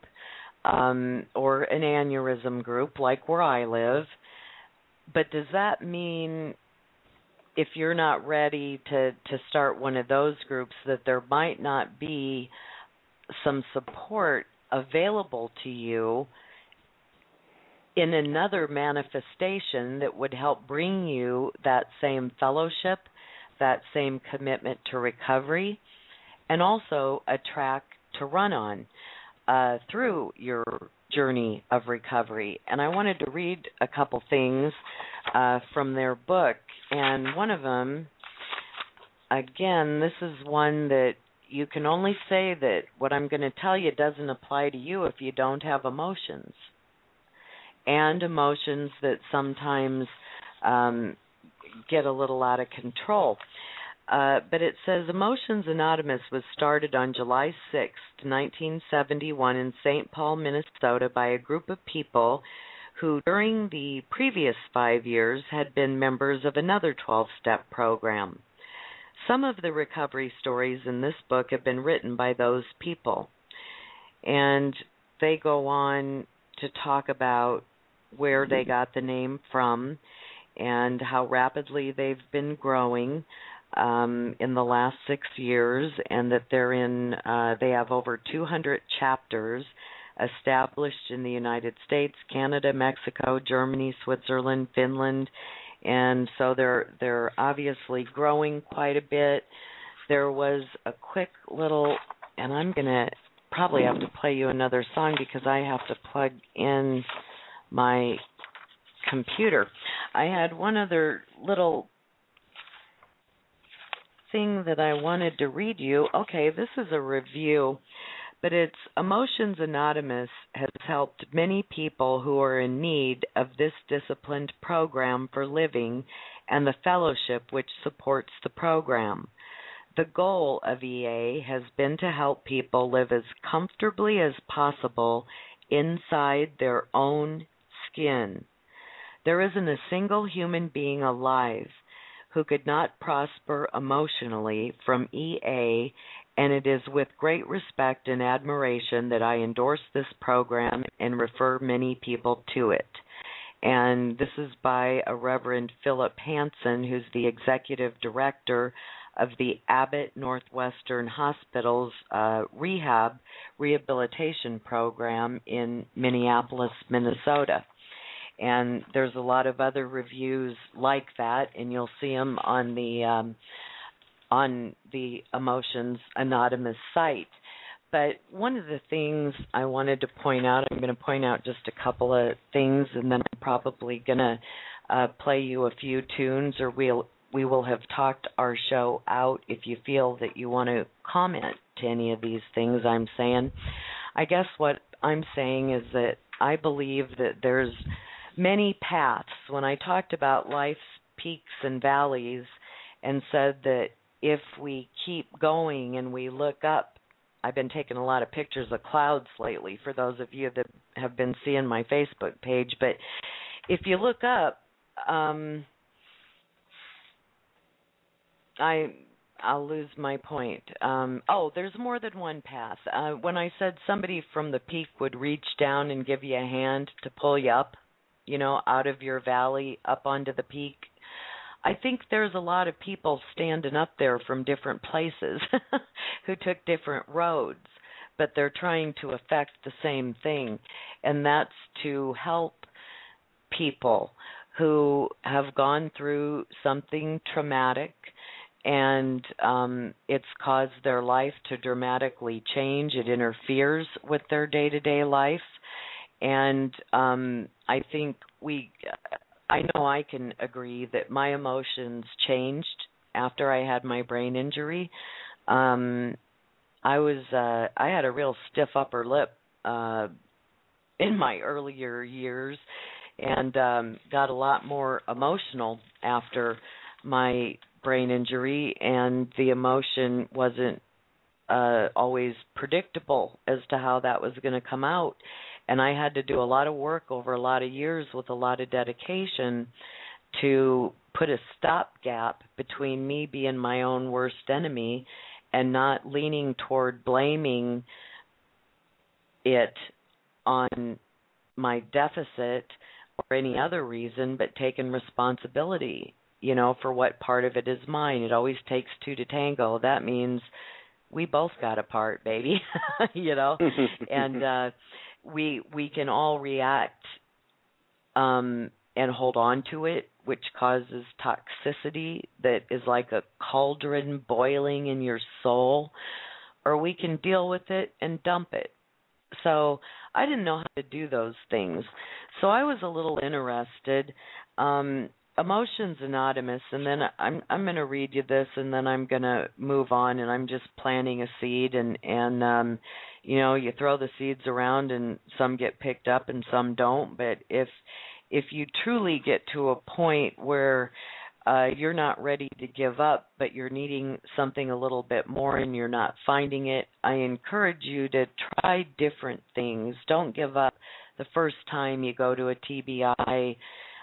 or an aneurysm group like where I live. But does that mean if you're not ready to start one of those groups that there might not be some support available to you in another manifestation that would help bring you that same fellowship, that same commitment to recovery, and also a track to run on through your journey of recovery? And I wanted to read a couple things from their book, and one of them, again, this is one that you can only say that what I'm going to tell you doesn't apply to you if you don't have emotions, and emotions that sometimes get a little out of control. But it says Emotions Anonymous was started on July 6th, 1971 in St. Paul, Minnesota by a group of people who during the previous 5 years had been members of another 12-step program. Some of the recovery stories in this book have been written by those people, and they go on to talk about where they got the name from and how rapidly they've been growing in the last 6 years, and that they have over 200 chapters established in the United States, Canada, Mexico, Germany, Switzerland, Finland, and so they're obviously growing quite a bit. There was a quick little, and I'm going to probably have to play you another song because I have to plug in my computer. I had one other little thing that I wanted to read you. Okay, this is a review, but it's Emotions Anonymous has helped many people who are in need of this disciplined program for living and the fellowship which supports the program. The goal of EA has been to help people live as comfortably as possible inside their own skin. There isn't a single human being alive who could not prosper emotionally from EA, and it is with great respect and admiration that I endorse this program and refer many people to it. And this is by a Reverend Philip Hansen, who's the executive director of the Abbott Northwestern Hospital's rehabilitation program in Minneapolis, Minnesota. And there's a lot of other reviews like that, and you'll see them on the Emotions Anonymous site. But one of the things I wanted to point out, I'm going to point out just a couple of things, and then I'm probably going to play you a few tunes, or we will have talked our show out if you feel that you want to comment to any of these things I'm saying. I guess what I'm saying is that I believe that there's many paths. When I talked about life's peaks and valleys and said that if we keep going and we look up, I've been taking a lot of pictures of clouds lately for those of you that have been seeing my Facebook page, but if you look up, I'll lose my point. There's more than one path. When I said somebody from the peak would reach down and give you a hand to pull you up, out of your valley up onto the peak, I think there's a lot of people standing up there from different places who took different roads, but they're trying to affect the same thing, and that's to help people who have gone through something traumatic and it's caused their life to dramatically change. It interferes with their day-to-day life. And I think I know I can agree that my emotions changed after I had my brain injury. I had a real stiff upper lip in my earlier years, and got a lot more emotional after my brain injury, and the emotion wasn't always predictable as to how that was going to come out. And I had to do a lot of work over a lot of years with a lot of dedication to put a stopgap between me being my own worst enemy and not leaning toward blaming it on my deficit or any other reason, but taking responsibility, for what part of it is mine. It always takes two to tango. That means we both got a part, baby, and we can all react and hold on to it, which causes toxicity that is like a cauldron boiling in your soul, or we can deal with it and dump it. So I didn't know how to do those things. So I was a little interested. Emotions Anonymous, and then I'm going to read you this, and then I'm going to move on, and I'm just planting a seed, and you throw the seeds around, and some get picked up and some don't. But if you truly get to a point where you're not ready to give up, but you're needing something a little bit more and you're not finding it, I encourage you to try different things. Don't give up the first time you go to a TBI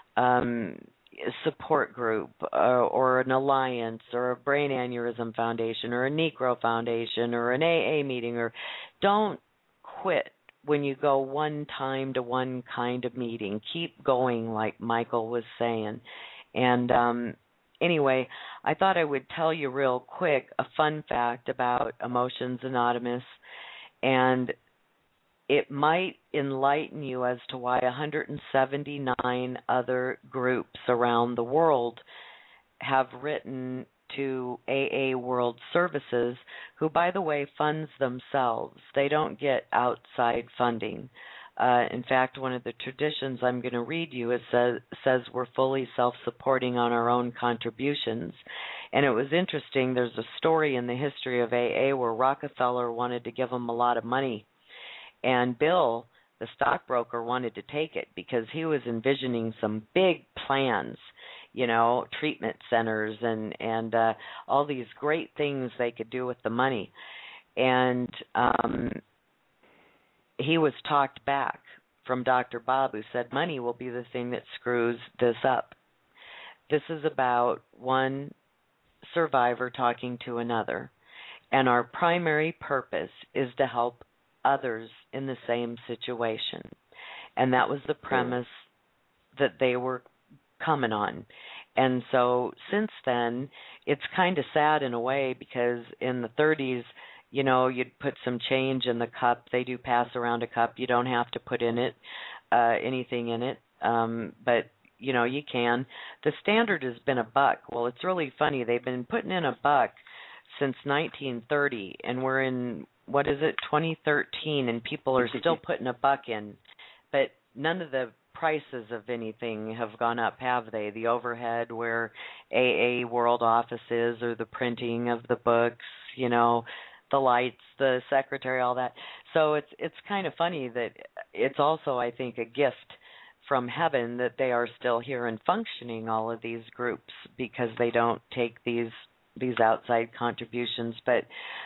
support group or an alliance or a brain aneurysm foundation or a Necro foundation or an AA meeting. Or don't quit when you go one time to one kind of meeting. Keep going, like Michael was saying. And anyway, I thought I would tell you real quick a fun fact about Emotions Anonymous, and it might enlighten you as to why 179 other groups around the world have written to AA World Services, who, by the way, funds themselves. They don't get outside funding. In fact, one of the traditions I'm going to read you says we're fully self-supporting on our own contributions. And it was interesting. There's a story in the history of AA where Rockefeller wanted to give them a lot of money, and Bill, the stockbroker, wanted to take it because he was envisioning some big plans, treatment centers and all these great things they could do with the money. And he was talked back from Dr. Bob, who said money will be the thing that screws this up. This is about one survivor talking to another, and our primary purpose is to help others in the same situation. And that was the premise that they were coming on. And so since then, it's kind of sad in a way, because in the 30s, you'd put some change in the cup. They do pass around a cup. You don't have to put in it anything in it, but you can. The standard has been $1. Well, it's really funny. They've been putting in $1 since 1930, and we're in 2013, and people are still putting $1 in. But none of the prices of anything have gone up, have they? The overhead where AA World Office is, or the printing of the books, the lights, the secretary, all that. So it's kind of funny that it's also, I think, a gift from heaven that they are still here and functioning, all of these groups, because they don't take these outside contributions. But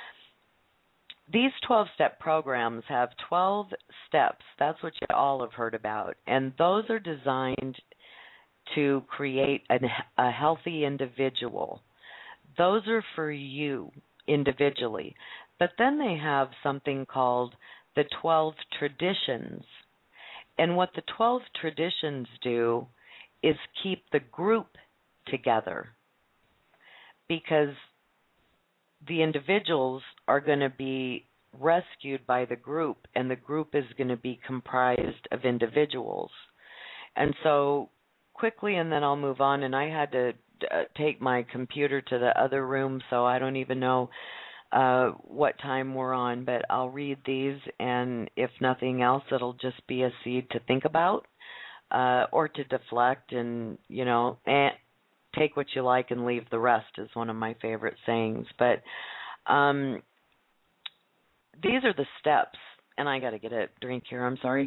these 12-step programs have 12 steps. That's what you all have heard about. And those are designed to create a healthy individual. Those are for you individually. But then they have something called the 12 traditions. And what the 12 traditions do is keep the group together, because the individuals are going to be rescued by the group, and the group is going to be comprised of individuals. And so quickly, and then I'll move on, and I had to take my computer to the other room, so I don't even know what time we're on, but I'll read these, and if nothing else, it'll just be a seed to think about, or to deflect, and, take what you like and leave the rest is one of my favorite sayings. But these are the steps, and I got to get a drink here, I'm sorry.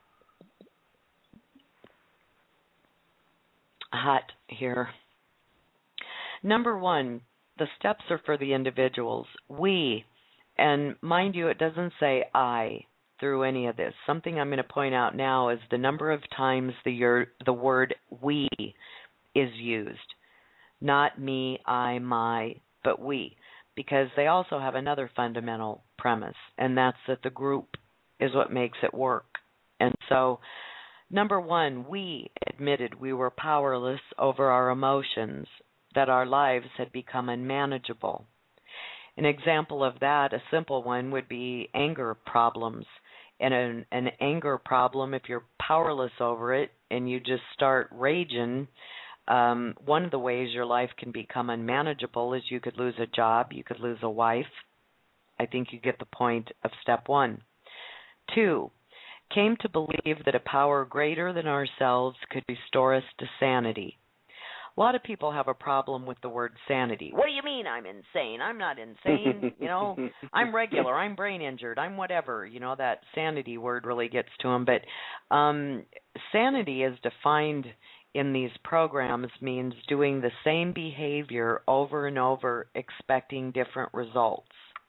Hot here. Number 1, the steps are for the individuals. We, and mind you, it doesn't say I through any of this. Something I'm going to point out now is the number of times the word we is used. Not me, I, my, but we. Because they also have another fundamental premise, and that's that the group is what makes it work. And so, number 1, we admitted we were powerless over our emotions, that our lives had become unmanageable. An example of that, a simple one, would be anger problems. And an anger problem, if you're powerless over it and you just start raging, one of the ways your life can become unmanageable is you could lose a job, you could lose a wife. I think you get the point of step 1. 2, came to believe that a power greater than ourselves could restore us to sanity. A lot of people have a problem with the word sanity. What do you mean I'm insane? I'm not insane. I'm regular. I'm brain injured. I'm whatever. That sanity word really gets to them. But sanity is defined in these programs means doing the same behavior over and over, expecting different results.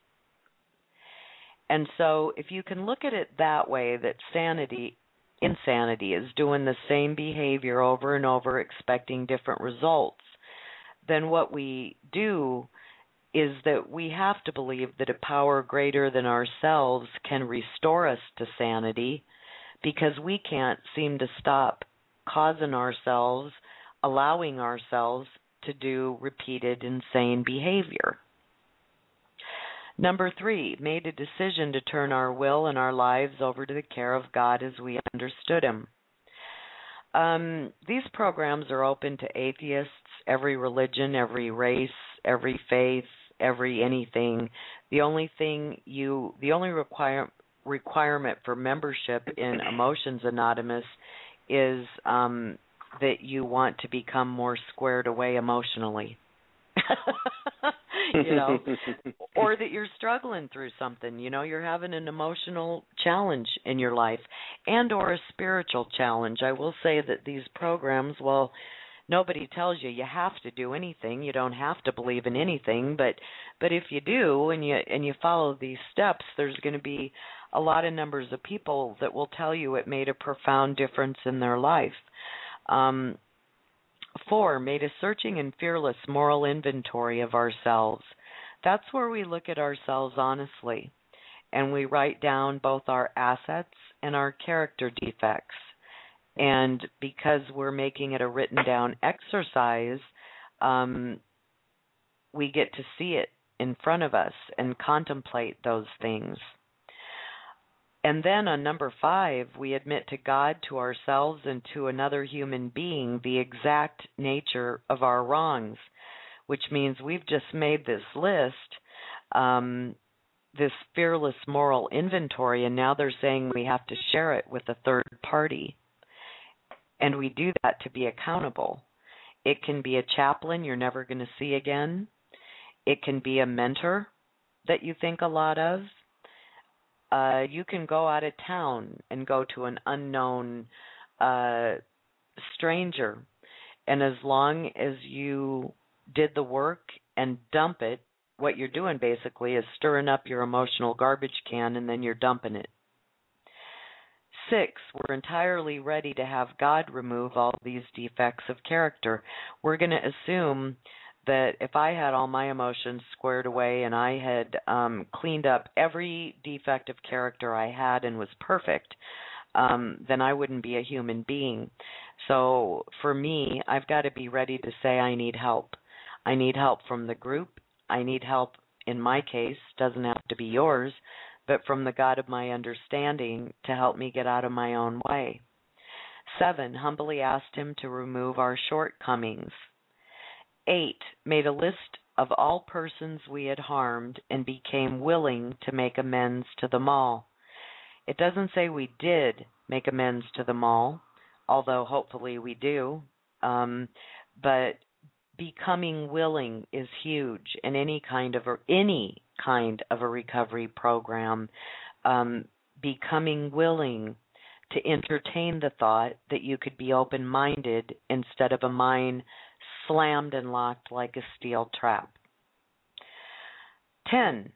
And so if you can look at it that way, that insanity is doing the same behavior over and over, expecting different results, then what we do is that we have to believe that a power greater than ourselves can restore us to sanity, because we can't seem to stop allowing ourselves to do repeated insane behavior. Number 3, made a decision to turn our will and our lives over to the care of God as we understood Him. These programs are open to atheists, every religion, every race, every faith, every anything. The only requirement for membership in Emotions Anonymous is that you want to become more squared away emotionally. You know, or that you're struggling through something, you know, you're having an emotional challenge in your life and or a spiritual challenge. I will say that these programs, well, nobody tells you have to do anything. You don't have to believe in anything, but if you do and you follow these steps, there's going to be a lot of numbers of people that will tell you it made a profound difference in their life. 4, made a searching and fearless moral inventory of ourselves. That's where we look at ourselves honestly, and we write down both our assets and our character defects. And because we're making it a written down exercise, we get to see it in front of us and contemplate those things. And then on number 5, we admit to God, to ourselves, and to another human being the exact nature of our wrongs, which means we've just made this list, this fearless moral inventory, and now they're saying we have to share it with a third party. And we do that to be accountable. It can be a chaplain you're never going to see again. It can be a mentor that you think a lot of. You can go out of town and go to an unknown stranger, and as long as you did the work and dump it, what you're doing basically is stirring up your emotional garbage can and then you're dumping it. 6, we're entirely ready to have God remove all these defects of character. We're going to assume that if I had all my emotions squared away and I had cleaned up every defect of character I had and was perfect, then I wouldn't be a human being. So for me, I've got to be ready to say I need help. I need help from the group. I need help, in my case, doesn't have to be yours, but from the God of my understanding to help me get out of my own way. 7, humbly asked him to remove our shortcomings. 8, made a list of all persons we had harmed and became willing to make amends to them all. It doesn't say we did make amends to them all, although hopefully we do, but becoming willing is huge in any kind of a recovery program. Becoming willing to entertain the thought that you could be open-minded instead of a mind slammed and locked like a steel trap. 9,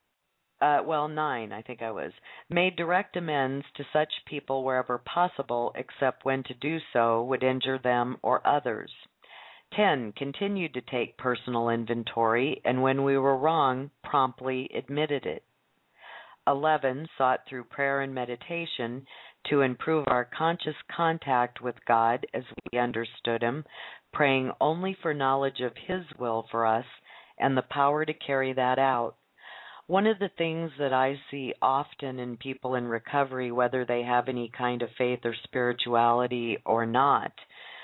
I think I was, made direct amends to such people wherever possible, except when to do so would injure them or others. 10, continued to take personal inventory, and when we were wrong, promptly admitted it. 11, sought through prayer and meditation to improve our conscious contact with God as we understood Him, praying only for knowledge of His will for us and the power to carry that out. One of the things that I see often in people in recovery, whether they have any kind of faith or spirituality or not,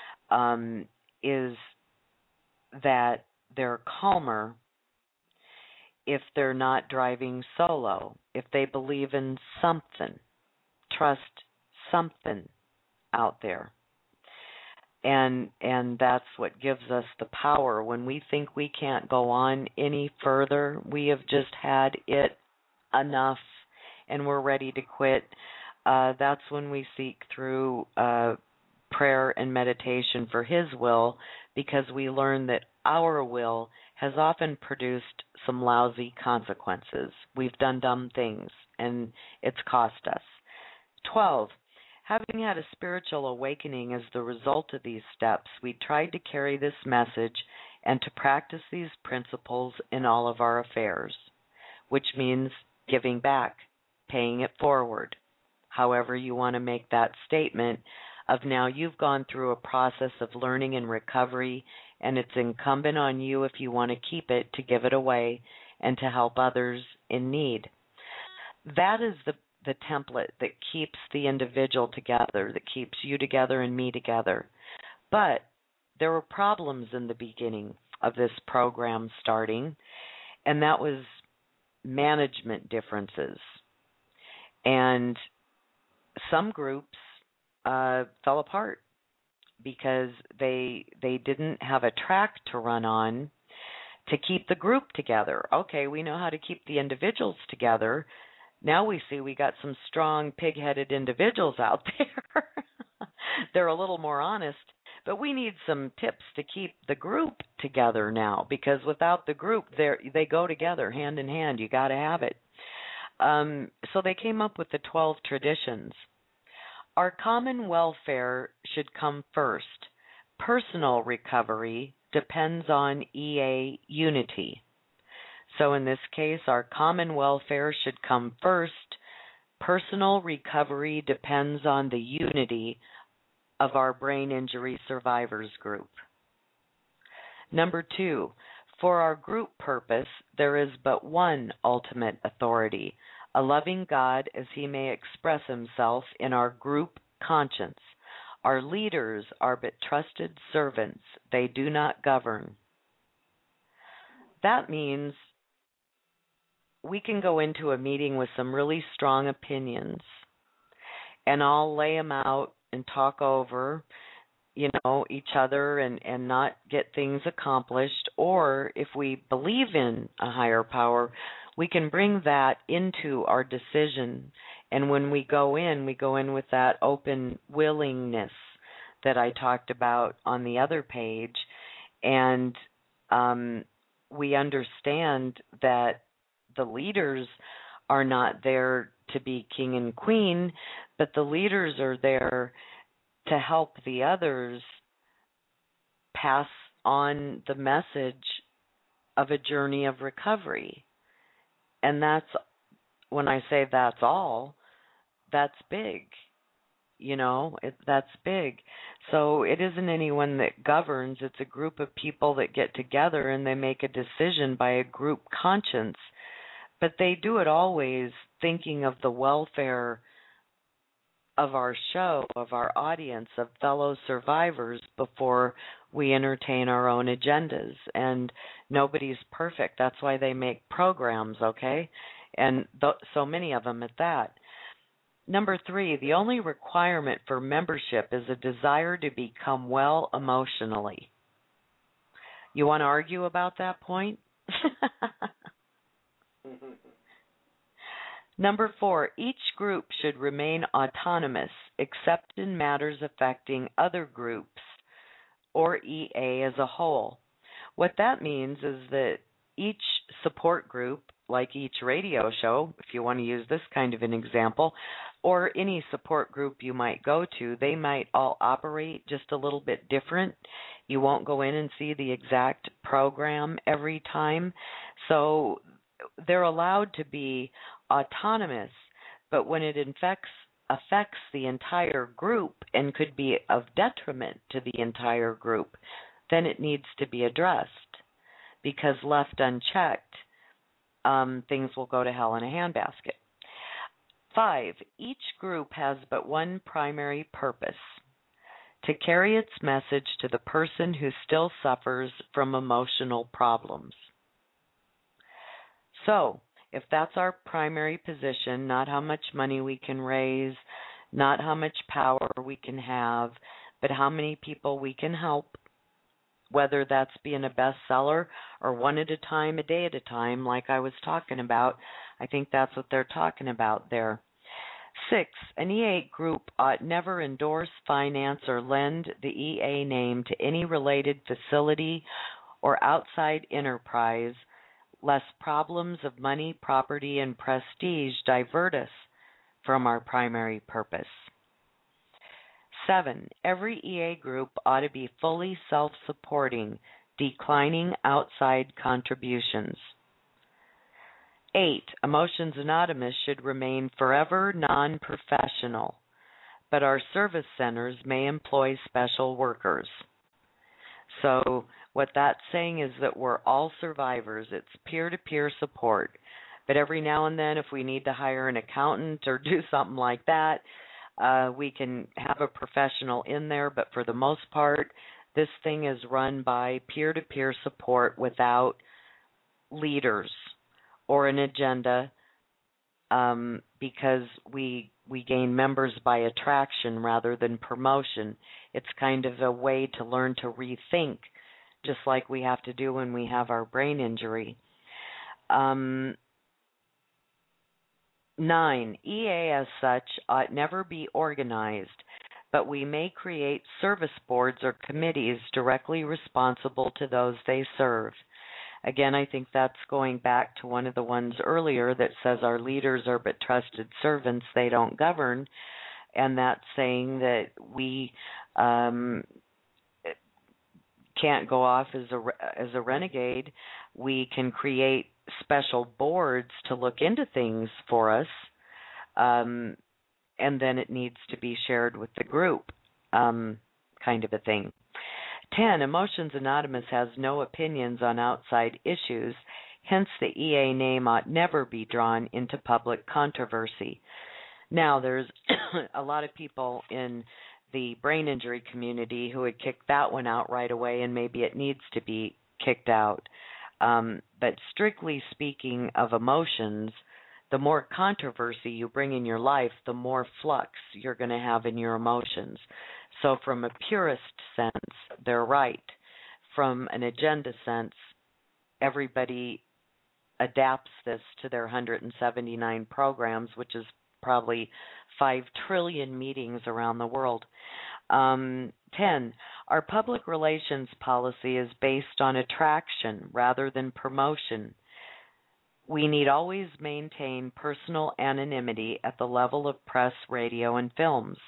is that they're calmer if they're not driving solo, if they believe in something, trust something out there. And that's what gives us the power. When we think we can't go on any further, we have just had it enough and we're ready to quit. That's when we seek through prayer and meditation for His will, because we learn that our will has often produced some lousy consequences. We've done dumb things, and it's cost us. 12, having had a spiritual awakening as the result of these steps, we tried to carry this message and to practice these principles in all of our affairs, which means giving back, paying it forward, however you want to make that statement of now you've gone through a process of learning and recovery, and it's incumbent on you, if you want to keep it, to give it away and to help others in need. That is the template that keeps the individual together, that keeps you together and me together. But there were problems in the beginning of this program starting, and that was management differences. And some groups fell apart because they didn't have a track to run on to keep the group together. Okay, we know how to keep the individuals together. Now we see we got some strong, pig-headed individuals out there. They're a little more honest, but we need some tips to keep the group together now, because without the group, they go together hand in hand. You got to have it. So they came up with the 12 traditions. Our common welfare should come first. Personal recovery depends on EA unity. So in this case, our common welfare should come first. Personal recovery depends on the unity of our brain injury survivors group. Number 2, for our group purpose, there is but one ultimate authority, a loving God as he may express himself in our group conscience. Our leaders are but trusted servants. They do not govern. That means we can go into a meeting with some really strong opinions, and I'll lay them out and talk over, each other and not get things accomplished. Or if we believe in a higher power, we can bring that into our decision. And when we go in with that open willingness that I talked about on the other page. And we understand that the leaders are not there to be king and queen, but the leaders are there to help the others pass on the message of a journey of recovery. And that's, when I say that's all, that's big. That's big. So it isn't anyone that governs. It's a group of people that get together and they make a decision by a group conscience. But they do it always thinking of the welfare of our show, of our audience, of fellow survivors before we entertain our own agendas. And nobody's perfect. That's why they make programs, okay? And so many of them at that. Number 3, the only requirement for membership is a desire to become well emotionally. You want to argue about that point? Number 4, each group should remain autonomous except in matters affecting other groups or EA as a whole. What that means is that each support group, like each radio show, if you want to use this kind of an example, or any support group you might go to, they might all operate just a little bit different. You won't go in and see the exact program every time. So they're allowed to be autonomous, but when it affects the entire group and could be of detriment to the entire group, then it needs to be addressed, because left unchecked, things will go to hell in a handbasket. 5, each group has but one primary purpose: to carry its message to the person who still suffers from emotional problems. So, if that's our primary position, not how much money we can raise, not how much power we can have, but how many people we can help, whether that's being a bestseller or one at a time, a day at a time, like I was talking about. I think that's what they're talking about there. 6, an EA group ought never endorse, finance, or lend the EA name to any related facility or outside enterprise, lest problems of money, property, and prestige divert us from our primary purpose. 7, every EA group ought to be fully self-supporting, declining outside contributions. 8, Emotions Anonymous should remain forever non-professional, but our service centers may employ special workers. So what that's saying is that we're all survivors. It's peer-to-peer support. But every now and then, if we need to hire an accountant or do something like that, we can have a professional in there. But for the most part, this thing is run by peer-to-peer support without leaders or an agenda because we gain members by attraction rather than promotion. It's kind of a way to learn to rethink, just like we have to do when we have our brain injury. 9, EA as such ought never be organized, but we may create service boards or committees directly responsible to those they serve. Again, I think that's going back to one of the ones earlier that says our leaders are but trusted servants, they don't govern, and that's saying that we can't go off as a renegade. We can create special boards to look into things for us, and then it needs to be shared with the group, kind of a thing. 10, Emotions Anonymous has no opinions on outside issues, hence the EA name ought never be drawn into public controversy. Now, there's a lot of people in the brain injury community who would kick that one out right away, and maybe it needs to be kicked out. But strictly speaking of emotions, the more controversy you bring in your life, the more flux you're going to have in your emotions. So from a purist sense, they're right. From an agenda sense, everybody adapts this to their 179 programs, which is probably 5 trillion meetings around the world. 10, our public relations policy is based on attraction rather than promotion. We need always maintain personal anonymity at the level of press, radio, and films.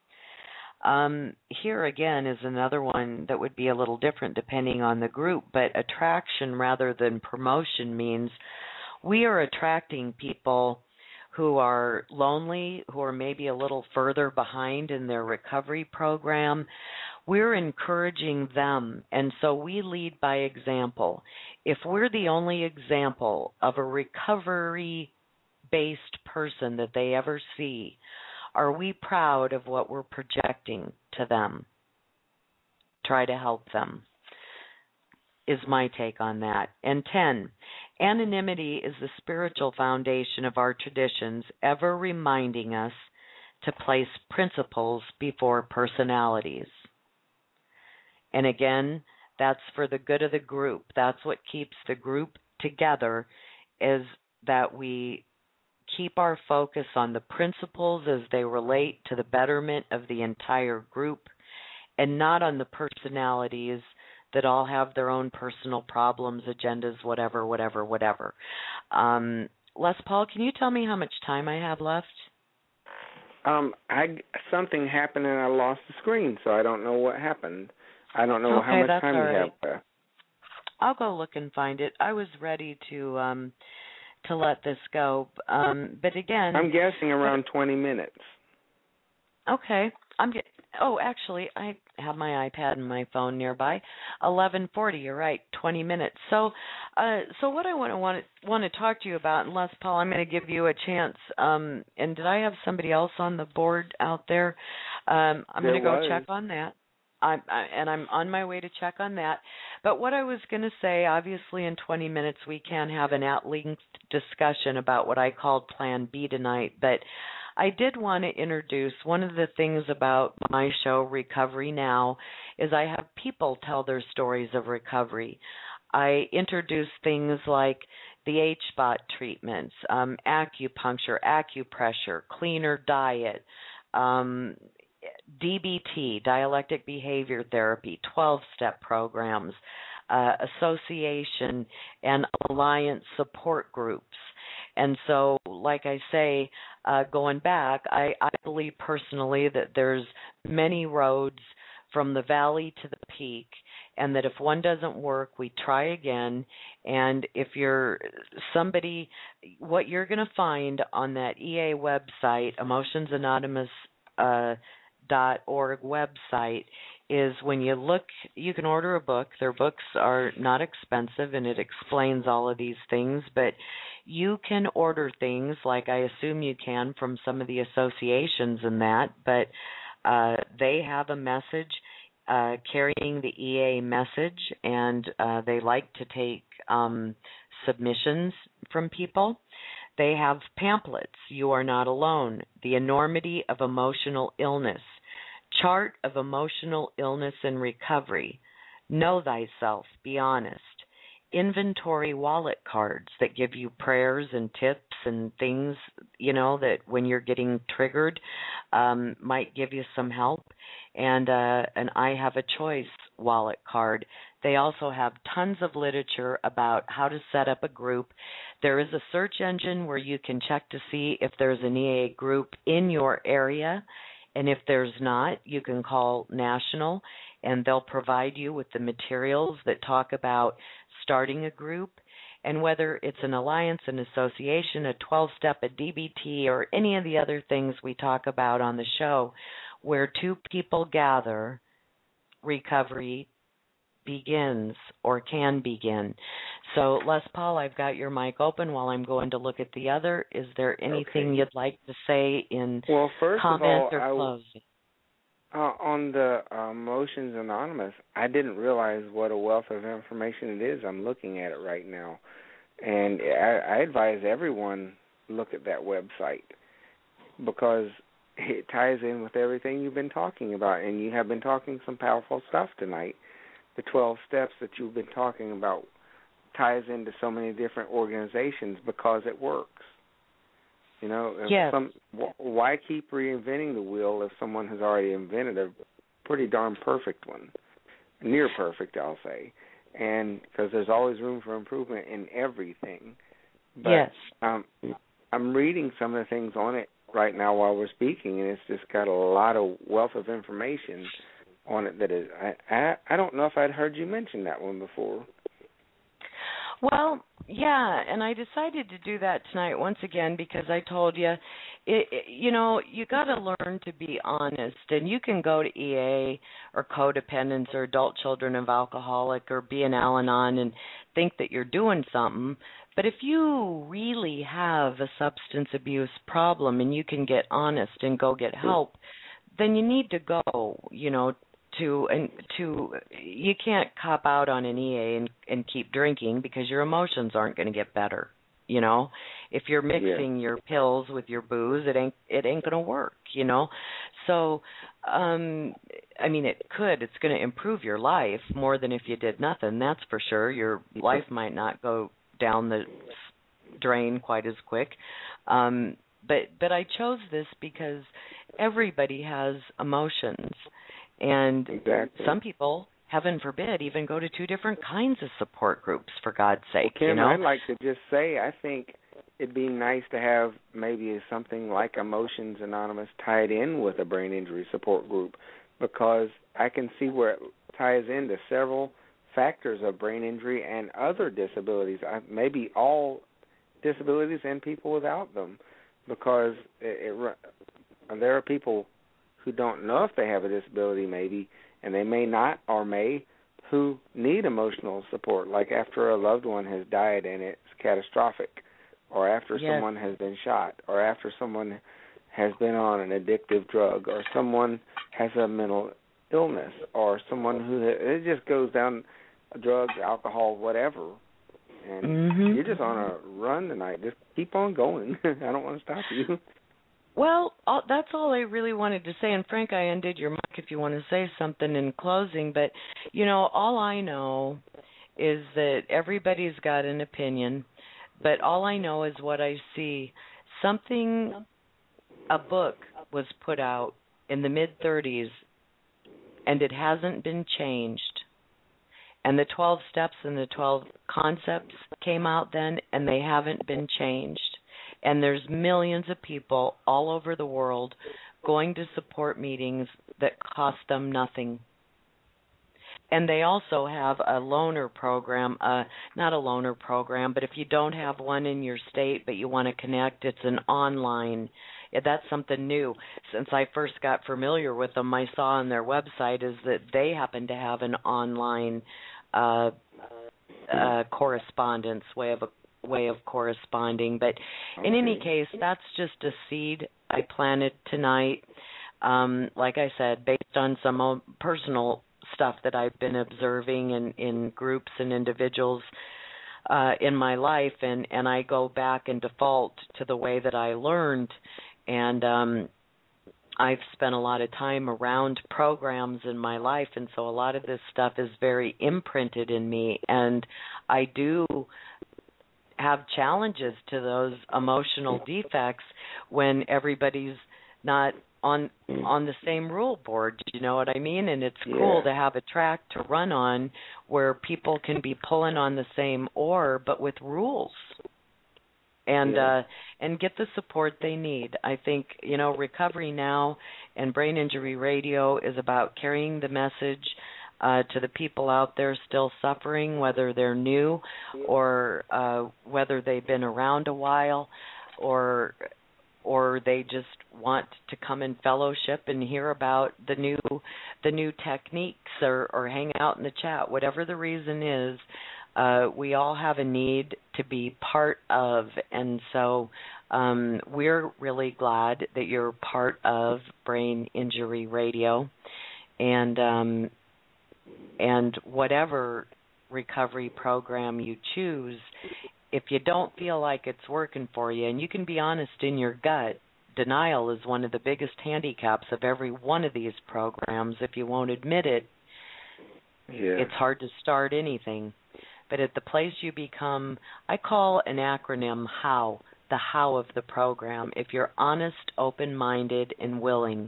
Here again is another one that would be a little different depending on the group, but attraction rather than promotion means we are attracting people who are lonely, who are maybe a little further behind in their recovery program. We're encouraging them, and so we lead by example. If we're the only example of a recovery-based person that they ever see, are we proud of what we're projecting to them? Try to help them, is my take on that. And 10, anonymity is the spiritual foundation of our traditions, ever reminding us to place principles before personalities. And again, that's for the good of the group. That's what keeps the group together, is that we keep our focus on the principles as they relate to the betterment of the entire group, and not on the personalities that all have their own personal problems, agendas, whatever. Les Paul, can you tell me how much time I have left? Something happened and I lost the screen, so I don't know what happened. I don't know how much time we have there. I'll go look and find it. I was ready to let this go, but again, I'm guessing around 20 minutes. Okay, actually, I have my iPad and my phone nearby. 11:40. You're right. 20 minutes. So what I want to talk to you about, and Les Paul, I'm going to give you a chance. And did I have somebody else on the board out there? I'm going to go check on that. I'm on my way to check on that. But what I was going to say, obviously in 20 minutes we can have an at-length discussion about what I called Plan B tonight, but I did want to introduce one of the things about my show, Recovery Now, is I have people tell their stories of recovery. I introduce things like the H-spot treatments, acupuncture, acupressure, cleaner diet, DBT, dialectic behavior therapy, 12-step programs, association and alliance support groups. And so, like I say, going back, I believe personally that there's many roads from the valley to the peak, and that if one doesn't work, we try again. And if you're somebody, what you're going to find on that EA website, emotionsanonymous.org website, is when you look, you can order a book. Their books are not expensive, and it explains all of these things, but you can order things like I assume you can from some of the associations and that, but they have a message carrying the EA message, and they like to take submissions from people. They have pamphlets, You Are Not Alone, The Enormity of Emotional Illness, Chart of Emotional Illness and Recovery, Know Thyself, Be Honest, inventory wallet cards that give you prayers and tips and things, that when you're getting triggered might give you some help, and an I Have a Choice wallet card. They also have tons of literature about how to set up a group. There is a search engine where you can check to see if there's an EA group in your area, and if there's not, you can call National, and they'll provide you with the materials that talk about starting a group, and whether it's an alliance, an association, a 12-step, a DBT, or any of the other things we talk about on the show, where two people gather, recovery begins or can begin. So, Les Paul, I've got your mic open while I'm going to look at the other. Is there anything you'd like to say in comment or closing? On the Emotions Anonymous, I didn't realize what a wealth of information it is. I'm looking at it right now. And I advise everyone look at that website because it ties in with everything you've been talking about. And you have been talking some powerful stuff tonight. The 12 steps that you've been talking about ties into so many different organizations because it works. Yes. Why keep reinventing the wheel if someone has already invented a pretty darn perfect one? Near perfect, I'll say. And because there's always room for improvement in everything. But yes. I'm reading some of the things on it right now while we're speaking, and it's just got a lot of wealth of information on it that is, I don't know if I'd heard you mention that one before. Well, yeah, and I decided to do that tonight once again because I told you, you got to learn to be honest, and you can go to EA or Codependence or Adult Children of Alcoholic or be an Al-Anon and think that you're doing something, but if you really have a substance abuse problem and you can get honest and go get help, then you need to go, you can't cop out on an EA and keep drinking because your emotions aren't going to get better. If you're mixing your pills with your booze, it ain't going to work. So, it could. It's going to improve your life more than if you did nothing. That's for sure. Your life might not go down the drain quite as quick. But I chose this because everybody has emotions. And some people, heaven forbid, even go to two different kinds of support groups, for God's sake. Well, Kim, I'd like to just say I think it'd be nice to have maybe something like Emotions Anonymous tied in with a brain injury support group because I can see where it ties into several factors of brain injury and other disabilities, maybe all disabilities and people without them, because there are people who don't know if they have a disability maybe, and they may not or may, who need emotional support, like after a loved one has died and it's catastrophic, or after someone has been shot, or after someone has been on an addictive drug, or someone has a mental illness, or someone who, it just goes down drugs, alcohol, whatever. And you're just on a run tonight. Just keep on going. I don't want to stop you. Well, that's all I really wanted to say. And, Frank, I undid your mic if you want to say something in closing. But, all I know is that everybody's got an opinion. But all I know is what I see. A book was put out in the mid-'30s, and it hasn't been changed. And the 12 steps and the 12 concepts came out then, and they haven't been changed. And there's millions of people all over the world going to support meetings that cost them nothing. And they also have a loaner program, not a loaner program, but if you don't have one in your state but you want to connect, it's an online. That's something new. Since I first got familiar with them, I saw on their website is that they happen to have an online correspondence way of corresponding. But in any case, that's just a seed I planted tonight. Like I said, based on some personal stuff that I've been observing in groups and individuals. in my life, and I go back and default to the way that I learned, and I've spent a lot of time around programs in my life, and so a lot of this stuff is very imprinted in me, and I do have challenges to those emotional defects when everybody's not on the same rule board, you know what I mean? And it's cool to have a track to run on where people can be pulling on the same oar but with rules. And get the support they need. I think, you know, Recovery Now and Brain Injury Radio is about carrying the message to the people out there still suffering, whether they're new or whether they've been around a while, or they just want to come in fellowship and hear about the new techniques or hang out in the chat. Whatever the reason is, we all have a need to be part of, and so we're really glad that you're part of Brain Injury Radio, and whatever recovery program you choose, if you don't feel like it's working for you, and you can be honest in your gut, denial is one of the biggest handicaps of every one of these programs. If you won't admit it, it's hard to start anything. But at the place you become, I call an acronym HOW, the how of the program. If you're honest, open-minded, and willing,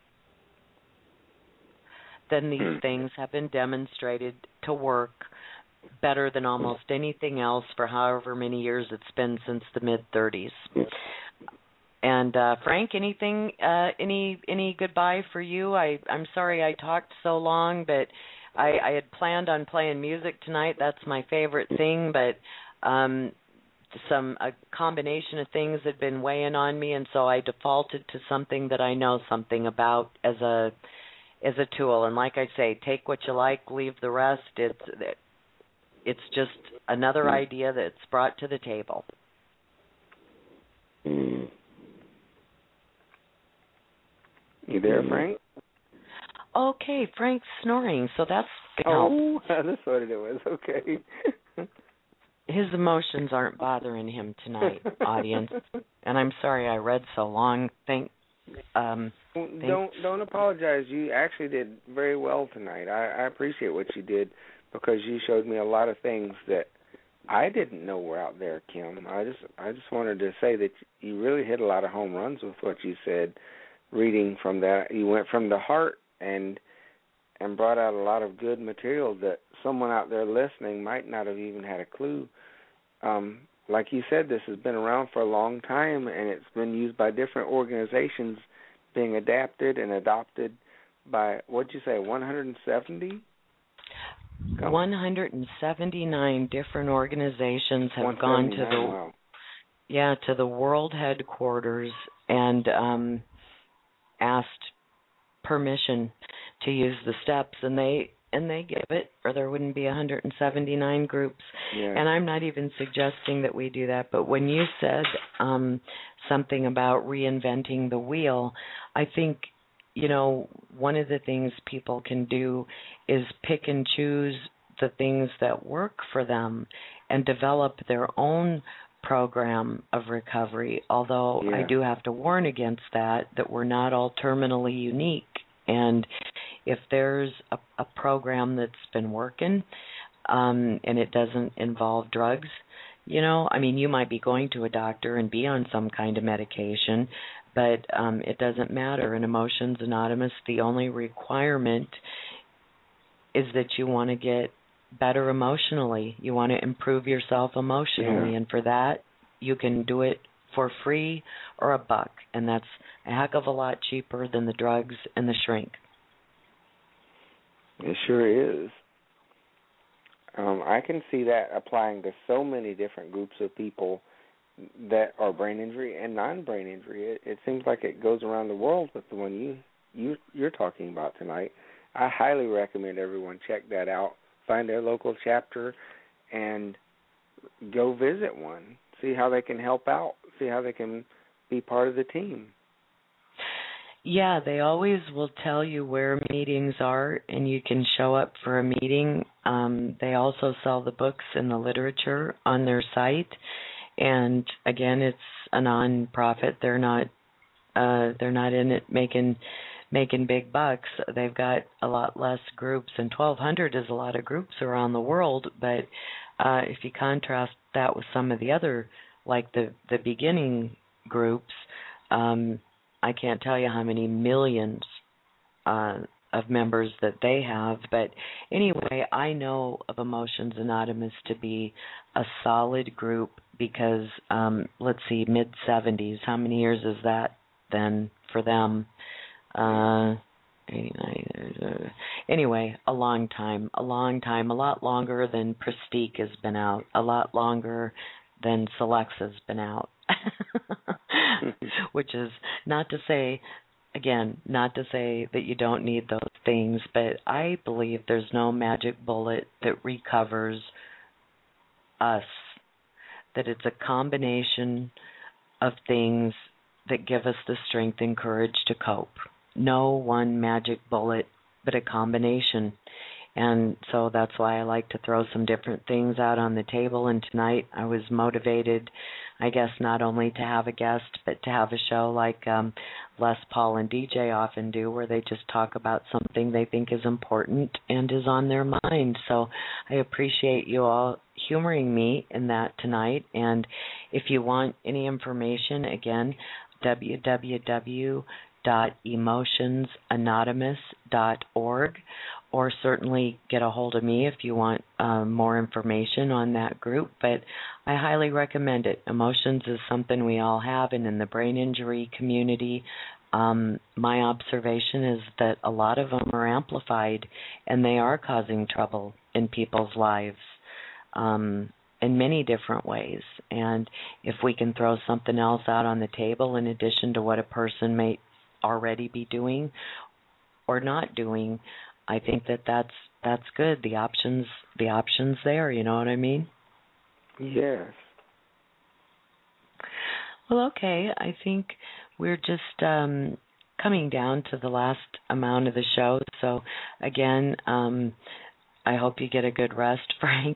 then these things have been demonstrated to work better than almost anything else for however many years it's been since the mid-30s. And Frank, anything, any goodbye for you? I'm sorry I talked so long, but I had planned on playing music tonight. That's my favorite thing, but a combination of things had been weighing on me, and so I defaulted to something that I know something about as a tool. And like I say, take what you like, leave the rest. It's just another idea that's brought to the table. You there, Frank? Okay, Frank's snoring, so that's that's what it was. Okay. His emotions aren't bothering him tonight, audience. And I'm sorry I read so long. Don't apologize. You actually did very well tonight. I appreciate what you did, because you showed me a lot of things that I didn't know were out there, Kim. I just wanted to say that you really hit a lot of home runs with what you said. Reading from that, you went from the heart and brought out a lot of good material that someone out there listening might not have even had a clue. Like you said, this has been around for a long time, and it's been used by different organizations, being adapted and adopted by, what'd you say, 170? 179 different organizations have gone to the world headquarters and asked permission to use the steps, and they give it, or there wouldn't be 179 groups. And I'm not even suggesting that we do that, but when you said something about reinventing the wheel, I think, you know, one of the things people can do is pick and choose the things that work for them and develop their own program of recovery, although I do have to warn against that we're not all terminally unique. And if there's a program that's been working and it doesn't involve drugs, you know, I mean, you might be going to a doctor and be on some kind of medication, but it doesn't matter. In Emotions Anonymous, the only requirement is that you want to get better emotionally. You want to improve yourself emotionally, and for that, you can do it for free or $1, and that's a heck of a lot cheaper than the drugs and the shrink. It sure is. I can see that applying to so many different groups of people that are brain injury and non-brain injury. It seems like it goes around the world with the one you're talking about tonight. I highly recommend everyone check that out. Find their local chapter and go visit one. See how they can help out. See how they can be part of the team. Yeah, they always will tell you where meetings are, and you can show up for a meeting. They also sell the books and the literature on their site, and again, it's a non-profit. They're not in it making big bucks. They've got a lot less groups, and 1,200 is a lot of groups around the world. But if you contrast that with some of the other, like the beginning groups, I can't tell you how many millions of members that they have. But anyway, I know of Emotions Anonymous to be a solid group because, let's see, mid-70s. How many years is that then for them? 89, anyway, a long time, a lot longer than Prestique has been out, a lot longer than Selexa's been out. Which is not to say that you don't need those things, but I believe there's no magic bullet that recovers us, that it's a combination of things that give us the strength and courage to cope. No one magic bullet, but a combination. And so that's why I like to throw some different things out on the table. And tonight I was motivated, I guess, not only to have a guest, but to have a show like Les Paul and DJ often do, where they just talk about something they think is important and is on their mind. So I appreciate you all humoring me in that tonight. And if you want any information, again, www.emotionsanonymous.org, or certainly get a hold of me if you want more information on that group. But I highly recommend it. Emotions is something we all have, and in the brain injury community, my observation is that a lot of them are amplified, and they are causing trouble in people's lives in many different ways. And if we can throw something else out on the table in addition to what a person may already be doing or not doing, I think that's good. The options there, you know what I mean? Yes. Well, okay. I think we're just coming down to the last amount of the show. So again, I hope you get a good rest, Frank.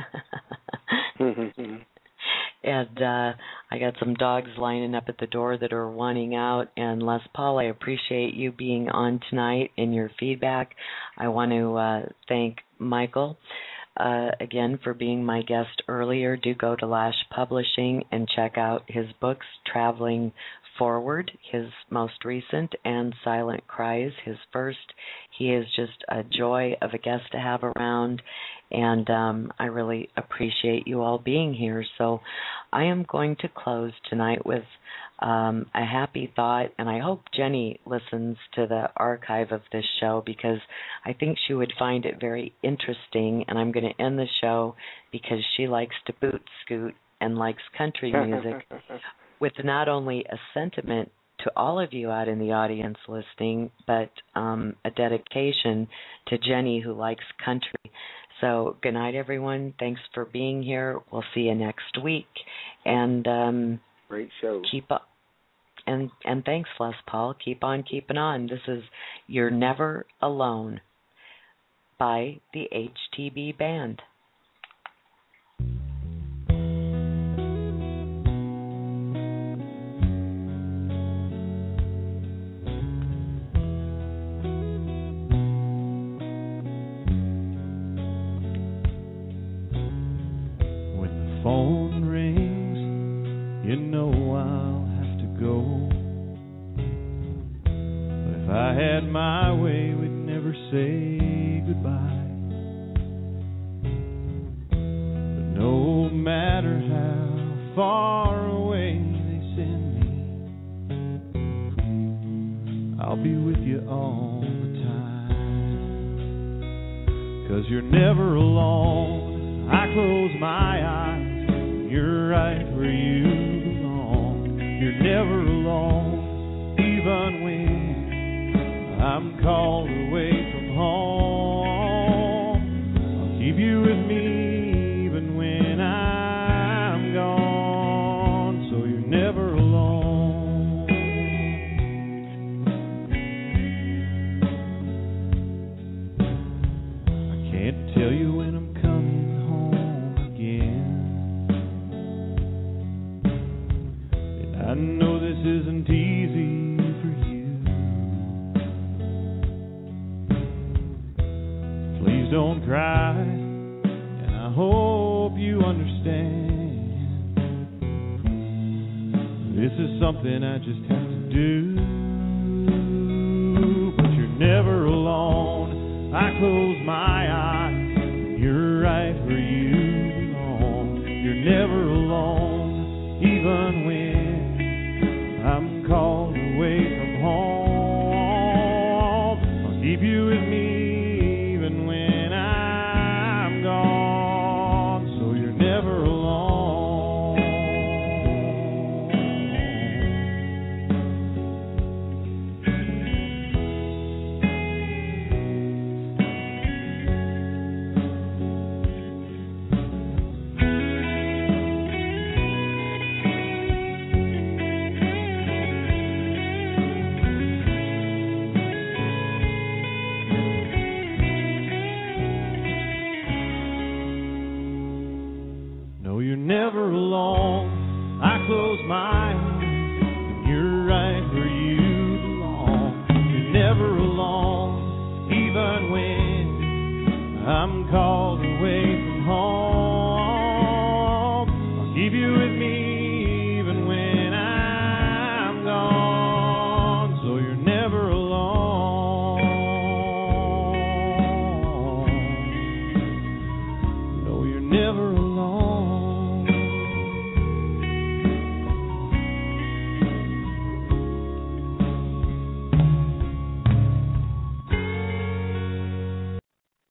And I got some dogs lining up at the door that are wanting out. And Les Paul, I appreciate you being on tonight and your feedback. I want to thank Michael again for being my guest earlier. Do go to Lash Publishing and check out his books, Traveling Forward, his most recent, and Silent Cries, his first. He is just a joy of a guest to have around, and I really appreciate you all being here. So I am going to close tonight with a happy thought, and I hope Jenny listens to the archive of this show because I think she would find it very interesting, and I'm going to end the show because she likes to boot scoot and likes country music with not only a sentiment to all of you out in the audience listening, but a dedication to Jenny who likes country. So good night, everyone. Thanks for being here. We'll see you next week. And great show. Keep up. And thanks, Les Paul. Keep on keeping on. This is You're Never Alone by the HTB Band. Phone rings, you know I'll have to go. But if I had my way, we'd never say goodbye. But no matter how far away they send me, I'll be with you all the time. 'Cause you're never alone. I close my eyes. You're right where you belong. You're never alone, even when I'm called away from home. I'll keep you with me, even when I'm gone. So you're never alone. This is something I just have to do. But you're never alone. I close my eyes, and you're right where you belong. You're never alone, even when I'm called away from home. I'll keep you with me even when I'm gone. So you're never alone. No, you're never alone. I close my eyes, and you're right where you belong. You're never alone, even when I'm called away from home. I'll keep you